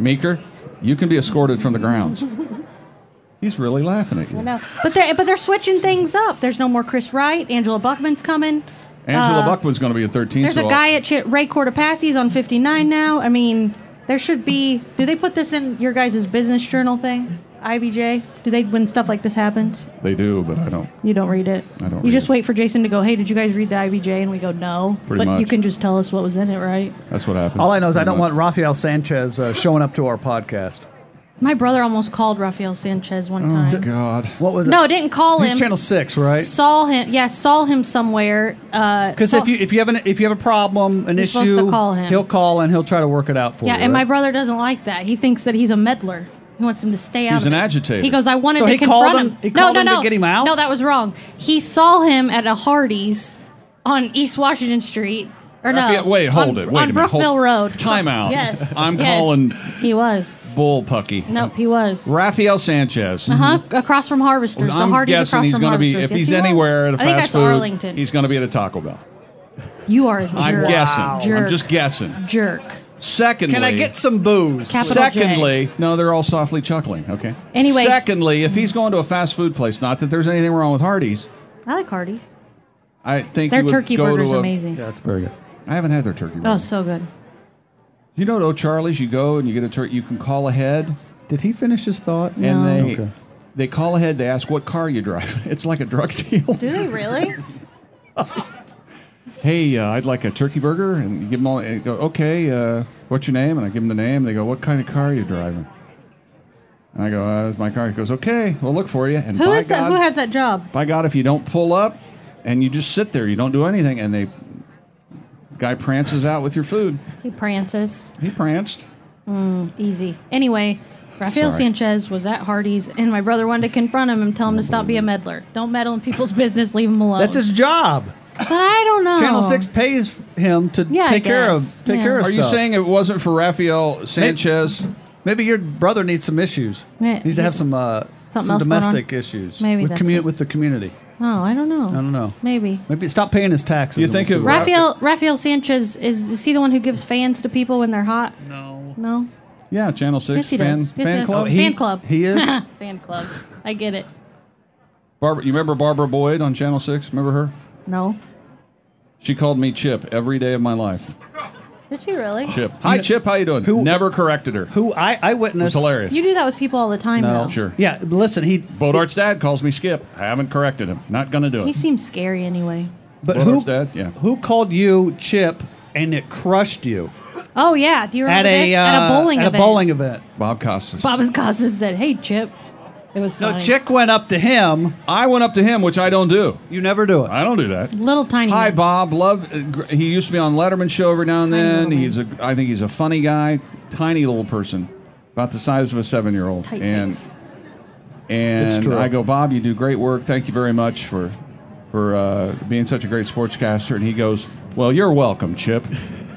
[SPEAKER 2] Meeker, you can be escorted from the grounds. He's really laughing at you.
[SPEAKER 1] I know, but they but they're switching things up. There's no more Chris Wright. Angela Buckman's coming.
[SPEAKER 2] Angela
[SPEAKER 1] Uh,
[SPEAKER 2] Buckman's going to be at thirteen.
[SPEAKER 1] There's
[SPEAKER 2] so
[SPEAKER 1] a
[SPEAKER 2] I'll-
[SPEAKER 1] guy at Ch- Ray Cortopassy's on fifty-nine now. I mean, there should be. Do they put this in your guys' business journal thing? I B J? Do they when stuff like this happens?
[SPEAKER 2] They do, but I don't.
[SPEAKER 1] You don't read it.
[SPEAKER 2] I don't
[SPEAKER 1] You
[SPEAKER 2] read
[SPEAKER 1] just
[SPEAKER 2] it.
[SPEAKER 1] wait for Jason to go. Hey, did you guys read the I B J? And we go, no.
[SPEAKER 2] Pretty
[SPEAKER 1] but
[SPEAKER 2] much.
[SPEAKER 1] you can just tell us what was in it, right?
[SPEAKER 2] That's what happens.
[SPEAKER 3] All I know is I
[SPEAKER 2] Pretty
[SPEAKER 3] don't
[SPEAKER 2] much.
[SPEAKER 3] want Rafael Sanchez uh, showing up to our podcast.
[SPEAKER 1] My brother almost called Rafael Sanchez one time.
[SPEAKER 2] God.
[SPEAKER 3] What was it?
[SPEAKER 1] No, didn't call
[SPEAKER 3] He's
[SPEAKER 1] him.
[SPEAKER 3] Channel Six, right?
[SPEAKER 1] Saw him. Yeah, saw him somewhere.
[SPEAKER 3] Because
[SPEAKER 1] Because
[SPEAKER 3] if you if you have an if you have a problem, an
[SPEAKER 1] You're
[SPEAKER 3] issue,
[SPEAKER 1] supposed to call him.
[SPEAKER 3] he'll call and he'll try to work it out for
[SPEAKER 1] yeah,
[SPEAKER 3] you.
[SPEAKER 1] and my
[SPEAKER 3] right?
[SPEAKER 1] brother doesn't like that. He thinks that he's a meddler. He wants him to stay out.
[SPEAKER 2] He's
[SPEAKER 1] of
[SPEAKER 2] an
[SPEAKER 1] it.
[SPEAKER 2] agitator.
[SPEAKER 1] He goes, I wanted
[SPEAKER 3] So
[SPEAKER 1] to
[SPEAKER 3] he
[SPEAKER 1] confront
[SPEAKER 3] called
[SPEAKER 1] him.
[SPEAKER 3] him- he
[SPEAKER 1] no,
[SPEAKER 3] called
[SPEAKER 1] no,
[SPEAKER 3] him to
[SPEAKER 1] no.
[SPEAKER 3] get him out?
[SPEAKER 1] No, that was wrong. He saw him at a Hardee's on East Washington Street. Or no,
[SPEAKER 2] Raphael- wait, hold
[SPEAKER 1] on,
[SPEAKER 2] it. Wait
[SPEAKER 1] on
[SPEAKER 2] a minute.
[SPEAKER 1] Brookville
[SPEAKER 2] Hold-
[SPEAKER 1] Road.
[SPEAKER 2] Time out.
[SPEAKER 1] Yes.
[SPEAKER 2] I'm
[SPEAKER 1] yes.
[SPEAKER 2] calling
[SPEAKER 1] He was.
[SPEAKER 2] Bullpucky.
[SPEAKER 1] Nope, he was.
[SPEAKER 2] Rafael Sanchez.
[SPEAKER 1] Uh huh. Across from Harvesters. The
[SPEAKER 2] I'm
[SPEAKER 1] Hardee's
[SPEAKER 2] guessing
[SPEAKER 1] across
[SPEAKER 2] he's
[SPEAKER 1] from
[SPEAKER 2] going to be,
[SPEAKER 1] Harvesters.
[SPEAKER 2] if
[SPEAKER 1] Yes,
[SPEAKER 2] he's
[SPEAKER 1] he was.
[SPEAKER 2] anywhere at a
[SPEAKER 1] I think
[SPEAKER 2] fast
[SPEAKER 1] that's
[SPEAKER 2] food,
[SPEAKER 1] Arlington.
[SPEAKER 2] he's going to be at a Taco Bell.
[SPEAKER 1] You are a jerk.
[SPEAKER 2] I'm guessing.
[SPEAKER 1] Jerk.
[SPEAKER 2] I'm just guessing.
[SPEAKER 1] Jerk.
[SPEAKER 2] Secondly,
[SPEAKER 3] Can I get some booze?
[SPEAKER 1] Capital J.
[SPEAKER 2] Secondly, no, they're all softly chuckling. Okay.
[SPEAKER 1] Anyway.
[SPEAKER 2] Secondly, if he's going to a fast food place, not that there's anything wrong with Hardee's,
[SPEAKER 1] I like Hardee's.
[SPEAKER 2] I think
[SPEAKER 1] Their
[SPEAKER 2] you would
[SPEAKER 1] turkey
[SPEAKER 2] go
[SPEAKER 1] burger's
[SPEAKER 2] to a,
[SPEAKER 1] amazing.
[SPEAKER 3] Yeah, that's very good.
[SPEAKER 2] I haven't had their turkey burger.
[SPEAKER 1] Oh, so good.
[SPEAKER 2] You know, at O'Charlie's, you go and you get a turkey. You can call ahead,
[SPEAKER 3] Did he finish his thought?
[SPEAKER 2] and
[SPEAKER 1] No.
[SPEAKER 2] they
[SPEAKER 3] Okay.
[SPEAKER 2] they call ahead. They ask what car you drive. It's like a drug deal.
[SPEAKER 1] Do they really?
[SPEAKER 2] Hey, uh, I'd like a turkey burger, and you give them all. And you go, okay, uh, what's your name? And I give them the name. They go, what kind of car are you driving? And I go, uh, it's my car. He goes, okay, we'll look for you. And
[SPEAKER 1] Who
[SPEAKER 2] by
[SPEAKER 1] is that?
[SPEAKER 2] God,
[SPEAKER 1] Who has that job?
[SPEAKER 2] by God, if you don't pull up and you just sit there, you don't do anything, and they guy prances out with your food.
[SPEAKER 1] He prances.
[SPEAKER 2] He pranced.
[SPEAKER 1] Easy. Anyway, Rafael
[SPEAKER 2] Sorry.
[SPEAKER 1] Sanchez was at Hardee's, and my brother wanted to confront him and tell him to stop being a meddler. Don't meddle in people's business. Leave him alone.
[SPEAKER 3] That's his job.
[SPEAKER 1] But I don't know.
[SPEAKER 3] Channel Six pays him to
[SPEAKER 1] Yeah, I
[SPEAKER 3] take care of
[SPEAKER 1] guess.
[SPEAKER 3] take
[SPEAKER 1] Yeah.
[SPEAKER 3] care of
[SPEAKER 2] Are you
[SPEAKER 3] stuff.
[SPEAKER 2] saying it wasn't for Rafael Sanchez?
[SPEAKER 3] Maybe your brother needs some issues?
[SPEAKER 1] Yeah.
[SPEAKER 3] Needs to have some uh,
[SPEAKER 1] Something
[SPEAKER 3] some
[SPEAKER 1] else going on?
[SPEAKER 3] domestic issues.
[SPEAKER 1] Maybe
[SPEAKER 3] with
[SPEAKER 1] that's
[SPEAKER 3] commu-
[SPEAKER 1] it.
[SPEAKER 3] with the community.
[SPEAKER 1] Oh, I don't know.
[SPEAKER 3] I don't know.
[SPEAKER 1] Maybe.
[SPEAKER 3] Maybe stop paying his taxes.
[SPEAKER 2] You
[SPEAKER 3] and
[SPEAKER 2] think
[SPEAKER 3] we'll
[SPEAKER 2] of
[SPEAKER 3] see.
[SPEAKER 2] Ra-
[SPEAKER 1] Rafael Rafael Sanchez is, is he the one who gives fans to people when they're hot?
[SPEAKER 3] No.
[SPEAKER 1] No.
[SPEAKER 2] Yeah, Channel Six
[SPEAKER 1] Yes, he
[SPEAKER 2] fan
[SPEAKER 1] does. Yes,
[SPEAKER 2] fan
[SPEAKER 1] he
[SPEAKER 2] club.
[SPEAKER 1] does.
[SPEAKER 3] he-
[SPEAKER 1] fan club.
[SPEAKER 3] he is?
[SPEAKER 1] Fan club. I get it.
[SPEAKER 2] Barbara, you remember Barbara Boyd on Channel Six? Remember her?
[SPEAKER 1] No.
[SPEAKER 2] She called me Chip every day of my life.
[SPEAKER 1] Did she really?
[SPEAKER 2] Chip. Hi, Chip. How you doing?
[SPEAKER 3] Who-
[SPEAKER 2] Never corrected her.
[SPEAKER 3] Who I I
[SPEAKER 2] It was
[SPEAKER 3] witnessed.
[SPEAKER 2] hilarious.
[SPEAKER 1] You do that with people all the time,
[SPEAKER 3] No.
[SPEAKER 1] though.
[SPEAKER 2] Sure.
[SPEAKER 3] Yeah, but listen, he.
[SPEAKER 2] Bodart's dad calls me Skip. I haven't corrected him. Not gonna do
[SPEAKER 1] He
[SPEAKER 2] it.
[SPEAKER 1] seems scary anyway.
[SPEAKER 3] But
[SPEAKER 2] Bodart's
[SPEAKER 3] who
[SPEAKER 2] dad? Yeah.
[SPEAKER 3] who called you Chip and it crushed you
[SPEAKER 1] Oh yeah, do you remember
[SPEAKER 3] at a
[SPEAKER 1] this?
[SPEAKER 3] uh,
[SPEAKER 1] at a bowling
[SPEAKER 3] at
[SPEAKER 1] event?
[SPEAKER 3] a bowling event?
[SPEAKER 2] Bob Costas.
[SPEAKER 1] Bob Costas said, "Hey, Chip." It was funny.
[SPEAKER 3] No, Chick went up to him.
[SPEAKER 2] I went up to him, which I don't do.
[SPEAKER 3] You never do it.
[SPEAKER 2] I don't do that.
[SPEAKER 1] Little tiny.
[SPEAKER 2] Hi,
[SPEAKER 1] man.
[SPEAKER 2] Bob. Love. uh, gr- He used to be on Letterman show every now and
[SPEAKER 1] Tiny
[SPEAKER 2] then.
[SPEAKER 1] little
[SPEAKER 2] He's a. I think he's a funny guy. Tiny little person, about the size of a seven-year-old.
[SPEAKER 1] Tight
[SPEAKER 2] And
[SPEAKER 1] face.
[SPEAKER 3] It's
[SPEAKER 2] and
[SPEAKER 3] true.
[SPEAKER 2] I go, Bob, you do great work. Thank you very much for for uh, being such a great sportscaster. And he goes, well, you're welcome, Chip.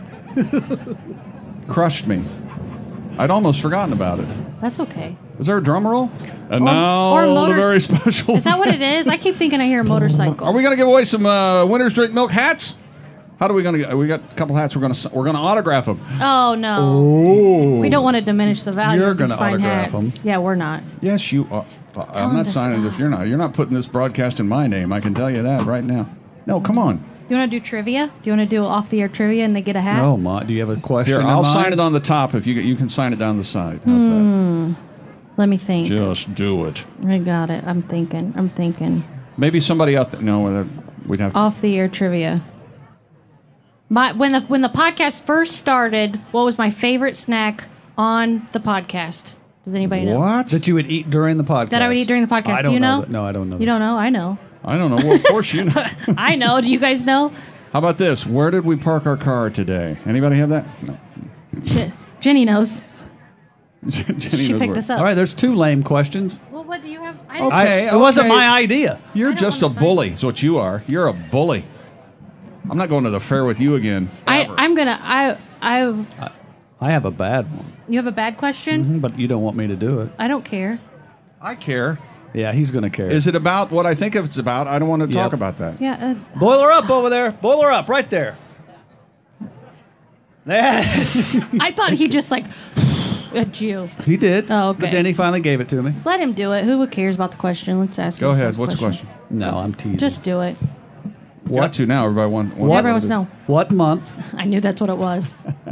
[SPEAKER 2] Crushed me. I'd almost forgotten about it.
[SPEAKER 1] That's okay.
[SPEAKER 2] Was there a drum roll? And
[SPEAKER 1] Or-
[SPEAKER 2] now
[SPEAKER 1] or
[SPEAKER 2] the
[SPEAKER 1] motors-
[SPEAKER 2] very special.
[SPEAKER 1] Is that what it is? I keep thinking I hear a motorcycle.
[SPEAKER 2] Are we going to give away some uh, Winners Drink Milk hats? How do we going to? We got a couple hats. We're going to we're going to autograph them.
[SPEAKER 1] Oh no.
[SPEAKER 2] Oh,
[SPEAKER 1] We don't want to diminish the value
[SPEAKER 3] You're
[SPEAKER 1] of these
[SPEAKER 3] gonna
[SPEAKER 1] fine
[SPEAKER 3] autograph
[SPEAKER 1] hats.
[SPEAKER 3] 'em.
[SPEAKER 1] Yeah, we're not.
[SPEAKER 2] Yes, you are. Uh, I'm
[SPEAKER 1] him
[SPEAKER 2] not
[SPEAKER 1] to
[SPEAKER 2] signing it
[SPEAKER 1] stop.
[SPEAKER 2] if you're not. You're not putting this broadcast in my name. I can tell you that right now. No, come on.
[SPEAKER 1] Do you want to do trivia? Do you want to do off the air trivia and they get a hat?
[SPEAKER 3] Oh my! Do you have a question?
[SPEAKER 2] Here,
[SPEAKER 3] in
[SPEAKER 2] I'll
[SPEAKER 3] mind?
[SPEAKER 2] sign it on the top. If you you can sign it down the side. How's
[SPEAKER 1] Hmm. Let me think.
[SPEAKER 2] that? Just do it.
[SPEAKER 1] I got it. I'm thinking. I'm thinking.
[SPEAKER 2] Maybe somebody out there. No, uh, we'd have. To,
[SPEAKER 1] Off the air trivia. My when the when the podcast first started, what was my favorite snack on the podcast? Does anybody know?
[SPEAKER 2] what?
[SPEAKER 3] that you would eat during the podcast.
[SPEAKER 1] That I would eat during the podcast.
[SPEAKER 3] I
[SPEAKER 1] Do
[SPEAKER 3] don't
[SPEAKER 1] you know?
[SPEAKER 3] that- No, I don't know.
[SPEAKER 1] You
[SPEAKER 3] this.
[SPEAKER 1] don't know? I know.
[SPEAKER 2] I don't know. Well, of course you know.
[SPEAKER 1] I know. Do you guys know?
[SPEAKER 2] How about this? Where did we park our car today? Anybody have that? No.
[SPEAKER 1] Je- Jenny knows.
[SPEAKER 2] Jenny
[SPEAKER 1] She
[SPEAKER 2] knows
[SPEAKER 1] picked
[SPEAKER 2] where.
[SPEAKER 1] us up.
[SPEAKER 3] All right, there's two lame questions.
[SPEAKER 1] Well, what do you have? I
[SPEAKER 2] Okay.
[SPEAKER 3] I, it wasn't
[SPEAKER 2] okay.
[SPEAKER 3] my idea.
[SPEAKER 2] You're
[SPEAKER 1] I don't
[SPEAKER 2] just a
[SPEAKER 1] wanna sign
[SPEAKER 2] bully. Is what you are. You're a bully. I'm not going to the fair with you again.
[SPEAKER 1] I
[SPEAKER 2] ever.
[SPEAKER 1] I'm gonna I I.
[SPEAKER 3] I have a bad one,
[SPEAKER 1] You have a bad question?
[SPEAKER 3] but you don't want me to do it.
[SPEAKER 1] I don't care.
[SPEAKER 2] I care.
[SPEAKER 3] Yeah, he's going to care.
[SPEAKER 2] Is it about what I think it's about? I don't want to talk
[SPEAKER 3] Yep.
[SPEAKER 2] about that.
[SPEAKER 1] Yeah. Uh,
[SPEAKER 3] Boil her up over there. Boil her up right there. There.
[SPEAKER 1] I thought he just like. a Jew.
[SPEAKER 3] He did.
[SPEAKER 1] Oh, okay.
[SPEAKER 3] But then he finally gave it to me.
[SPEAKER 1] Let him do it. Who cares about the question? Let's ask
[SPEAKER 2] Go
[SPEAKER 1] him
[SPEAKER 2] ahead.
[SPEAKER 1] some
[SPEAKER 2] What's the question?
[SPEAKER 3] No, I'm teasing.
[SPEAKER 1] Just do it.
[SPEAKER 2] Got to now. Everybody want. want
[SPEAKER 3] What?
[SPEAKER 1] Everyone wants to know.
[SPEAKER 3] What month
[SPEAKER 1] I knew that's what it was.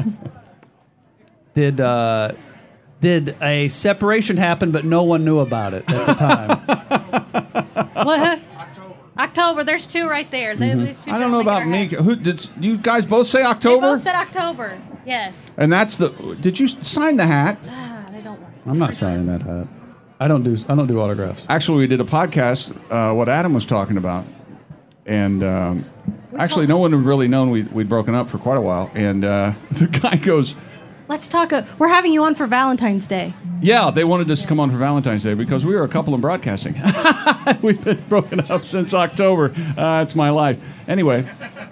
[SPEAKER 3] did uh, did a separation happen, but no one knew about it at the time?
[SPEAKER 1] What? October. October. There's two right there. They, these two
[SPEAKER 2] I don't know
[SPEAKER 1] gentlemen
[SPEAKER 2] about
[SPEAKER 1] get
[SPEAKER 2] me.
[SPEAKER 1] our
[SPEAKER 2] Who did you guys both say
[SPEAKER 1] They
[SPEAKER 2] October?
[SPEAKER 1] both said October. Yes.
[SPEAKER 2] And that's the. Did you sign the hat?
[SPEAKER 1] Ah, they don't want.
[SPEAKER 3] I'm not signing that hat. I don't do. I don't do autographs.
[SPEAKER 2] Actually, we did a podcast. Uh, what Adam was talking about, and um, actually, no one had really known we we'd broken up for quite a while. And uh, the guy goes,
[SPEAKER 1] Let's talk. Uh, we're having you on for Valentine's Day.
[SPEAKER 2] "Yeah, they wanted us to come on for Valentine's Day because we were a couple in broadcasting. We've been broken up since October. Uh, it's my life. Anyway."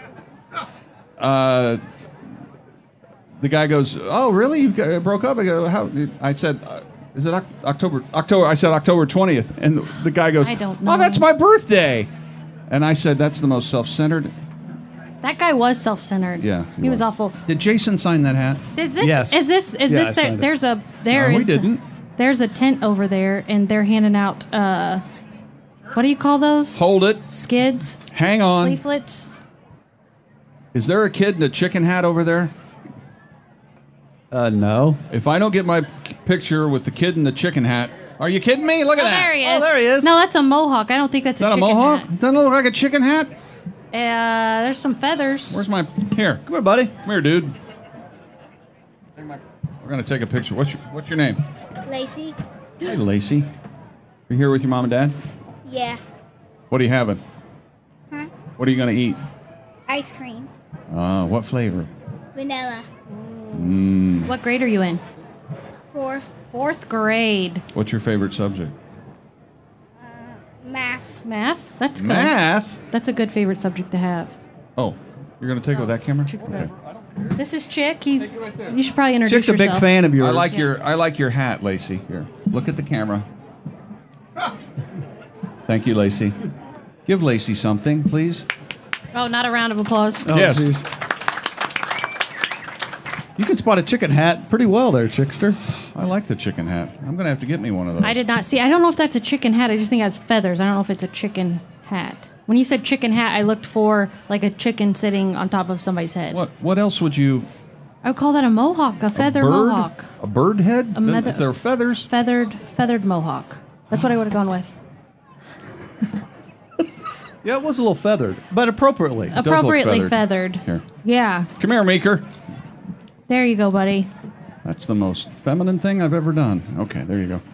[SPEAKER 2] Uh, The guy goes, "Oh, really? You g- broke up?" I go, "How?" I said, uh, "Is it Oc- October?" October. I said October twentieth, and the guy goes,
[SPEAKER 1] I don't know.
[SPEAKER 2] "Oh, that's my birthday." And I said, "That's the most self-centered."
[SPEAKER 1] That guy was self-centered.
[SPEAKER 2] Yeah,
[SPEAKER 1] he,
[SPEAKER 2] he
[SPEAKER 1] was.
[SPEAKER 2] was.
[SPEAKER 1] awful.
[SPEAKER 2] Did Jason sign that hat?
[SPEAKER 1] Is this?
[SPEAKER 3] Yes.
[SPEAKER 1] Is this? Is
[SPEAKER 3] Yeah, I
[SPEAKER 1] this? There,
[SPEAKER 3] signed it.
[SPEAKER 1] there's a. There
[SPEAKER 2] No, we
[SPEAKER 1] is-
[SPEAKER 2] didn't.
[SPEAKER 1] There's a tent over there, and they're handing out. Uh, what do you call those?
[SPEAKER 2] Hold it.
[SPEAKER 1] Skids,
[SPEAKER 2] Hang on.
[SPEAKER 1] leaflets.
[SPEAKER 2] Is there a kid in a chicken hat over there?
[SPEAKER 3] Uh, no.
[SPEAKER 2] If I don't get my p- picture with the kid in the chicken hat, are you kidding me? Look at
[SPEAKER 1] Oh,
[SPEAKER 2] that.
[SPEAKER 1] there he is.
[SPEAKER 3] Oh, there he is.
[SPEAKER 1] No, that's a mohawk. I don't think that's
[SPEAKER 2] Is that
[SPEAKER 1] a
[SPEAKER 2] a
[SPEAKER 1] chicken
[SPEAKER 2] mohawk?
[SPEAKER 1] hat.
[SPEAKER 2] Doesn't it look like a chicken hat?
[SPEAKER 1] Uh, there's some feathers.
[SPEAKER 2] Where's my here?
[SPEAKER 3] Come here, buddy.
[SPEAKER 2] Come here, dude. We're gonna take a picture. What's your What's your name?
[SPEAKER 10] Lacey?
[SPEAKER 2] Hey, Lacey. You here with your mom and dad?
[SPEAKER 10] Yeah.
[SPEAKER 2] What are you having?
[SPEAKER 10] Huh?
[SPEAKER 2] What are you gonna eat?
[SPEAKER 10] Ice cream.
[SPEAKER 2] Uh, what flavor?
[SPEAKER 10] Vanilla.
[SPEAKER 2] Mm.
[SPEAKER 1] What grade are you in?
[SPEAKER 10] Fourth.
[SPEAKER 1] Fourth grade.
[SPEAKER 2] What's your favorite subject?
[SPEAKER 10] Uh, math.
[SPEAKER 1] Math. That's good.
[SPEAKER 2] Math.
[SPEAKER 1] That's a good favorite subject to have.
[SPEAKER 2] Oh, you're gonna take it with that camera? Okay.
[SPEAKER 1] This is Chick. He's. You should probably introduce
[SPEAKER 3] Chick's a big
[SPEAKER 1] yourself.
[SPEAKER 3] fan of yours.
[SPEAKER 2] I like your I like your hat, Lacey. Here, look at the camera. Thank you, Lacey. Give Lacey something, please.
[SPEAKER 1] Oh, not a round of applause.
[SPEAKER 3] Oh,
[SPEAKER 2] Yes.
[SPEAKER 3] geez. You can spot a chicken hat pretty well there, Chickster.
[SPEAKER 2] I like the chicken hat. I'm gonna have to get me one of those.
[SPEAKER 1] I did not see. I don't know if that's a chicken hat. I just think it has feathers. I don't know if it's a chicken hat. When you said chicken hat, I looked for like a chicken sitting on top of somebody's head.
[SPEAKER 2] What What else would you?
[SPEAKER 1] I would call that a mohawk, a feather
[SPEAKER 2] a bird?
[SPEAKER 1] mohawk,
[SPEAKER 2] A bird head?
[SPEAKER 1] A
[SPEAKER 2] Then
[SPEAKER 1] mother-
[SPEAKER 2] if they're feathers.
[SPEAKER 1] feathered feathered mohawk. That's what I would have gone with.
[SPEAKER 3] Yeah, it was a little feathered, but appropriately.
[SPEAKER 2] does look
[SPEAKER 1] Appropriately
[SPEAKER 2] feathered.
[SPEAKER 1] feathered.
[SPEAKER 2] Here,
[SPEAKER 1] Yeah.
[SPEAKER 2] come here, Meeker.
[SPEAKER 1] There you go, buddy.
[SPEAKER 2] That's the most feminine thing I've ever done. Okay, there you go.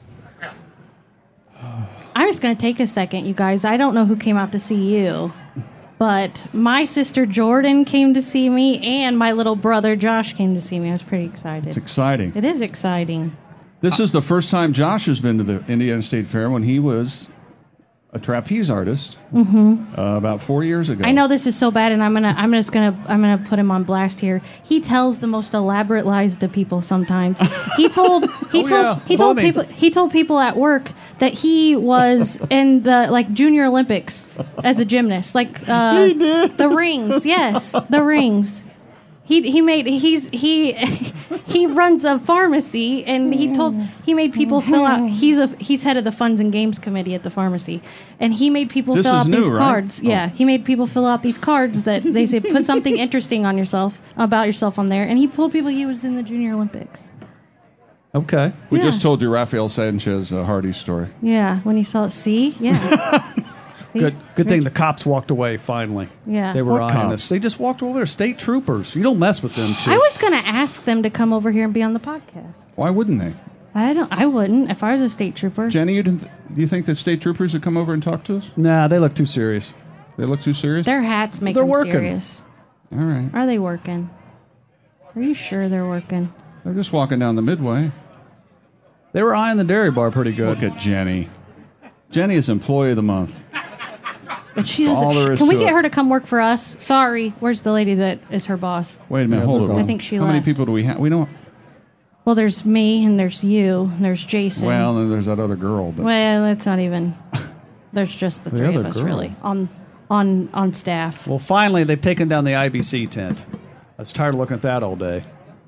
[SPEAKER 1] I'm just going to take a second, you guys. I don't know who came out to see you, but my sister Jordan came to see me, and my little brother Josh came to see me. I was pretty excited.
[SPEAKER 2] It's exciting.
[SPEAKER 1] It is exciting.
[SPEAKER 2] This is the first time Josh has been to the Indiana State Fair when he was a trapeze artist
[SPEAKER 1] Mm-hmm.
[SPEAKER 2] uh, about four years ago.
[SPEAKER 1] I know this is so bad, and I'm gonna, I'm just gonna, I'm gonna put him on blast here. He tells the most elaborate lies to people sometimes. He told, he
[SPEAKER 3] Oh,
[SPEAKER 1] told,
[SPEAKER 3] yeah.
[SPEAKER 1] he
[SPEAKER 3] Tell
[SPEAKER 1] told
[SPEAKER 3] me.
[SPEAKER 1] people, he told people at work that he was in the like Junior Olympics as a gymnast, like uh, the rings. Yes, the rings. He he made he's he he runs a pharmacy, and he told he made people fill out. He's a he's head of the funds and games committee at the pharmacy, and he made people
[SPEAKER 2] This
[SPEAKER 1] fill
[SPEAKER 2] is
[SPEAKER 1] out
[SPEAKER 2] new,
[SPEAKER 1] these
[SPEAKER 2] right?
[SPEAKER 1] cards.
[SPEAKER 2] Oh.
[SPEAKER 1] Yeah, he made people fill out these cards that they say put something interesting on yourself about yourself on there, and he told people he was in the Junior Olympics.
[SPEAKER 3] Okay.
[SPEAKER 2] We
[SPEAKER 1] Yeah.
[SPEAKER 2] just told you Rafael Sanchez uh, Hardy's story.
[SPEAKER 1] Yeah, when he saw it, see, yeah, See?
[SPEAKER 3] Good good thing the cops walked away finally.
[SPEAKER 1] Yeah.
[SPEAKER 3] They were
[SPEAKER 2] What
[SPEAKER 3] eyeing
[SPEAKER 2] cops?
[SPEAKER 3] us. They just walked over there. State troopers. You don't mess with them, Chick.
[SPEAKER 1] I was gonna ask them to come over here and be on the podcast.
[SPEAKER 2] Why wouldn't they?
[SPEAKER 1] I don't. I wouldn't if I was a state trooper.
[SPEAKER 2] Jenny, you didn't, do you think that state troopers would come over and talk to us?
[SPEAKER 3] Nah, they look too serious.
[SPEAKER 2] They look too serious?
[SPEAKER 1] Their hats make
[SPEAKER 3] They're
[SPEAKER 1] them
[SPEAKER 3] working.
[SPEAKER 1] serious.
[SPEAKER 2] All right.
[SPEAKER 1] Are they working? Are you sure they're working?
[SPEAKER 2] They're just walking down the midway.
[SPEAKER 3] They were eyeing the dairy bar pretty good.
[SPEAKER 2] Look at Jenny. Jenny is Employee of the Month.
[SPEAKER 1] But she
[SPEAKER 2] All
[SPEAKER 1] doesn't.
[SPEAKER 2] there is
[SPEAKER 1] Can we
[SPEAKER 2] to
[SPEAKER 1] get
[SPEAKER 2] it.
[SPEAKER 1] her to come work for us? Sorry. Where's the lady that is her boss?
[SPEAKER 2] Wait a minute,
[SPEAKER 3] Yeah,
[SPEAKER 2] hold
[SPEAKER 3] they're
[SPEAKER 2] it.
[SPEAKER 3] gone.
[SPEAKER 1] I think she
[SPEAKER 2] How many
[SPEAKER 1] left.
[SPEAKER 2] people do we have? We don't.
[SPEAKER 1] Well, there's me and there's you and there's Jason.
[SPEAKER 2] Well, then there's that other girl. But
[SPEAKER 1] Well, it's not even. There's just the
[SPEAKER 3] The
[SPEAKER 1] three of
[SPEAKER 3] other
[SPEAKER 1] us
[SPEAKER 3] girl.
[SPEAKER 1] really on on on staff.
[SPEAKER 3] Well, finally, they've taken down the I B C tent. I was tired of looking at that all day.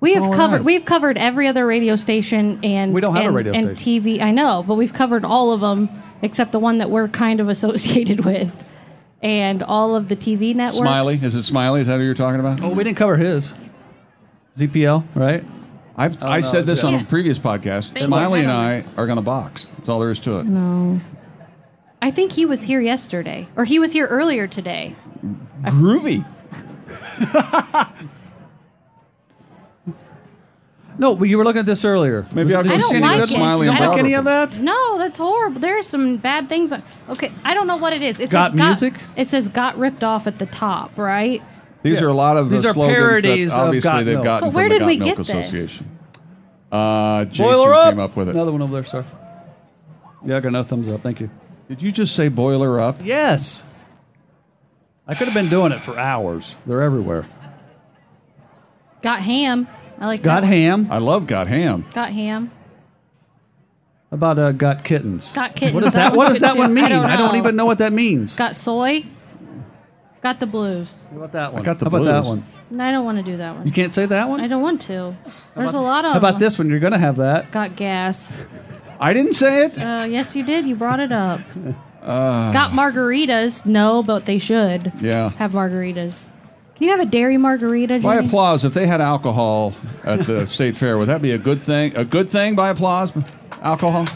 [SPEAKER 1] We have
[SPEAKER 3] All
[SPEAKER 1] covered.
[SPEAKER 3] right.
[SPEAKER 1] We've covered every other radio station and
[SPEAKER 3] We don't have a
[SPEAKER 1] and,
[SPEAKER 3] radio
[SPEAKER 1] and
[SPEAKER 3] station.
[SPEAKER 1] T V. I know, but we've covered all of them except the one that we're kind of associated with, and all of the T V networks.
[SPEAKER 2] Smiley? Is it Smiley? Is that who you're talking about?
[SPEAKER 3] Oh, we didn't cover his. Z P L, right?
[SPEAKER 2] I've,
[SPEAKER 3] Oh,
[SPEAKER 2] I
[SPEAKER 3] no,
[SPEAKER 2] said this
[SPEAKER 3] yeah.
[SPEAKER 2] on a previous podcast.
[SPEAKER 1] They
[SPEAKER 2] Smiley
[SPEAKER 1] were
[SPEAKER 2] and I
[SPEAKER 1] head on
[SPEAKER 2] are going to box. That's all there is to it.
[SPEAKER 1] No, I think he was here yesterday, or he was here earlier today.
[SPEAKER 3] Groovy. No, but you were looking at this earlier.
[SPEAKER 2] Maybe I'll
[SPEAKER 3] Did
[SPEAKER 2] go
[SPEAKER 3] you
[SPEAKER 1] I
[SPEAKER 3] see
[SPEAKER 1] don't
[SPEAKER 3] any
[SPEAKER 1] like
[SPEAKER 3] good
[SPEAKER 1] it.
[SPEAKER 3] Smiley and
[SPEAKER 1] I don't-
[SPEAKER 3] like any of that?
[SPEAKER 1] No, that's horrible. There's some bad things. On, okay, I don't know what it is. It
[SPEAKER 3] Got
[SPEAKER 1] says got
[SPEAKER 3] music?
[SPEAKER 1] It says "got ripped off" at the top, right?
[SPEAKER 2] These
[SPEAKER 3] Yeah.
[SPEAKER 2] are a lot of the
[SPEAKER 3] These are
[SPEAKER 2] slogans
[SPEAKER 3] parodies
[SPEAKER 2] that
[SPEAKER 3] of
[SPEAKER 2] obviously
[SPEAKER 3] Got
[SPEAKER 2] they've
[SPEAKER 3] Milk.
[SPEAKER 2] gotten
[SPEAKER 1] But where
[SPEAKER 2] from the
[SPEAKER 1] did
[SPEAKER 2] Got
[SPEAKER 1] we
[SPEAKER 2] Milk
[SPEAKER 1] get this?
[SPEAKER 2] Association. Uh, Jason
[SPEAKER 3] Boiler up.
[SPEAKER 2] came up with it.
[SPEAKER 3] Another one over there, sorry. Yeah, I got another thumbs up. Thank you.
[SPEAKER 2] Did you just say boiler up?
[SPEAKER 3] Yes. I could have been doing it for hours. They're everywhere.
[SPEAKER 1] Got ham. I like
[SPEAKER 3] Got
[SPEAKER 1] that one.
[SPEAKER 3] ham.
[SPEAKER 2] I love Got Ham.
[SPEAKER 1] Got ham.
[SPEAKER 3] How about uh, got kittens?
[SPEAKER 1] Got kittens.
[SPEAKER 3] What does that?
[SPEAKER 1] That
[SPEAKER 3] What
[SPEAKER 1] one's
[SPEAKER 3] does that
[SPEAKER 1] good
[SPEAKER 3] one
[SPEAKER 1] too.
[SPEAKER 3] mean?
[SPEAKER 1] I don't
[SPEAKER 3] I don't
[SPEAKER 1] know.
[SPEAKER 3] even know what that means.
[SPEAKER 1] Got soy. Got the blues.
[SPEAKER 3] How about that one?
[SPEAKER 2] got the
[SPEAKER 3] How about that
[SPEAKER 2] blues.
[SPEAKER 3] one?
[SPEAKER 1] No, I don't want to do that one.
[SPEAKER 3] You can't say that one.
[SPEAKER 1] I don't want to. There's
[SPEAKER 3] about-
[SPEAKER 1] a lot of.
[SPEAKER 3] How about
[SPEAKER 1] them.
[SPEAKER 3] this one? You're going to have that.
[SPEAKER 1] Got gas.
[SPEAKER 2] I didn't say it.
[SPEAKER 1] Uh, yes, you did. You brought it up.
[SPEAKER 2] Uh,
[SPEAKER 1] Got margaritas. No, but they should
[SPEAKER 2] yeah.
[SPEAKER 1] have margaritas. Can you have a dairy margarita,
[SPEAKER 2] By
[SPEAKER 1] Jimmy?
[SPEAKER 2] applause, if they had alcohol at the state fair, would that be a good thing? A good thing by applause? Alcohol?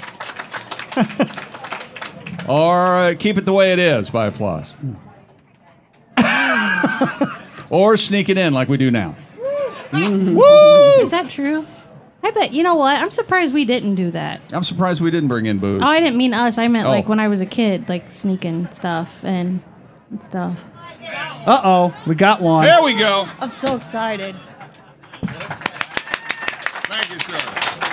[SPEAKER 2] Or uh, keep it the way it is by applause? Or sneak it in like we do now?
[SPEAKER 1] Is that true? I bet. You know what? I'm surprised we didn't do that.
[SPEAKER 2] I'm surprised we didn't bring in booze.
[SPEAKER 1] Oh, I didn't mean us. I meant
[SPEAKER 2] Oh.
[SPEAKER 1] like when I was a kid, like sneaking stuff and and stuff.
[SPEAKER 3] Uh oh, we got one.
[SPEAKER 2] There we go.
[SPEAKER 1] I'm so excited.
[SPEAKER 2] Thank you, sir.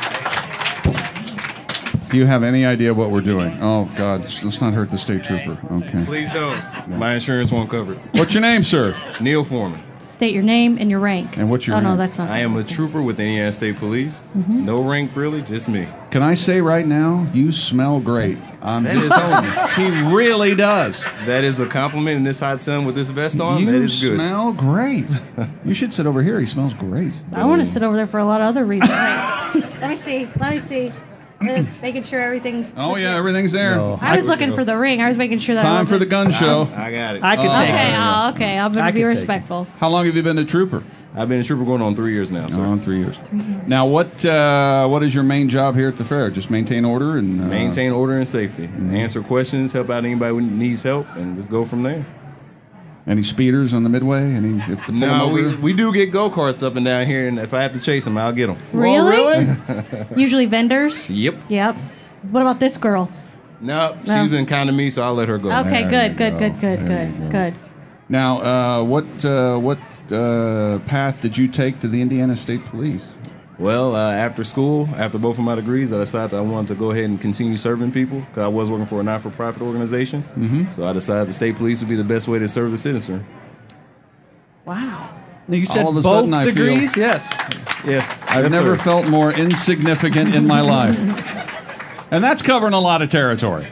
[SPEAKER 2] Do you have any idea what we're doing? Oh, God. Let's not hurt the state trooper. Okay.
[SPEAKER 11] Please don't. My insurance won't cover it.
[SPEAKER 2] What's your name, sir?
[SPEAKER 11] Neil Foreman.
[SPEAKER 1] State your name and your rank.
[SPEAKER 2] And what's your
[SPEAKER 1] Oh no,
[SPEAKER 2] rank?
[SPEAKER 1] that's not.
[SPEAKER 11] I am a trooper with the Indiana State Police. No rank, really, just me.
[SPEAKER 2] Can I say right now, you smell great. I'm
[SPEAKER 11] That
[SPEAKER 2] just
[SPEAKER 11] is
[SPEAKER 2] telling you. He really does.
[SPEAKER 11] That is a compliment in this hot sun with this vest on.
[SPEAKER 2] You
[SPEAKER 11] that is good.
[SPEAKER 2] smell great. You should sit over here. He smells great.
[SPEAKER 1] I want to sit over there for a lot of other reasons. Wait, let me see. Let me see. Uh, making sure everything's.
[SPEAKER 2] Oh, yeah, everything's there.
[SPEAKER 3] No.
[SPEAKER 1] I was looking for the ring. I was making sure that. I
[SPEAKER 2] Time for the
[SPEAKER 1] wasn't-
[SPEAKER 2] gun show.
[SPEAKER 11] I got it.
[SPEAKER 3] I could
[SPEAKER 2] Oh.
[SPEAKER 3] take
[SPEAKER 1] Okay.
[SPEAKER 3] it.
[SPEAKER 1] Oh, okay. I'm
[SPEAKER 3] I
[SPEAKER 1] gonna be
[SPEAKER 3] could take it.
[SPEAKER 1] respectful.
[SPEAKER 2] How long have you been a trooper?
[SPEAKER 11] I've been a trooper going on three years now, sir.
[SPEAKER 2] Oh, on three years. Now, what uh, what is your main job here at the fair? Just maintain order and uh,
[SPEAKER 11] Maintain order and safety. Answer questions, help out anybody who needs help, and just go from there.
[SPEAKER 2] Any speeders on the midway? Any? If to pull them
[SPEAKER 11] No,
[SPEAKER 2] over?
[SPEAKER 11] we, we do get go-karts up and down here, and if I have to chase them, I'll get them.
[SPEAKER 1] Really? Usually vendors.
[SPEAKER 11] Yep.
[SPEAKER 1] Yep. What about this girl?
[SPEAKER 11] No,
[SPEAKER 1] No.
[SPEAKER 11] she's been kind to me, so I'll let her go.
[SPEAKER 1] Okay.
[SPEAKER 2] There
[SPEAKER 1] Good.
[SPEAKER 2] you
[SPEAKER 1] Good.
[SPEAKER 2] go.
[SPEAKER 1] Good. Good.
[SPEAKER 2] There you
[SPEAKER 1] Good.
[SPEAKER 2] go.
[SPEAKER 1] Good.
[SPEAKER 2] Now, uh, what uh, what uh, path did you take to the Indiana State Police?
[SPEAKER 11] Well, uh, after school, after both of my degrees, I decided I wanted to go ahead and continue serving people because I was working for a not-for-profit organization. Mm-hmm. So I decided the state police would be the best way to serve the citizen.
[SPEAKER 1] Wow.
[SPEAKER 3] Now, you said
[SPEAKER 2] All of a
[SPEAKER 3] both
[SPEAKER 2] sudden I feel-
[SPEAKER 3] degrees? Yes.
[SPEAKER 11] Yes,
[SPEAKER 2] I've
[SPEAKER 11] yes,
[SPEAKER 2] never
[SPEAKER 11] sir.
[SPEAKER 2] felt more insignificant in my life. And that's covering a lot of territory.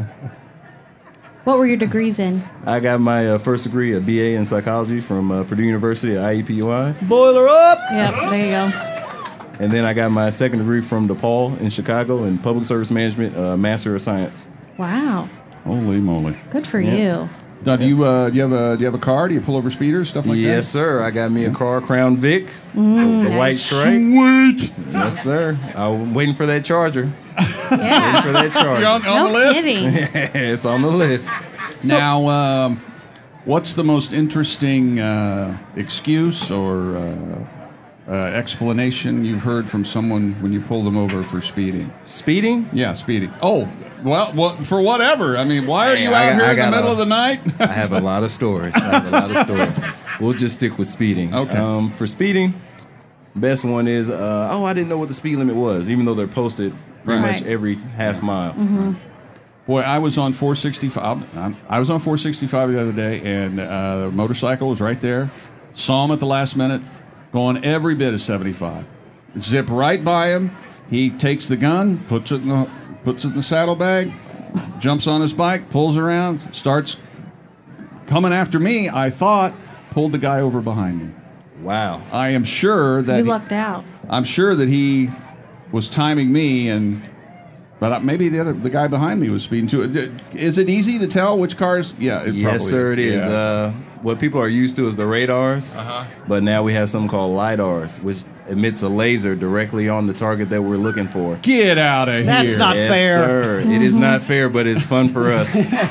[SPEAKER 1] What were your degrees in?
[SPEAKER 11] I got my uh, first degree, a B A in psychology from uh, Purdue University at I E P U I,
[SPEAKER 3] Boiler up.
[SPEAKER 1] Yep. There you go.
[SPEAKER 11] and then I got my second degree from DePaul in Chicago in public service management, uh, Master of Science.
[SPEAKER 1] Wow.
[SPEAKER 2] Holy moly!
[SPEAKER 1] Good for
[SPEAKER 11] Yeah.
[SPEAKER 1] you.
[SPEAKER 2] Now, do you uh, do you have a do you have a car? Do you pull over speeders, stuff like
[SPEAKER 11] Yes, sir. I got me a car, Crown Vic,
[SPEAKER 1] Mm,
[SPEAKER 11] the white
[SPEAKER 1] nice.
[SPEAKER 11] stripe.
[SPEAKER 2] Sweet.
[SPEAKER 11] Yes, sir. I'm waiting for that charger. Waiting
[SPEAKER 1] Yeah.
[SPEAKER 11] for that charger.
[SPEAKER 2] You're on, on
[SPEAKER 1] No
[SPEAKER 2] the list.
[SPEAKER 1] kidding.
[SPEAKER 11] it's on the list.
[SPEAKER 2] Now, um, what's the most interesting uh, excuse or uh, uh, explanation you've heard from someone when you pull them over for speeding?
[SPEAKER 11] Speeding?
[SPEAKER 2] Yeah, speeding. Oh, well, well for whatever. I mean, why are
[SPEAKER 11] Hey,
[SPEAKER 2] you
[SPEAKER 11] I
[SPEAKER 2] out
[SPEAKER 11] got-
[SPEAKER 2] here
[SPEAKER 11] I
[SPEAKER 2] in the
[SPEAKER 11] got
[SPEAKER 2] middle
[SPEAKER 11] a-
[SPEAKER 2] of the night?
[SPEAKER 11] I have a lot of stories. I have a lot of stories. We'll just stick with speeding.
[SPEAKER 2] Okay.
[SPEAKER 11] Um, for speeding, best one is, uh, oh, I didn't know what the speed limit was, even though they're posted pretty
[SPEAKER 2] Right.
[SPEAKER 11] much every half mile.
[SPEAKER 2] Boy, I was on four sixty-five. I'm- I was on four sixty-five the other day, and uh, the motorcycle was right there. Saw him at the last minute, going every bit of seventy-five. Zip right by him. He takes the gun, puts it in the puts it in the saddlebag, jumps on his bike, pulls around, starts coming after me. I thought pulled the guy over behind me.
[SPEAKER 11] Wow.
[SPEAKER 2] I am sure that
[SPEAKER 1] You
[SPEAKER 2] he-
[SPEAKER 1] lucked out.
[SPEAKER 2] I'm sure that he was timing me, and but maybe the other the guy behind me was speeding too. Is it easy to tell which cars? Yeah, it
[SPEAKER 11] Yes,
[SPEAKER 2] probably
[SPEAKER 11] sir, it is.
[SPEAKER 2] Yeah.
[SPEAKER 11] Uh, what people are used to is the radars,
[SPEAKER 2] Uh-huh.
[SPEAKER 11] but now we have something called LiDARs, which emits a laser directly on the target that we're looking for.
[SPEAKER 2] Get out of here.
[SPEAKER 3] That's not
[SPEAKER 11] yes,
[SPEAKER 3] fair.
[SPEAKER 11] Sir. It is not fair, but it's fun for us.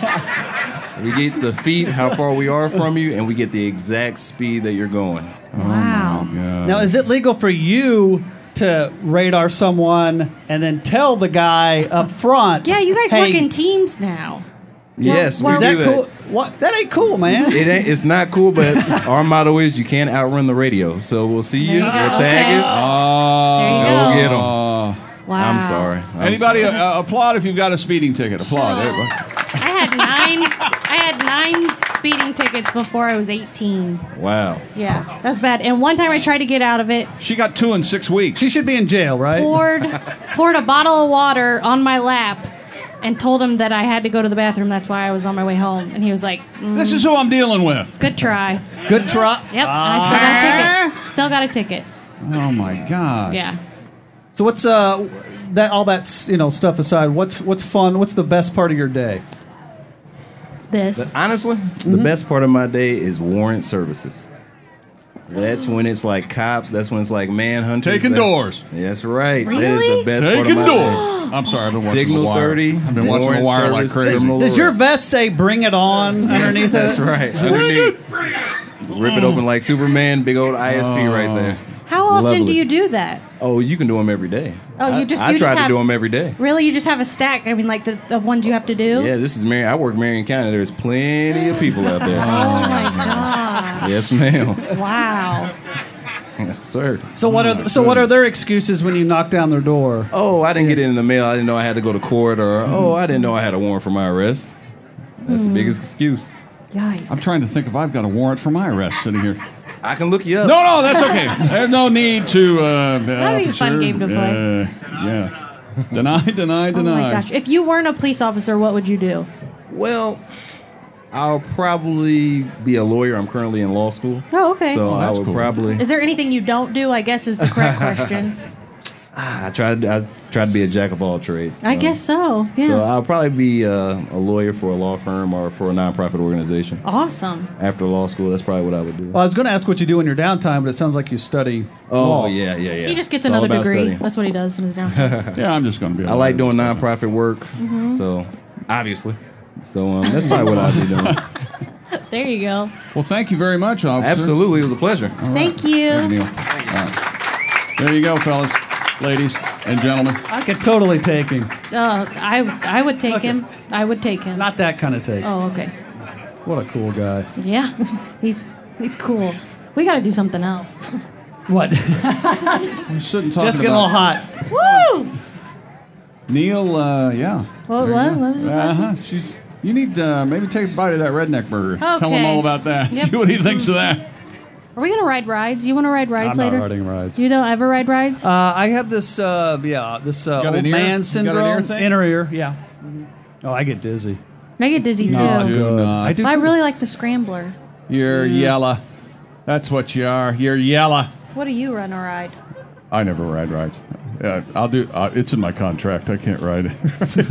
[SPEAKER 11] We get the feet, how far we are from you, and we get the exact speed that you're going.
[SPEAKER 1] Wow.
[SPEAKER 2] Yeah.
[SPEAKER 3] Now, is it legal for you to radar someone and then tell the guy up front?
[SPEAKER 1] Yeah, you guys
[SPEAKER 3] hey,
[SPEAKER 1] work in teams now.
[SPEAKER 11] Yes, we
[SPEAKER 3] Is
[SPEAKER 11] do
[SPEAKER 3] that
[SPEAKER 11] that.
[SPEAKER 3] cool? What? That ain't cool, man.
[SPEAKER 11] It ain't, it's not cool, but our motto is you can't outrun the radio. So we'll see you.
[SPEAKER 1] There you
[SPEAKER 11] We'll
[SPEAKER 1] go.
[SPEAKER 11] tag
[SPEAKER 1] Okay.
[SPEAKER 11] it.
[SPEAKER 2] Oh,
[SPEAKER 1] There you
[SPEAKER 11] Go
[SPEAKER 1] go.
[SPEAKER 11] get 'em.
[SPEAKER 2] oh.
[SPEAKER 1] Wow.
[SPEAKER 11] I'm sorry. I'm
[SPEAKER 2] Anybody
[SPEAKER 11] sorry.
[SPEAKER 2] uh, applaud if you've got a speeding ticket? Applaud. Everybody.
[SPEAKER 1] I had nine. I had nine speeding tickets before I was eighteen.
[SPEAKER 11] Wow.
[SPEAKER 1] Yeah, that's bad. And one time I tried to get out of it.
[SPEAKER 2] She got two in six weeks.
[SPEAKER 3] She should be in jail, right?
[SPEAKER 1] Poured poured a bottle of water on my lap, and told him that I had to go to the bathroom. That's why I was on my way home. And he was like, mm,
[SPEAKER 2] This is who I'm dealing with.
[SPEAKER 1] "Good try."
[SPEAKER 3] Good try.
[SPEAKER 1] Yep. I still got a ticket. Still got a ticket.
[SPEAKER 2] Oh my God.
[SPEAKER 1] Yeah.
[SPEAKER 3] So what's uh that all that you know stuff aside? What's what's fun? What's the best part of your day?
[SPEAKER 1] This.
[SPEAKER 11] Honestly, the best part of my day is warrant services. That's when it's like cops. That's when it's like manhunters.
[SPEAKER 2] Taking
[SPEAKER 11] That's-
[SPEAKER 2] doors.
[SPEAKER 11] That's right. That is
[SPEAKER 1] Really?
[SPEAKER 11] the best part of
[SPEAKER 2] Taking
[SPEAKER 11] my
[SPEAKER 2] doors.
[SPEAKER 11] day.
[SPEAKER 2] I'm sorry. I've been watching
[SPEAKER 11] Signal
[SPEAKER 2] The Wire.
[SPEAKER 11] thirty.
[SPEAKER 2] I've been watching The
[SPEAKER 11] warrant
[SPEAKER 2] Wire like
[SPEAKER 11] service,
[SPEAKER 2] crazy.
[SPEAKER 11] criminal
[SPEAKER 3] Does your
[SPEAKER 11] arrest.
[SPEAKER 3] vest say "Bring it on" underneath
[SPEAKER 11] That's
[SPEAKER 3] it?
[SPEAKER 11] right. Underneath. Rip it open like Superman. Big old I S P right there.
[SPEAKER 1] How often
[SPEAKER 11] Lovely.
[SPEAKER 1] do you do that?
[SPEAKER 11] Oh, you can do them every day.
[SPEAKER 1] Oh, you
[SPEAKER 11] I-
[SPEAKER 1] just-
[SPEAKER 11] I,
[SPEAKER 1] you
[SPEAKER 11] try
[SPEAKER 1] just
[SPEAKER 11] to
[SPEAKER 1] have-
[SPEAKER 11] do them every day.
[SPEAKER 1] Really? You just have a stack? I mean, like the of ones you have to do?
[SPEAKER 11] Yeah, this is Marion. I work Marion County. There's plenty of people out there.
[SPEAKER 1] Oh my god!
[SPEAKER 11] Yes, ma'am.
[SPEAKER 1] Wow.
[SPEAKER 11] Yes, sir.
[SPEAKER 3] So what are so what are their excuses when you knock down their door?
[SPEAKER 11] Oh, I didn't get it in the mail. I didn't know I had to go to court, or oh, I didn't know I had a warrant for my arrest. That's the biggest excuse.
[SPEAKER 1] Yikes.
[SPEAKER 2] I'm trying to think if I've got a warrant for my arrest sitting here.
[SPEAKER 11] I can look you up.
[SPEAKER 2] No, no, that's okay. There's no need to. Uh,
[SPEAKER 1] That'd be a fun
[SPEAKER 2] officer,
[SPEAKER 1] game to play.
[SPEAKER 2] Uh, yeah. Deny, deny,
[SPEAKER 1] Oh
[SPEAKER 2] deny.
[SPEAKER 1] my gosh! If you weren't a police officer, what would you do?
[SPEAKER 11] Well, I'll probably be a lawyer. I'm currently in law school.
[SPEAKER 1] Oh, okay.
[SPEAKER 11] So
[SPEAKER 2] Oh,
[SPEAKER 11] I
[SPEAKER 2] that's
[SPEAKER 11] would
[SPEAKER 2] cool.
[SPEAKER 11] probably.
[SPEAKER 1] Is there anything you don't do? I guess is the correct question.
[SPEAKER 11] I tried. I tried to be a jack of all trades.
[SPEAKER 1] I
[SPEAKER 11] so-
[SPEAKER 1] guess so. Yeah.
[SPEAKER 11] So I'll probably be uh, a lawyer for a law firm or for a nonprofit organization.
[SPEAKER 1] Awesome.
[SPEAKER 11] After law school, that's probably what I would do.
[SPEAKER 3] Well, I was going to ask what you do in your downtime, but it sounds like you study
[SPEAKER 11] oh
[SPEAKER 3] law.
[SPEAKER 11] yeah, yeah, yeah.
[SPEAKER 1] He just gets
[SPEAKER 11] It's all
[SPEAKER 1] another
[SPEAKER 11] about
[SPEAKER 1] degree.
[SPEAKER 11] studying.
[SPEAKER 1] That's what he does in his downtime.
[SPEAKER 2] Yeah, I'm just going to be. a
[SPEAKER 11] I like
[SPEAKER 2] lawyer.
[SPEAKER 11] doing nonprofit work.
[SPEAKER 1] Mm-hmm.
[SPEAKER 11] So obviously, so um, that's probably what I'll be doing.
[SPEAKER 1] There you go.
[SPEAKER 2] Well, thank you very much, officer.
[SPEAKER 11] Absolutely, it was a pleasure.
[SPEAKER 1] Thank you.
[SPEAKER 2] Thank you, Neil. All right. There you go, fellas, ladies, and gentlemen.
[SPEAKER 3] I could totally take him.
[SPEAKER 1] Uh, I I would take him. I would take him.
[SPEAKER 3] Not that kind of take.
[SPEAKER 1] Oh, okay.
[SPEAKER 3] What a cool guy.
[SPEAKER 1] Yeah, he's he's cool. We got to do something else.
[SPEAKER 3] What?
[SPEAKER 2] I'm sitting talking
[SPEAKER 3] Just getting a little
[SPEAKER 2] about
[SPEAKER 3] hot.
[SPEAKER 1] Woo!
[SPEAKER 2] Neil. Uh, yeah.
[SPEAKER 1] What?
[SPEAKER 2] There
[SPEAKER 1] What?
[SPEAKER 2] you go.
[SPEAKER 1] What was the
[SPEAKER 2] Uh-huh. She's. You need uh, maybe take a bite of that redneck burger. Tell him
[SPEAKER 1] Okay.
[SPEAKER 2] all about that.
[SPEAKER 1] Yep.
[SPEAKER 2] See what he thinks of that.
[SPEAKER 1] Are we gonna ride rides? You want to ride rides
[SPEAKER 3] I'm
[SPEAKER 1] later?
[SPEAKER 3] not riding rides.
[SPEAKER 1] You don't ever ride rides?
[SPEAKER 3] Uh, I have this, uh, yeah, this uh,
[SPEAKER 2] got
[SPEAKER 3] old
[SPEAKER 2] an ear?
[SPEAKER 3] man
[SPEAKER 2] You got an
[SPEAKER 3] syndrome.
[SPEAKER 2] ear thing?
[SPEAKER 3] Inner ear, yeah. Oh, I get dizzy.
[SPEAKER 1] I get dizzy too.
[SPEAKER 3] No,
[SPEAKER 2] do
[SPEAKER 3] good.
[SPEAKER 2] not.
[SPEAKER 3] I do.
[SPEAKER 1] I
[SPEAKER 3] too.
[SPEAKER 1] really like the scrambler.
[SPEAKER 2] You're yella. That's what you are. You're yella.
[SPEAKER 1] What do you run or ride?
[SPEAKER 2] I never ride rides. Uh, I'll do. Uh, it's in my contract. I can't ride it.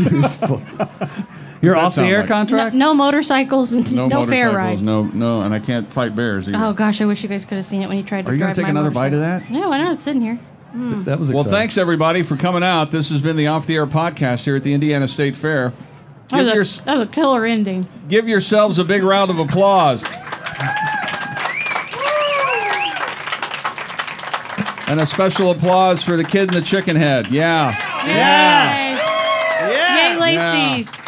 [SPEAKER 3] You're
[SPEAKER 2] That
[SPEAKER 3] off the
[SPEAKER 2] sound
[SPEAKER 3] air
[SPEAKER 2] like-
[SPEAKER 3] contract.
[SPEAKER 1] No, no motorcycles and
[SPEAKER 2] No,
[SPEAKER 1] no, fair
[SPEAKER 2] motorcycles,
[SPEAKER 1] rides.
[SPEAKER 2] No, no, and I can't fight bears either.
[SPEAKER 1] Oh gosh, I wish you guys could have seen it when he tried to
[SPEAKER 2] Are you
[SPEAKER 1] drive
[SPEAKER 2] gonna take
[SPEAKER 1] my
[SPEAKER 2] another bite of that?
[SPEAKER 1] motorcycle. Yeah, why not? It's sitting here.
[SPEAKER 3] That was
[SPEAKER 2] Well,
[SPEAKER 3] exciting.
[SPEAKER 2] thanks everybody for coming out. This has been the Off the Air podcast here at the Indiana State Fair.
[SPEAKER 1] That
[SPEAKER 2] Give,
[SPEAKER 1] was,
[SPEAKER 2] your,
[SPEAKER 1] a, that was a killer ending.
[SPEAKER 2] give yourselves a big round of applause. And a special applause for the kid in the chicken head. Yeah.
[SPEAKER 1] Yay! Yay, Lacey!
[SPEAKER 2] Yeah.